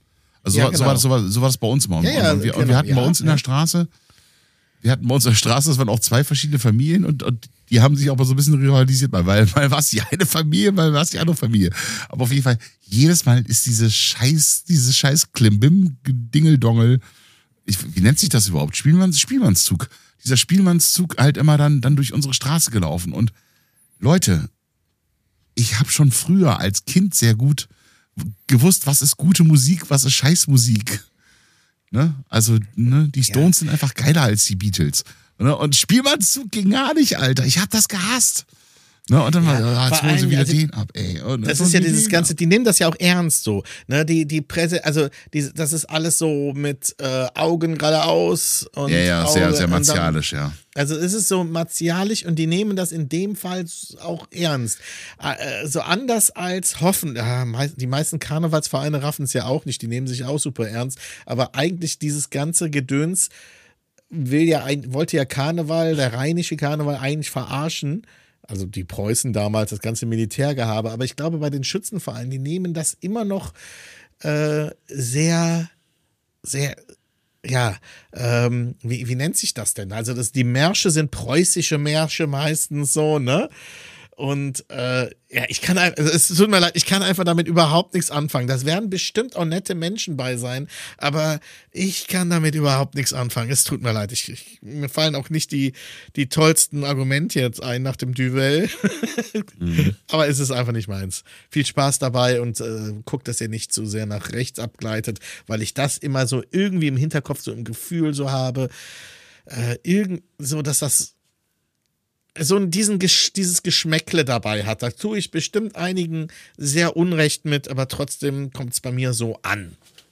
Speaker 1: Also
Speaker 2: Ja,
Speaker 1: so,
Speaker 2: genau.
Speaker 1: war das, so, war, so war das bei uns immer. Und,
Speaker 2: Ja, ja,
Speaker 1: und, wir, und
Speaker 2: genau,
Speaker 1: wir hatten
Speaker 2: ja,
Speaker 1: bei uns in
Speaker 2: ja.
Speaker 1: der Straße, wir hatten bei uns in der Straße, das waren auch zwei verschiedene Familien und, und die haben sich auch mal so ein bisschen rivalisiert, mal, weil mal war es die eine Familie, mal war es die andere Familie. Aber auf jeden Fall, jedes Mal ist diese Scheiß, dieses Scheiß Klimbim, Dingeldongel, ich, wie nennt sich das überhaupt? Spielmanns, Spielmannszug. Dieser Spielmannszug halt immer dann, dann durch unsere Straße gelaufen. Und Leute, ich habe schon früher als Kind sehr gut gewusst, was ist gute Musik, was ist Scheißmusik. Ne? Also, ne, die Stones ja. sind einfach geiler als die Beatles. Ne? Und Spielmannszug ging gar nicht, Alter. Ich hab das gehasst. Ne? Und dann ja, war, jetzt holen sie wieder also, den ab, ey. Und
Speaker 2: das ist ja dieses Ganze, die nehmen das ja auch ernst so. Ne? Die, die Presse, also die, das ist alles so mit äh, Augen geradeaus. Und
Speaker 1: ja, ja,
Speaker 2: Auge,
Speaker 1: sehr, sehr martialisch,
Speaker 2: dann,
Speaker 1: ja.
Speaker 2: Also es ist so martialisch und die nehmen das in dem Fall auch ernst. Äh, so anders als hoffen, ja, die meisten Karnevalsvereine raffen es ja auch nicht, die nehmen sich auch super ernst. Aber eigentlich dieses ganze Gedöns will ja, wollte ja Karneval, der rheinische Karneval eigentlich verarschen. Also die Preußen damals, das ganze Militärgehabe. Aber ich glaube, bei den Schützenvereinen, die nehmen das immer noch äh, sehr, sehr, ja, ähm, wie, wie nennt sich das denn? Also das, die Märsche sind preußische Märsche meistens so, ne? Und äh, ja, ich kann also es tut mir leid, ich kann einfach damit überhaupt nichts anfangen. Das werden bestimmt auch nette Menschen bei sein, aber ich kann damit überhaupt nichts anfangen. Es tut mir leid. Ich, ich, mir fallen auch nicht die, die tollsten Argumente jetzt ein nach dem Duell. Mhm. Aber es ist einfach nicht meins. Viel Spaß dabei und äh, guckt, dass ihr nicht zu sehr nach rechts abgleitet, weil ich das immer so irgendwie im Hinterkopf, so im Gefühl so habe, äh, irgend, so dass das so diesen, dieses Geschmäckle dabei hat. Da tue ich bestimmt einigen sehr unrecht mit, aber trotzdem kommt es bei mir so an.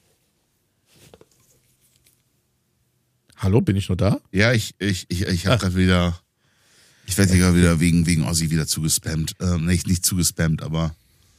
Speaker 2: Hallo, bin ich nur da?
Speaker 1: Ja, ich, ich, ich, ich habe gerade wieder, ich werde gerade wieder wegen, wegen Ossi wieder zugespammt. Ähm, nicht, nicht zugespammt, aber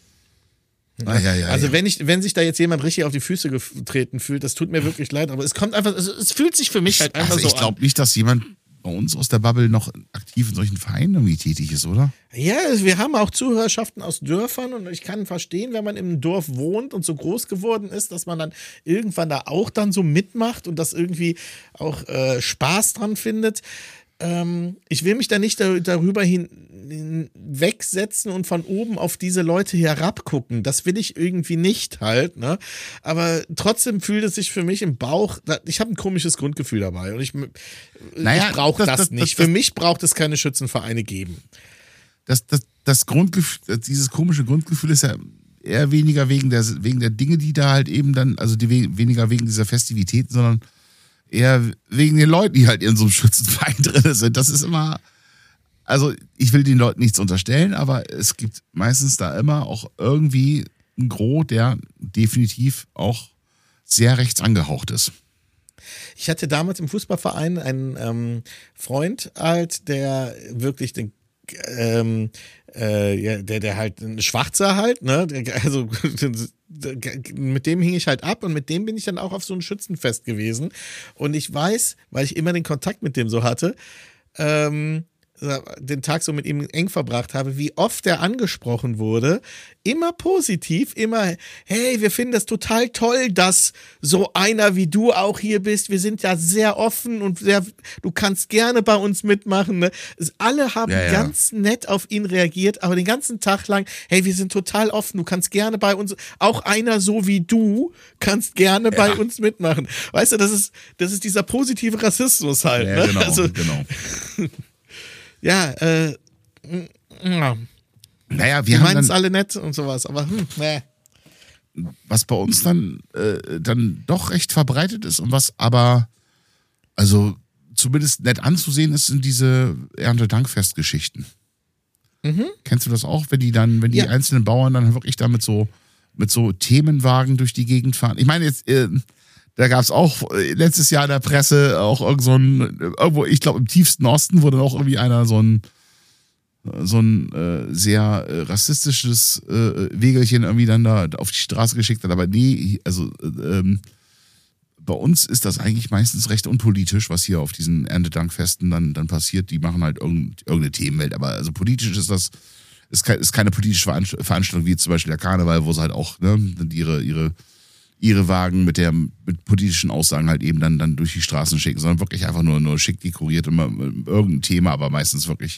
Speaker 1: ah, ja, ja,
Speaker 2: also
Speaker 1: ja.
Speaker 2: wenn ich, wenn sich da jetzt jemand richtig auf die Füße getreten fühlt, das tut mir wirklich leid, aber es kommt einfach, also es fühlt sich für mich halt einfach
Speaker 1: also
Speaker 2: so
Speaker 1: ich glaube nicht, dass jemand bei uns aus der Bubble noch aktiv in solchen Vereinen irgendwie tätig ist, oder?
Speaker 2: Ja, wir haben auch Zuhörerschaften aus Dörfern und ich kann verstehen, wenn man im Dorf wohnt und so groß geworden ist, dass man dann irgendwann da auch dann so mitmacht und das irgendwie auch äh, Spaß dran findet. Ähm, ich will mich da nicht da, darüber hin, hin wegsetzen und von oben auf diese Leute herabgucken. Das will ich irgendwie nicht halt, ne? Aber trotzdem fühlt es sich für mich im Bauch, ich habe ein komisches Grundgefühl dabei und ich,
Speaker 1: naja,
Speaker 2: ich brauche das,
Speaker 1: das, das
Speaker 2: nicht.
Speaker 1: Das,
Speaker 2: für mich braucht es keine Schützenvereine geben.
Speaker 1: Das, das, das Grundgefühl, dieses komische Grundgefühl ist ja eher weniger wegen der, wegen der Dinge, die da halt eben dann, also die weniger wegen dieser Festivitäten, sondern eher wegen den Leuten, die halt in so einem Schützenverein drin sind. Das ist immer, also ich will den Leuten nichts unterstellen, aber es gibt meistens da immer auch irgendwie ein Gros, der definitiv auch sehr rechts angehaucht ist.
Speaker 2: Ich hatte damals im Fußballverein einen ähm, Freund halt, der wirklich den ähm, äh, ja, der, der halt ein Schwarzer halt, ne, also mit dem hing ich halt ab und mit dem bin ich dann auch auf so ein Schützenfest gewesen und ich weiß, weil ich immer den Kontakt mit dem so hatte, ähm, den Tag so mit ihm eng verbracht habe, wie oft er angesprochen wurde, immer positiv, immer, hey, wir finden das total toll, dass so einer wie du auch hier bist, wir sind ja sehr offen und sehr, du kannst gerne bei uns mitmachen, ne? Alle haben
Speaker 1: ja, ja.
Speaker 2: ganz nett auf ihn reagiert, aber den ganzen Tag lang, hey, wir sind total offen, du kannst gerne bei uns, auch einer so wie du, kannst gerne ja. bei uns mitmachen. Weißt du, das ist, das ist dieser positive Rassismus halt,
Speaker 1: ja,
Speaker 2: ne?
Speaker 1: Genau,
Speaker 2: also,
Speaker 1: genau.
Speaker 2: Ja, äh, ja.
Speaker 1: Naja, wir
Speaker 2: die
Speaker 1: haben
Speaker 2: meinen es
Speaker 1: dann,
Speaker 2: alle nett und sowas, aber hm, nee.
Speaker 1: Was bei uns dann, äh, dann doch recht verbreitet ist und was aber, also zumindest nett anzusehen ist, sind diese Erntedankfestgeschichten. Mhm. Kennst du das auch, wenn die dann, wenn die ja. einzelnen Bauern dann wirklich da mit so, mit so Themenwagen durch die Gegend fahren? Ich meine jetzt, äh, da gab es auch letztes Jahr in der Presse auch irgend so ein, irgendwo, ich glaube im tiefsten Osten wurde auch irgendwie einer so ein, so ein äh, sehr äh, rassistisches äh, Wägelchen irgendwie dann da auf die Straße geschickt hat. Aber nee, also ähm, bei uns ist das eigentlich meistens recht unpolitisch, was hier auf diesen Erntedankfesten dann, dann passiert. Die machen halt irgend, irgendeine Themenwelt. Aber also politisch ist das, ist, kein, ist keine politische Veranstaltung wie zum Beispiel der Karneval, wo sie halt auch ne, ihre, ihre ihre Wagen mit der mit politischen Aussagen halt eben dann, dann durch die Straßen schicken, sondern wirklich einfach nur, nur schick dekoriert, immer irgendein Thema, aber meistens wirklich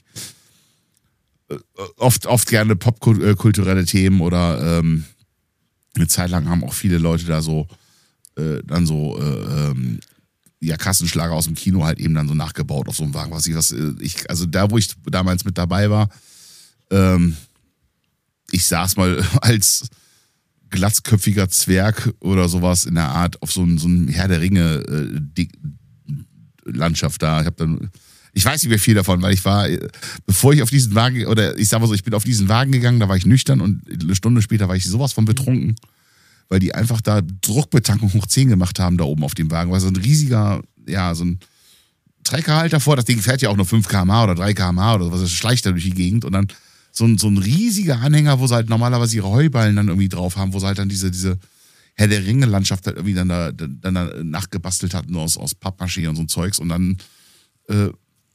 Speaker 1: äh, oft, oft gerne popkulturelle Themen oder ähm, eine Zeit lang haben auch viele Leute da so äh, dann so äh, ähm, ja, Kassenschlager aus dem Kino halt eben dann so nachgebaut auf so einem Wagen, was ich, was ich, also da, wo ich damals mit dabei war, ähm, ich saß mal als glatzköpfiger Zwerg oder sowas in der Art auf so einem so ein Herr der Ringe äh, die, Landschaft da. Ich habe dann, ich weiß nicht mehr viel davon, weil ich war, bevor ich auf diesen Wagen, oder ich sag mal so, ich bin auf diesen Wagen gegangen, da war ich nüchtern und eine Stunde später war ich sowas von betrunken, weil die einfach da Druckbetankung hoch zehn gemacht haben da oben auf dem Wagen. War so ein riesiger, ja, so ein Trecker halt davor. Das Ding fährt ja auch nur fünf Kilometer pro Stunde oder drei Kilometer pro Stunde oder sowas. Das schleicht da durch die Gegend und dann so ein, so ein riesiger Anhänger, wo sie halt normalerweise ihre Heuballen dann irgendwie drauf haben, wo sie halt dann diese, diese Herr der Ringe-Landschaft halt irgendwie dann da, dann da nachgebastelt hatten aus, aus Pappmaché und so ein Zeugs und dann äh,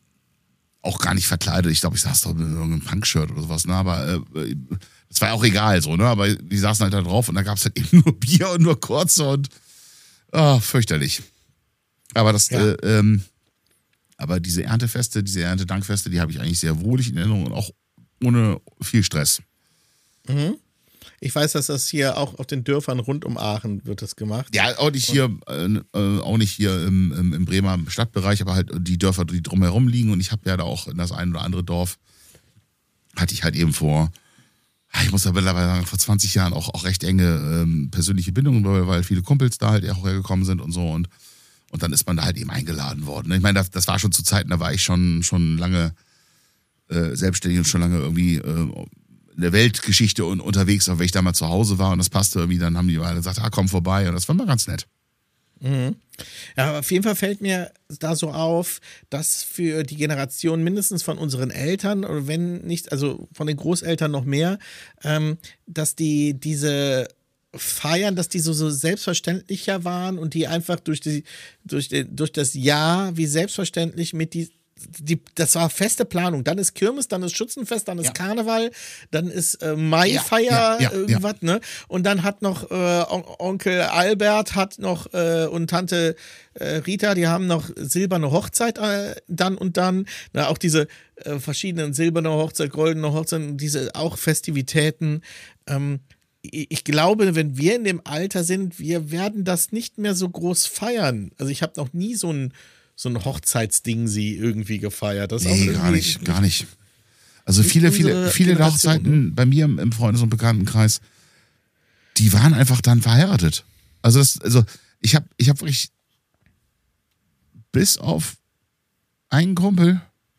Speaker 1: auch gar nicht verkleidet. Ich glaube, ich saß da mit irgendeinem Punkshirt oder sowas, ne? Aber äh, das war ja auch egal so, ne? Aber die saßen halt da drauf und da gab es halt eben nur Bier und nur kurze und oh, fürchterlich. Aber das,
Speaker 2: Ja.
Speaker 1: äh, ähm, aber diese Erntefeste, diese Erntedankfeste, die habe ich eigentlich sehr wohlig in Erinnerung und auch ohne viel Stress.
Speaker 2: Mhm. Ich weiß, dass das hier auch auf den Dörfern rund um Aachen wird das gemacht.
Speaker 1: Ja, auch nicht hier, äh, äh, auch nicht hier im, im, im Bremer Stadtbereich, aber halt die Dörfer, die drumherum liegen. Und ich habe ja da auch in das ein oder andere Dorf, hatte ich halt eben vor, ich muss ja mittlerweile sagen, vor zwanzig Jahren auch, auch recht enge ähm, persönliche Bindungen, weil, weil viele Kumpels da halt auch hergekommen sind und so. Und, und dann ist man da halt eben eingeladen worden. Ich meine, das, das war schon zu Zeiten, da war ich schon, schon lange äh, selbstständig und schon lange irgendwie äh, in der Weltgeschichte und unterwegs, auch wenn ich da mal zu Hause war und das passte irgendwie, dann haben die alle gesagt, ah, komm vorbei und das war mal ganz nett.
Speaker 2: Mhm. Ja, aber auf jeden Fall fällt mir da so auf, dass für die Generation mindestens von unseren Eltern oder wenn nicht, also von den Großeltern noch mehr, ähm, dass die diese Feiern, dass die so, so selbstverständlicher waren und die einfach durch, die, durch, die, durch das Jahr wie selbstverständlich mit die Die, das war feste Planung. Dann ist Kirmes, dann ist Schützenfest, dann ist
Speaker 1: Ja.
Speaker 2: Karneval, dann ist äh, Maifeier,
Speaker 1: Ja, ja, ja,
Speaker 2: irgendwas, ne? Und dann hat noch äh, On Onkel Albert hat noch äh, und Tante äh, Rita, die haben noch silberne Hochzeit äh, dann und dann. Na, auch diese äh, verschiedenen silberne Hochzeit, goldene Hochzeit, diese auch Festivitäten. Ähm, ich glaube, wenn wir in dem Alter sind, wir werden das nicht mehr so groß feiern. Also ich habe noch nie so ein so ein Hochzeitsding sie irgendwie gefeiert. Das ist auch
Speaker 1: Nee,
Speaker 2: irgendwie
Speaker 1: gar nicht, gar nicht. Also
Speaker 2: Nicht
Speaker 1: viele, viele,
Speaker 2: unsere
Speaker 1: viele der
Speaker 2: Generation,
Speaker 1: Hochzeiten bei mir im, im Freundes- und Bekanntenkreis, die waren einfach dann verheiratet. Also das, also ich habe ich hab wirklich bis auf einen Kumpel,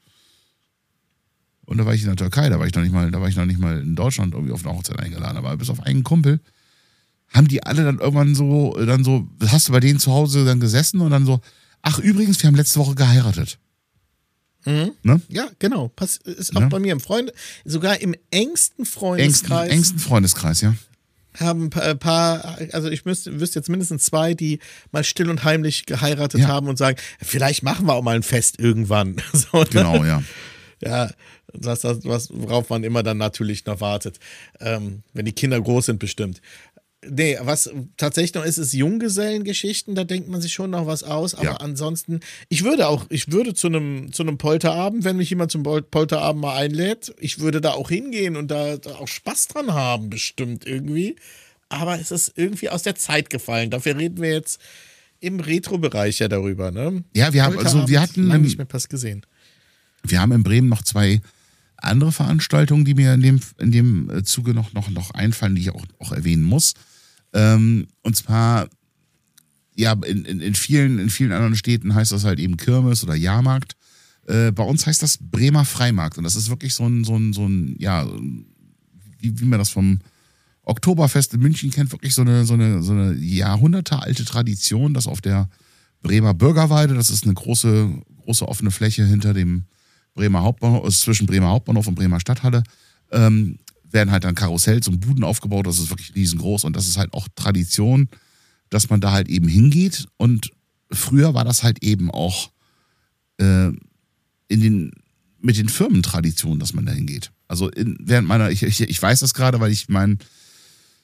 Speaker 1: und da war ich in der Türkei, da war ich noch nicht mal, da war ich noch nicht mal in Deutschland irgendwie auf eine Hochzeit eingeladen, aber bis auf einen Kumpel haben die alle dann irgendwann so, dann so, hast du bei denen zu Hause dann gesessen und dann so, ach übrigens, wir haben letzte Woche geheiratet.
Speaker 2: Mhm.
Speaker 1: Ne?
Speaker 2: Ja, genau. Pass, ist auch
Speaker 1: Ja.
Speaker 2: bei mir im Freund, sogar im engsten
Speaker 1: Engsten,
Speaker 2: Freundeskreis
Speaker 1: engsten Freundeskreis, ja.
Speaker 2: haben ein paar, ein paar, also ich müsste, wüsste jetzt mindestens zwei, die mal still und heimlich geheiratet
Speaker 1: Ja.
Speaker 2: haben und sagen, vielleicht machen wir auch mal ein Fest irgendwann. So, ne?
Speaker 1: Genau, ja.
Speaker 2: Ja, das ist das, was, worauf man immer dann natürlich noch wartet. Ähm, wenn die Kinder groß sind, bestimmt. Nee, was tatsächlich noch ist, ist Junggesellengeschichten, da denkt man sich schon noch was aus, aber
Speaker 1: Ja.
Speaker 2: ansonsten, ich würde auch, ich würde zu einem zu einem Polterabend, wenn mich jemand zum Pol- Polterabend mal einlädt, ich würde da auch hingehen und da, da auch Spaß dran haben, bestimmt irgendwie. Aber es ist irgendwie aus der Zeit gefallen. Dafür reden wir jetzt im Retro-Bereich ja darüber, ne?
Speaker 1: Ja, wir haben, also wir hatten,
Speaker 2: lange
Speaker 1: im,
Speaker 2: nicht mehr was gesehen.
Speaker 1: wir haben in Bremen noch zwei andere Veranstaltungen, die mir in dem, in dem Zuge noch, noch, noch einfallen, die ich auch, auch erwähnen muss. Ähm, und zwar, ja, in, in, in, vielen, in vielen anderen Städten heißt das halt eben Kirmes oder Jahrmarkt. Äh, bei uns heißt das Bremer Freimarkt. Und das ist wirklich so ein, so ein, so ein ja, wie, wie man das vom Oktoberfest in München kennt, wirklich so eine, so eine, so eine jahrhundertealte Tradition, dass auf der Bremer Bürgerweide, das ist eine große, große offene Fläche hinter dem Bremer Hauptbahnhof, also zwischen Bremer Hauptbahnhof und Bremer Stadthalle, ähm, werden halt dann Karussells und Buden aufgebaut, das ist wirklich riesengroß und das ist halt auch Tradition, dass man da halt eben hingeht und früher war das halt eben auch äh, in den, mit den Firmentraditionen, dass man da hingeht. Also in, während meiner, ich, ich, ich weiß das gerade, weil ich mein,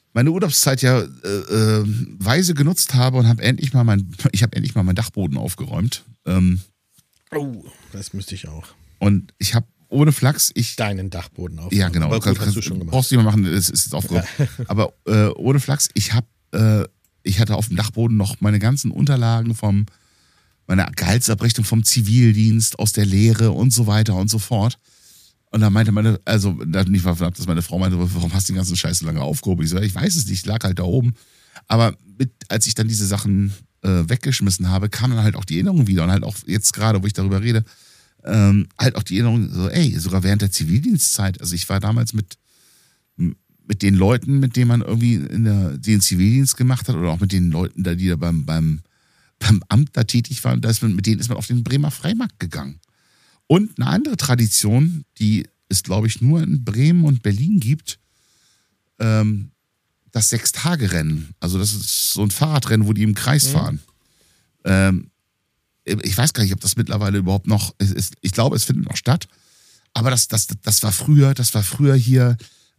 Speaker 1: meine Urlaubszeit ja äh, äh, weise genutzt habe und habe endlich mal mein, ich habe endlich mal meinen Dachboden aufgeräumt. Ähm,
Speaker 2: Oh, das müsste ich auch.
Speaker 1: und ich habe ohne Flachs, ich
Speaker 2: Deinen Dachboden auf.
Speaker 1: ja genau,
Speaker 2: Aber gut,
Speaker 1: das,
Speaker 2: hast du schon gemacht.
Speaker 1: brauchst du nicht mehr machen, es ist jetzt aufgeräumt. Aber äh, ohne Flachs, ich habe, äh, ich hatte auf dem Dachboden noch meine ganzen Unterlagen vom meine Gehaltsabrechnung vom Zivildienst, aus der Lehre und so weiter und so fort. Und da meinte meine, also da nicht mal ab, dass meine Frau meinte, warum hast du den ganzen Scheiß so lange aufgehoben? Ich so, ich weiß es nicht, lag halt da oben. Aber mit, als ich dann diese Sachen äh, weggeschmissen habe, kam dann halt auch die Erinnerung wieder. Und halt auch jetzt gerade, wo ich darüber rede, ähm, halt auch die Erinnerung, so, ey, sogar während der Zivildienstzeit, also ich war damals mit, mit den Leuten, mit denen man irgendwie in der, die den Zivildienst gemacht hat, oder auch mit den Leuten, die da beim, beim, beim Amt da tätig waren, da ist man, mit denen ist man auf den Bremer Freimarkt gegangen. Und eine andere Tradition, die es, glaube ich, nur in Bremen und Berlin gibt, ähm, das Sechstagerennen. Also das ist so ein Fahrradrennen, wo die im Kreis
Speaker 2: Mhm.
Speaker 1: fahren. Ähm, ich weiß gar nicht, ob das mittlerweile überhaupt noch ist. Ich glaube, es findet noch statt. Aber das, das, das war früher, das war früher hier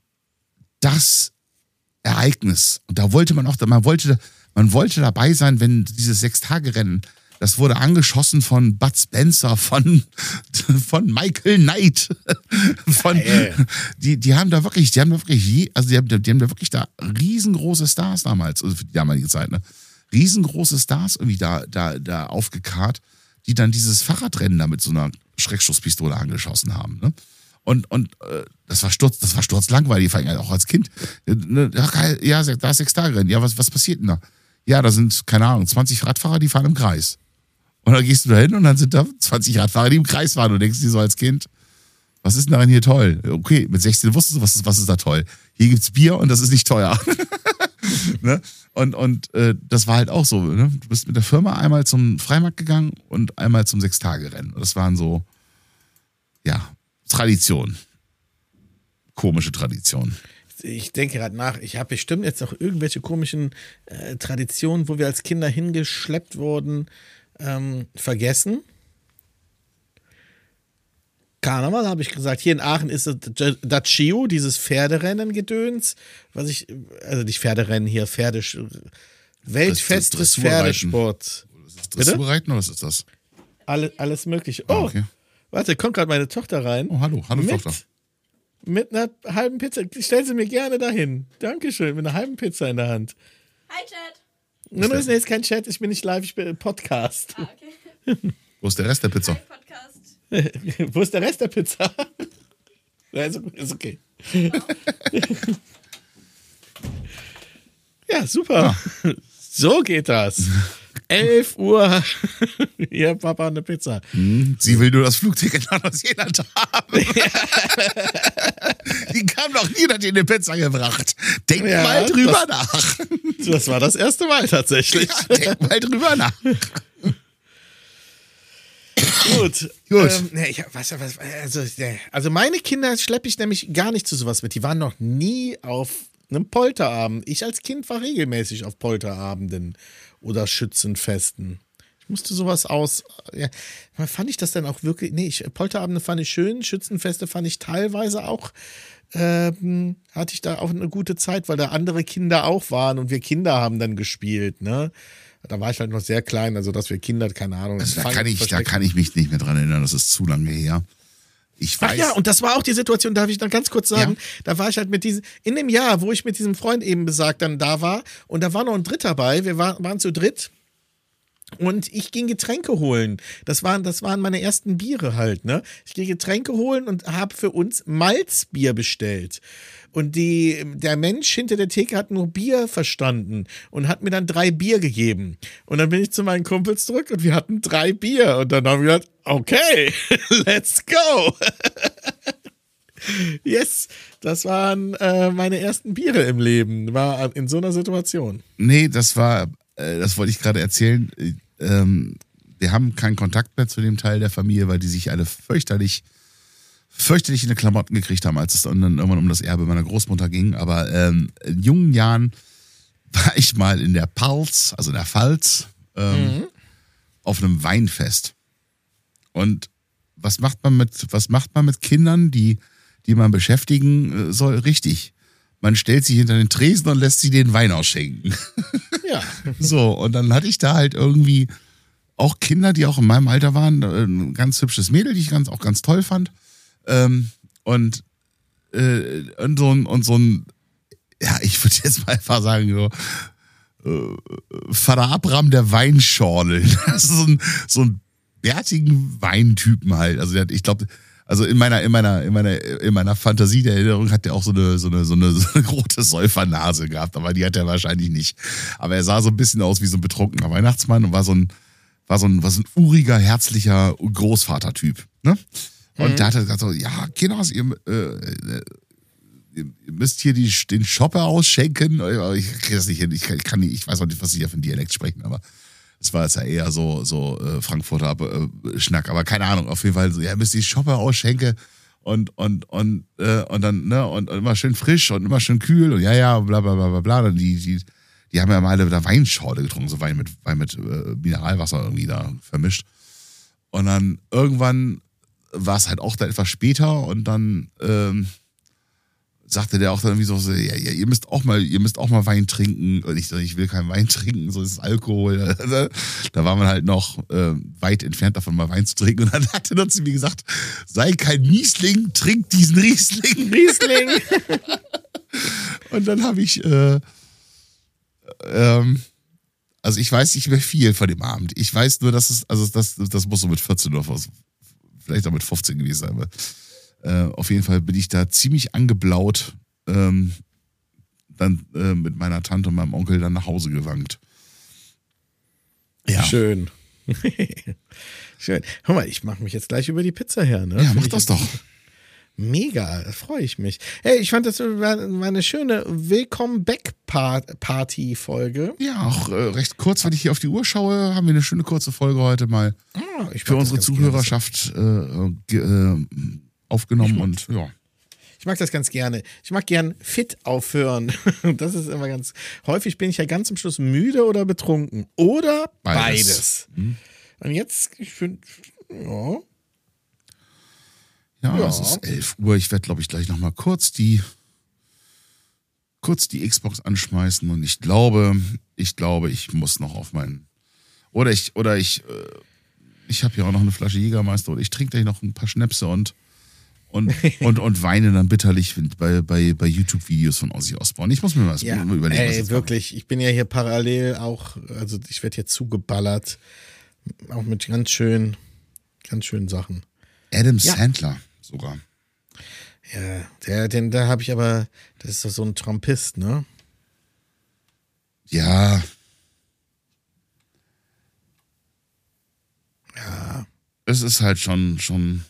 Speaker 1: das Ereignis. Und da wollte man auch, man wollte, man wollte dabei sein, wenn dieses Sechstagerennen, das wurde angeschossen von Bud Spencer, von, von Michael Knight. Von,
Speaker 2: Geil.
Speaker 1: die, die haben da wirklich, die haben da wirklich, je, also die haben, die haben da wirklich da riesengroße Stars damals, also für die damalige Zeit, ne? Riesengroße Stars irgendwie da, da, da aufgekarrt, die dann dieses Fahrradrennen da mit so einer Schreckschusspistole angeschossen haben, ne? Und, und äh, das war sturz, das war sturzlangweilig, vor allem auch als Kind. Ne, ja, da ist Sechstagerennen. Ja, was, was passiert denn da? Ja, da sind, keine Ahnung, zwanzig Radfahrer, die fahren im Kreis. Und dann gehst du da hin und dann sind da zwanzig Radfahrer, die im Kreis fahren. Und denkst dir so als Kind, was ist denn daran hier toll? Okay, mit sechzehn wusstest du, was ist, was ist da toll? Hier gibt's Bier und das ist nicht teuer. Ne? Und, und äh, das war halt auch so. Ne? Du bist mit der Firma einmal zum Freimarkt gegangen und einmal zum Sechstagerennen. Das waren so, ja, Tradition. Komische Tradition.
Speaker 2: Ich denke gerade nach, ich habe bestimmt jetzt auch irgendwelche komischen äh, Traditionen, wo wir als Kinder hingeschleppt wurden, ähm, vergessen. Karneval, habe ich gesagt. Hier in Aachen ist es das Chio, dieses Pferderennen-Gedöns, was ich, also nicht Pferderennen hier, Pferde, Weltfest des Pferdesports.
Speaker 1: Ist das Dressurreiten oder was ist das?
Speaker 2: Alle, alles mögliche.
Speaker 1: Ah,
Speaker 2: Oh,
Speaker 1: okay.
Speaker 2: warte, kommt gerade meine Tochter rein.
Speaker 1: Oh, hallo, hallo
Speaker 2: mit,
Speaker 1: Tochter.
Speaker 2: mit einer halben Pizza. Stell sie mir gerne dahin. Dankeschön, mit einer halben Pizza in der Hand.
Speaker 5: Hi, Chat.
Speaker 2: Nein, das ist jetzt kein Chat, ich bin nicht live, ich bin im Podcast.
Speaker 5: Ah, okay.
Speaker 1: Wo ist der Rest der Pizza?
Speaker 5: Hi, Podcast.
Speaker 2: Wo ist der Rest der Pizza? Ja, ist okay. Ist okay. Ja, super. So geht das. elf Uhr. Hier, Papa, eine Pizza.
Speaker 1: Hm, sie will nur das Flugticket nach Neuseeland haben. Die kam doch nie, hat ihr eine Pizza gebracht. Denk
Speaker 2: Ja,
Speaker 1: mal drüber
Speaker 2: das-
Speaker 1: nach.
Speaker 2: Das war das erste Mal tatsächlich.
Speaker 1: Ja, denk mal drüber nach.
Speaker 2: Gut.
Speaker 1: Gut.
Speaker 2: Ähm, nee, ich, was, was, also, nee. also meine Kinder schleppe ich nämlich gar nicht zu sowas mit. Die waren noch nie auf einem Polterabend. Ich als Kind war regelmäßig auf Polterabenden oder Schützenfesten. Ich musste sowas aus. Ja, fand ich das dann auch wirklich. Nee, ich, Polterabende fand ich schön, Schützenfeste fand ich teilweise auch. Ähm, hatte ich da auch eine gute Zeit, weil da andere Kinder auch waren und wir Kinder haben dann gespielt, ne? Da war ich halt noch sehr klein, also dass wir Kinder, keine Ahnung.
Speaker 1: Also da,
Speaker 2: fangen,
Speaker 1: kann ich, da
Speaker 2: verstecken.
Speaker 1: kann ich mich nicht mehr dran erinnern, das ist zu lange her. Ich
Speaker 2: Ach
Speaker 1: weiß.
Speaker 2: ja, und das war auch die Situation, darf ich noch ganz kurz sagen,
Speaker 1: Ja.
Speaker 2: da war ich halt mit diesem, in dem Jahr, wo ich mit diesem Freund eben besagt dann da war, und da war noch ein Dritter bei, wir war, waren zu dritt. Und ich ging Getränke holen. Das waren, das waren meine ersten Biere halt, ne? Ich ging Getränke holen und habe für uns Malzbier bestellt. Und die, der Mensch hinter der Theke hat nur Bier verstanden und hat mir dann drei Bier gegeben. Und dann bin ich zu meinen Kumpels zurück und wir hatten drei Bier. Und dann haben wir gesagt, okay, let's go. Yes, das waren äh, meine ersten Biere im Leben. War in so einer Situation.
Speaker 1: Nee, das war, äh, das wollte ich gerade erzählen. Äh, ähm, wir haben keinen Kontakt mehr zu dem Teil der Familie, weil die sich alle fürchterlich, fürchterlich in die Klamotten gekriegt haben, als es dann irgendwann um das Erbe meiner Großmutter ging. Aber ähm, in jungen Jahren war ich mal in der Pals, also in der Pfalz, ähm,
Speaker 2: Mhm.
Speaker 1: auf einem Weinfest. Und was macht man mit, was macht man mit Kindern, die, die man beschäftigen äh, soll? Richtig. man stellt sich hinter den Tresen und lässt sie den Wein ausschenken.
Speaker 2: Ja.
Speaker 1: So, und dann hatte ich da halt irgendwie auch Kinder, die auch in meinem Alter waren, ein ganz hübsches Mädel, die ich ganz, auch ganz toll fand. Ähm, und, äh, und so ein, und so ein, ja, ich würde jetzt mal einfach sagen, so, äh, Vater Abraham der Weinschorle. Das ist so ein, so ein bärtigen Weintypen halt. Also der hat, ich glaube, also in meiner, in meiner, in meiner, in meiner Fantasie der Erinnerung hat der auch so eine, so eine, so eine, so eine rote Säufernase gehabt, aber die hat er wahrscheinlich nicht. Aber er sah so ein bisschen aus wie so ein betrunkener Weihnachtsmann und war so ein, war so ein, war so ein uriger, herzlicher Großvatertyp, ne? Und mhm. der hat gesagt so, ja, Kinders, ihr, äh, ihr müsst hier die, den Shopper ausschenken. Ich kriege das nicht hin, ich kann, ich kann nicht, ich weiß auch nicht, was sie hier für einen Dialekt sprechen, aber das war jetzt ja eher so, so äh, Frankfurter äh, Schnack, aber keine Ahnung, auf jeden Fall so, ja, müsst ihr die Shopper ausschenken und, und, und, äh, und dann, ne, und, und immer schön frisch und immer schön kühl und ja, ja, bla, bla, bla, bla, bla. Und die, die, die haben ja mal alle da Weinschorle getrunken, so Wein mit, Wein mit äh, Mineralwasser irgendwie da vermischt. Und dann irgendwann war es halt auch dann etwas später und dann, ähm, sagte der auch dann irgendwie so, so ja, ja, ihr müsst auch mal, ihr müsst auch mal Wein trinken. Und ich so, ich will keinen Wein trinken, so ist es Alkohol. Da war man halt noch äh, weit entfernt davon, mal Wein zu trinken. Und dann hat er dann zu mir gesagt, sei kein Miesling, trink diesen Riesling.
Speaker 2: Riesling.
Speaker 1: Und dann habe ich, äh, ähm, also ich weiß nicht mehr viel von dem Abend. Ich weiß nur, dass es, also das, das muss so mit vierzehn oder vielleicht auch mit fünfzehn gewesen sein. Aber Äh, auf jeden Fall bin ich da ziemlich angeblaut, ähm, dann äh, mit meiner Tante und meinem Onkel dann nach Hause gewankt. Ja.
Speaker 2: Schön. Schön. Hör mal, ich mache mich jetzt gleich über die Pizza her, ne?
Speaker 1: Ja,
Speaker 2: Find
Speaker 1: mach
Speaker 2: ich
Speaker 1: das doch.
Speaker 2: Mega, da freue ich mich. Hey, ich fand das war eine schöne Willkommen-Back-Party-Folge.
Speaker 1: Ja, auch äh, recht kurz, wenn ich hier auf die Uhr schaue, haben wir eine schöne kurze Folge heute mal
Speaker 2: Ah, ich
Speaker 1: für
Speaker 2: mag
Speaker 1: unsere
Speaker 2: das ganz
Speaker 1: Zuhörerschaft äh, ge, äh, aufgenommen und ja.
Speaker 2: Ich mag das ganz gerne. Ich mag gern fit aufhören. Das ist immer ganz. Häufig bin ich ja ganz am Schluss müde oder betrunken. Oder beides. beides.
Speaker 1: Hm.
Speaker 2: Und jetzt, ich finde, ja.
Speaker 1: Ja,
Speaker 2: Ja.
Speaker 1: es ist elf Uhr. Ich werde, glaube ich, gleich nochmal kurz die kurz die Xbox anschmeißen und ich glaube, ich glaube, ich muss noch auf meinen oder ich oder ich äh, ich habe ja auch noch eine Flasche Jägermeister und ich trinke gleich noch ein paar Schnäpse und und, und, und weine dann bitterlich bei, bei, bei YouTube-Videos von Ozzy Osbourne. Ich muss mir mal
Speaker 2: Ja,
Speaker 1: mal überlegen, was
Speaker 2: ey,
Speaker 1: ich
Speaker 2: wirklich. Ich bin ja hier parallel auch, also ich werde hier zugeballert. Auch mit ganz schön, ganz schönen Sachen.
Speaker 1: Adam
Speaker 2: Ja.
Speaker 1: Sandler sogar.
Speaker 2: Ja, der, den, da habe ich aber, das ist doch so ein Trumpist, ne?
Speaker 1: Ja.
Speaker 2: Ja.
Speaker 1: Es ist halt schon, schon,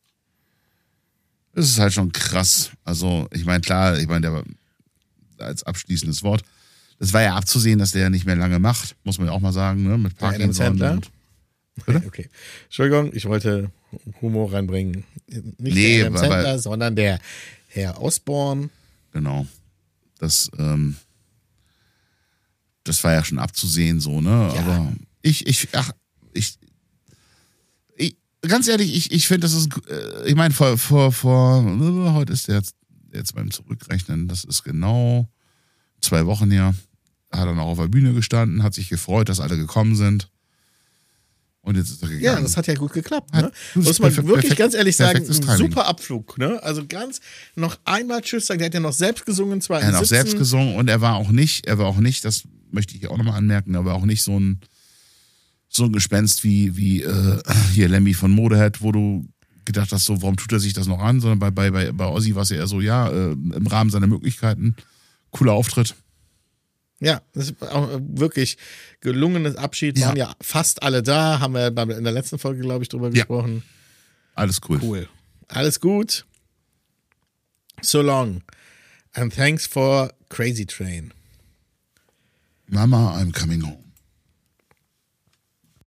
Speaker 1: es ist halt schon krass. Also, ich meine, klar, ich meine, der war als abschließendes Wort, das war ja abzusehen, dass der ja nicht mehr lange macht, muss man ja auch mal sagen, ne? Mit
Speaker 2: Der Adam
Speaker 1: Parkinson
Speaker 2: Sandler?
Speaker 1: und. Bitte?
Speaker 2: Okay. Entschuldigung, ich wollte Humor reinbringen. Nicht
Speaker 1: Nee,
Speaker 2: der Adam
Speaker 1: aber-
Speaker 2: Sandler, sondern der Herr Osborne.
Speaker 1: Genau. Das, ähm, das war ja schon abzusehen, so, ne?
Speaker 2: Ja.
Speaker 1: Aber ich, ich, ach, ich, ich ganz ehrlich, ich, ich finde, das ist, äh, ich meine, vor, vor, vor, äh, heute ist der jetzt, jetzt beim Zurückrechnen, das ist genau zwei Wochen her, hat er noch auf der Bühne gestanden, hat sich gefreut, dass alle gekommen sind. Und jetzt ist er gegangen.
Speaker 2: Ja, das hat ja gut geklappt.
Speaker 1: Hat-
Speaker 2: Ne?
Speaker 1: das
Speaker 2: Muss
Speaker 1: ist
Speaker 2: man
Speaker 1: perfekt-
Speaker 2: wirklich
Speaker 1: perfekt-
Speaker 2: ganz ehrlich sagen,
Speaker 1: perfektes
Speaker 2: ein
Speaker 1: Timing.
Speaker 2: super Abflug. Ne? Also ganz noch einmal Tschüss sagen. Der hat ja noch selbst gesungen, zwar
Speaker 1: Er
Speaker 2: im
Speaker 1: hat auch
Speaker 2: Sitzen.
Speaker 1: selbst gesungen und er war auch nicht, er war auch nicht, das möchte ich hier auch nochmal anmerken, er war auch nicht so ein, so ein Gespenst wie, wie äh, hier Lemmy von Modehead, wo du gedacht hast, so, warum tut er sich das noch an, sondern bei, bei, bei, bei Ozzy war es ja eher so, ja, äh, im Rahmen seiner Möglichkeiten, cooler Auftritt.
Speaker 2: Ja, das ist auch wirklich gelungenes Abschied.
Speaker 1: Ja.
Speaker 2: Waren ja fast alle da. Haben wir in der letzten Folge, glaube ich, drüber
Speaker 1: Ja.
Speaker 2: gesprochen.
Speaker 1: Alles cool.
Speaker 2: Cool. Alles gut. So long. And thanks for Crazy Train.
Speaker 1: Mama, I'm coming home.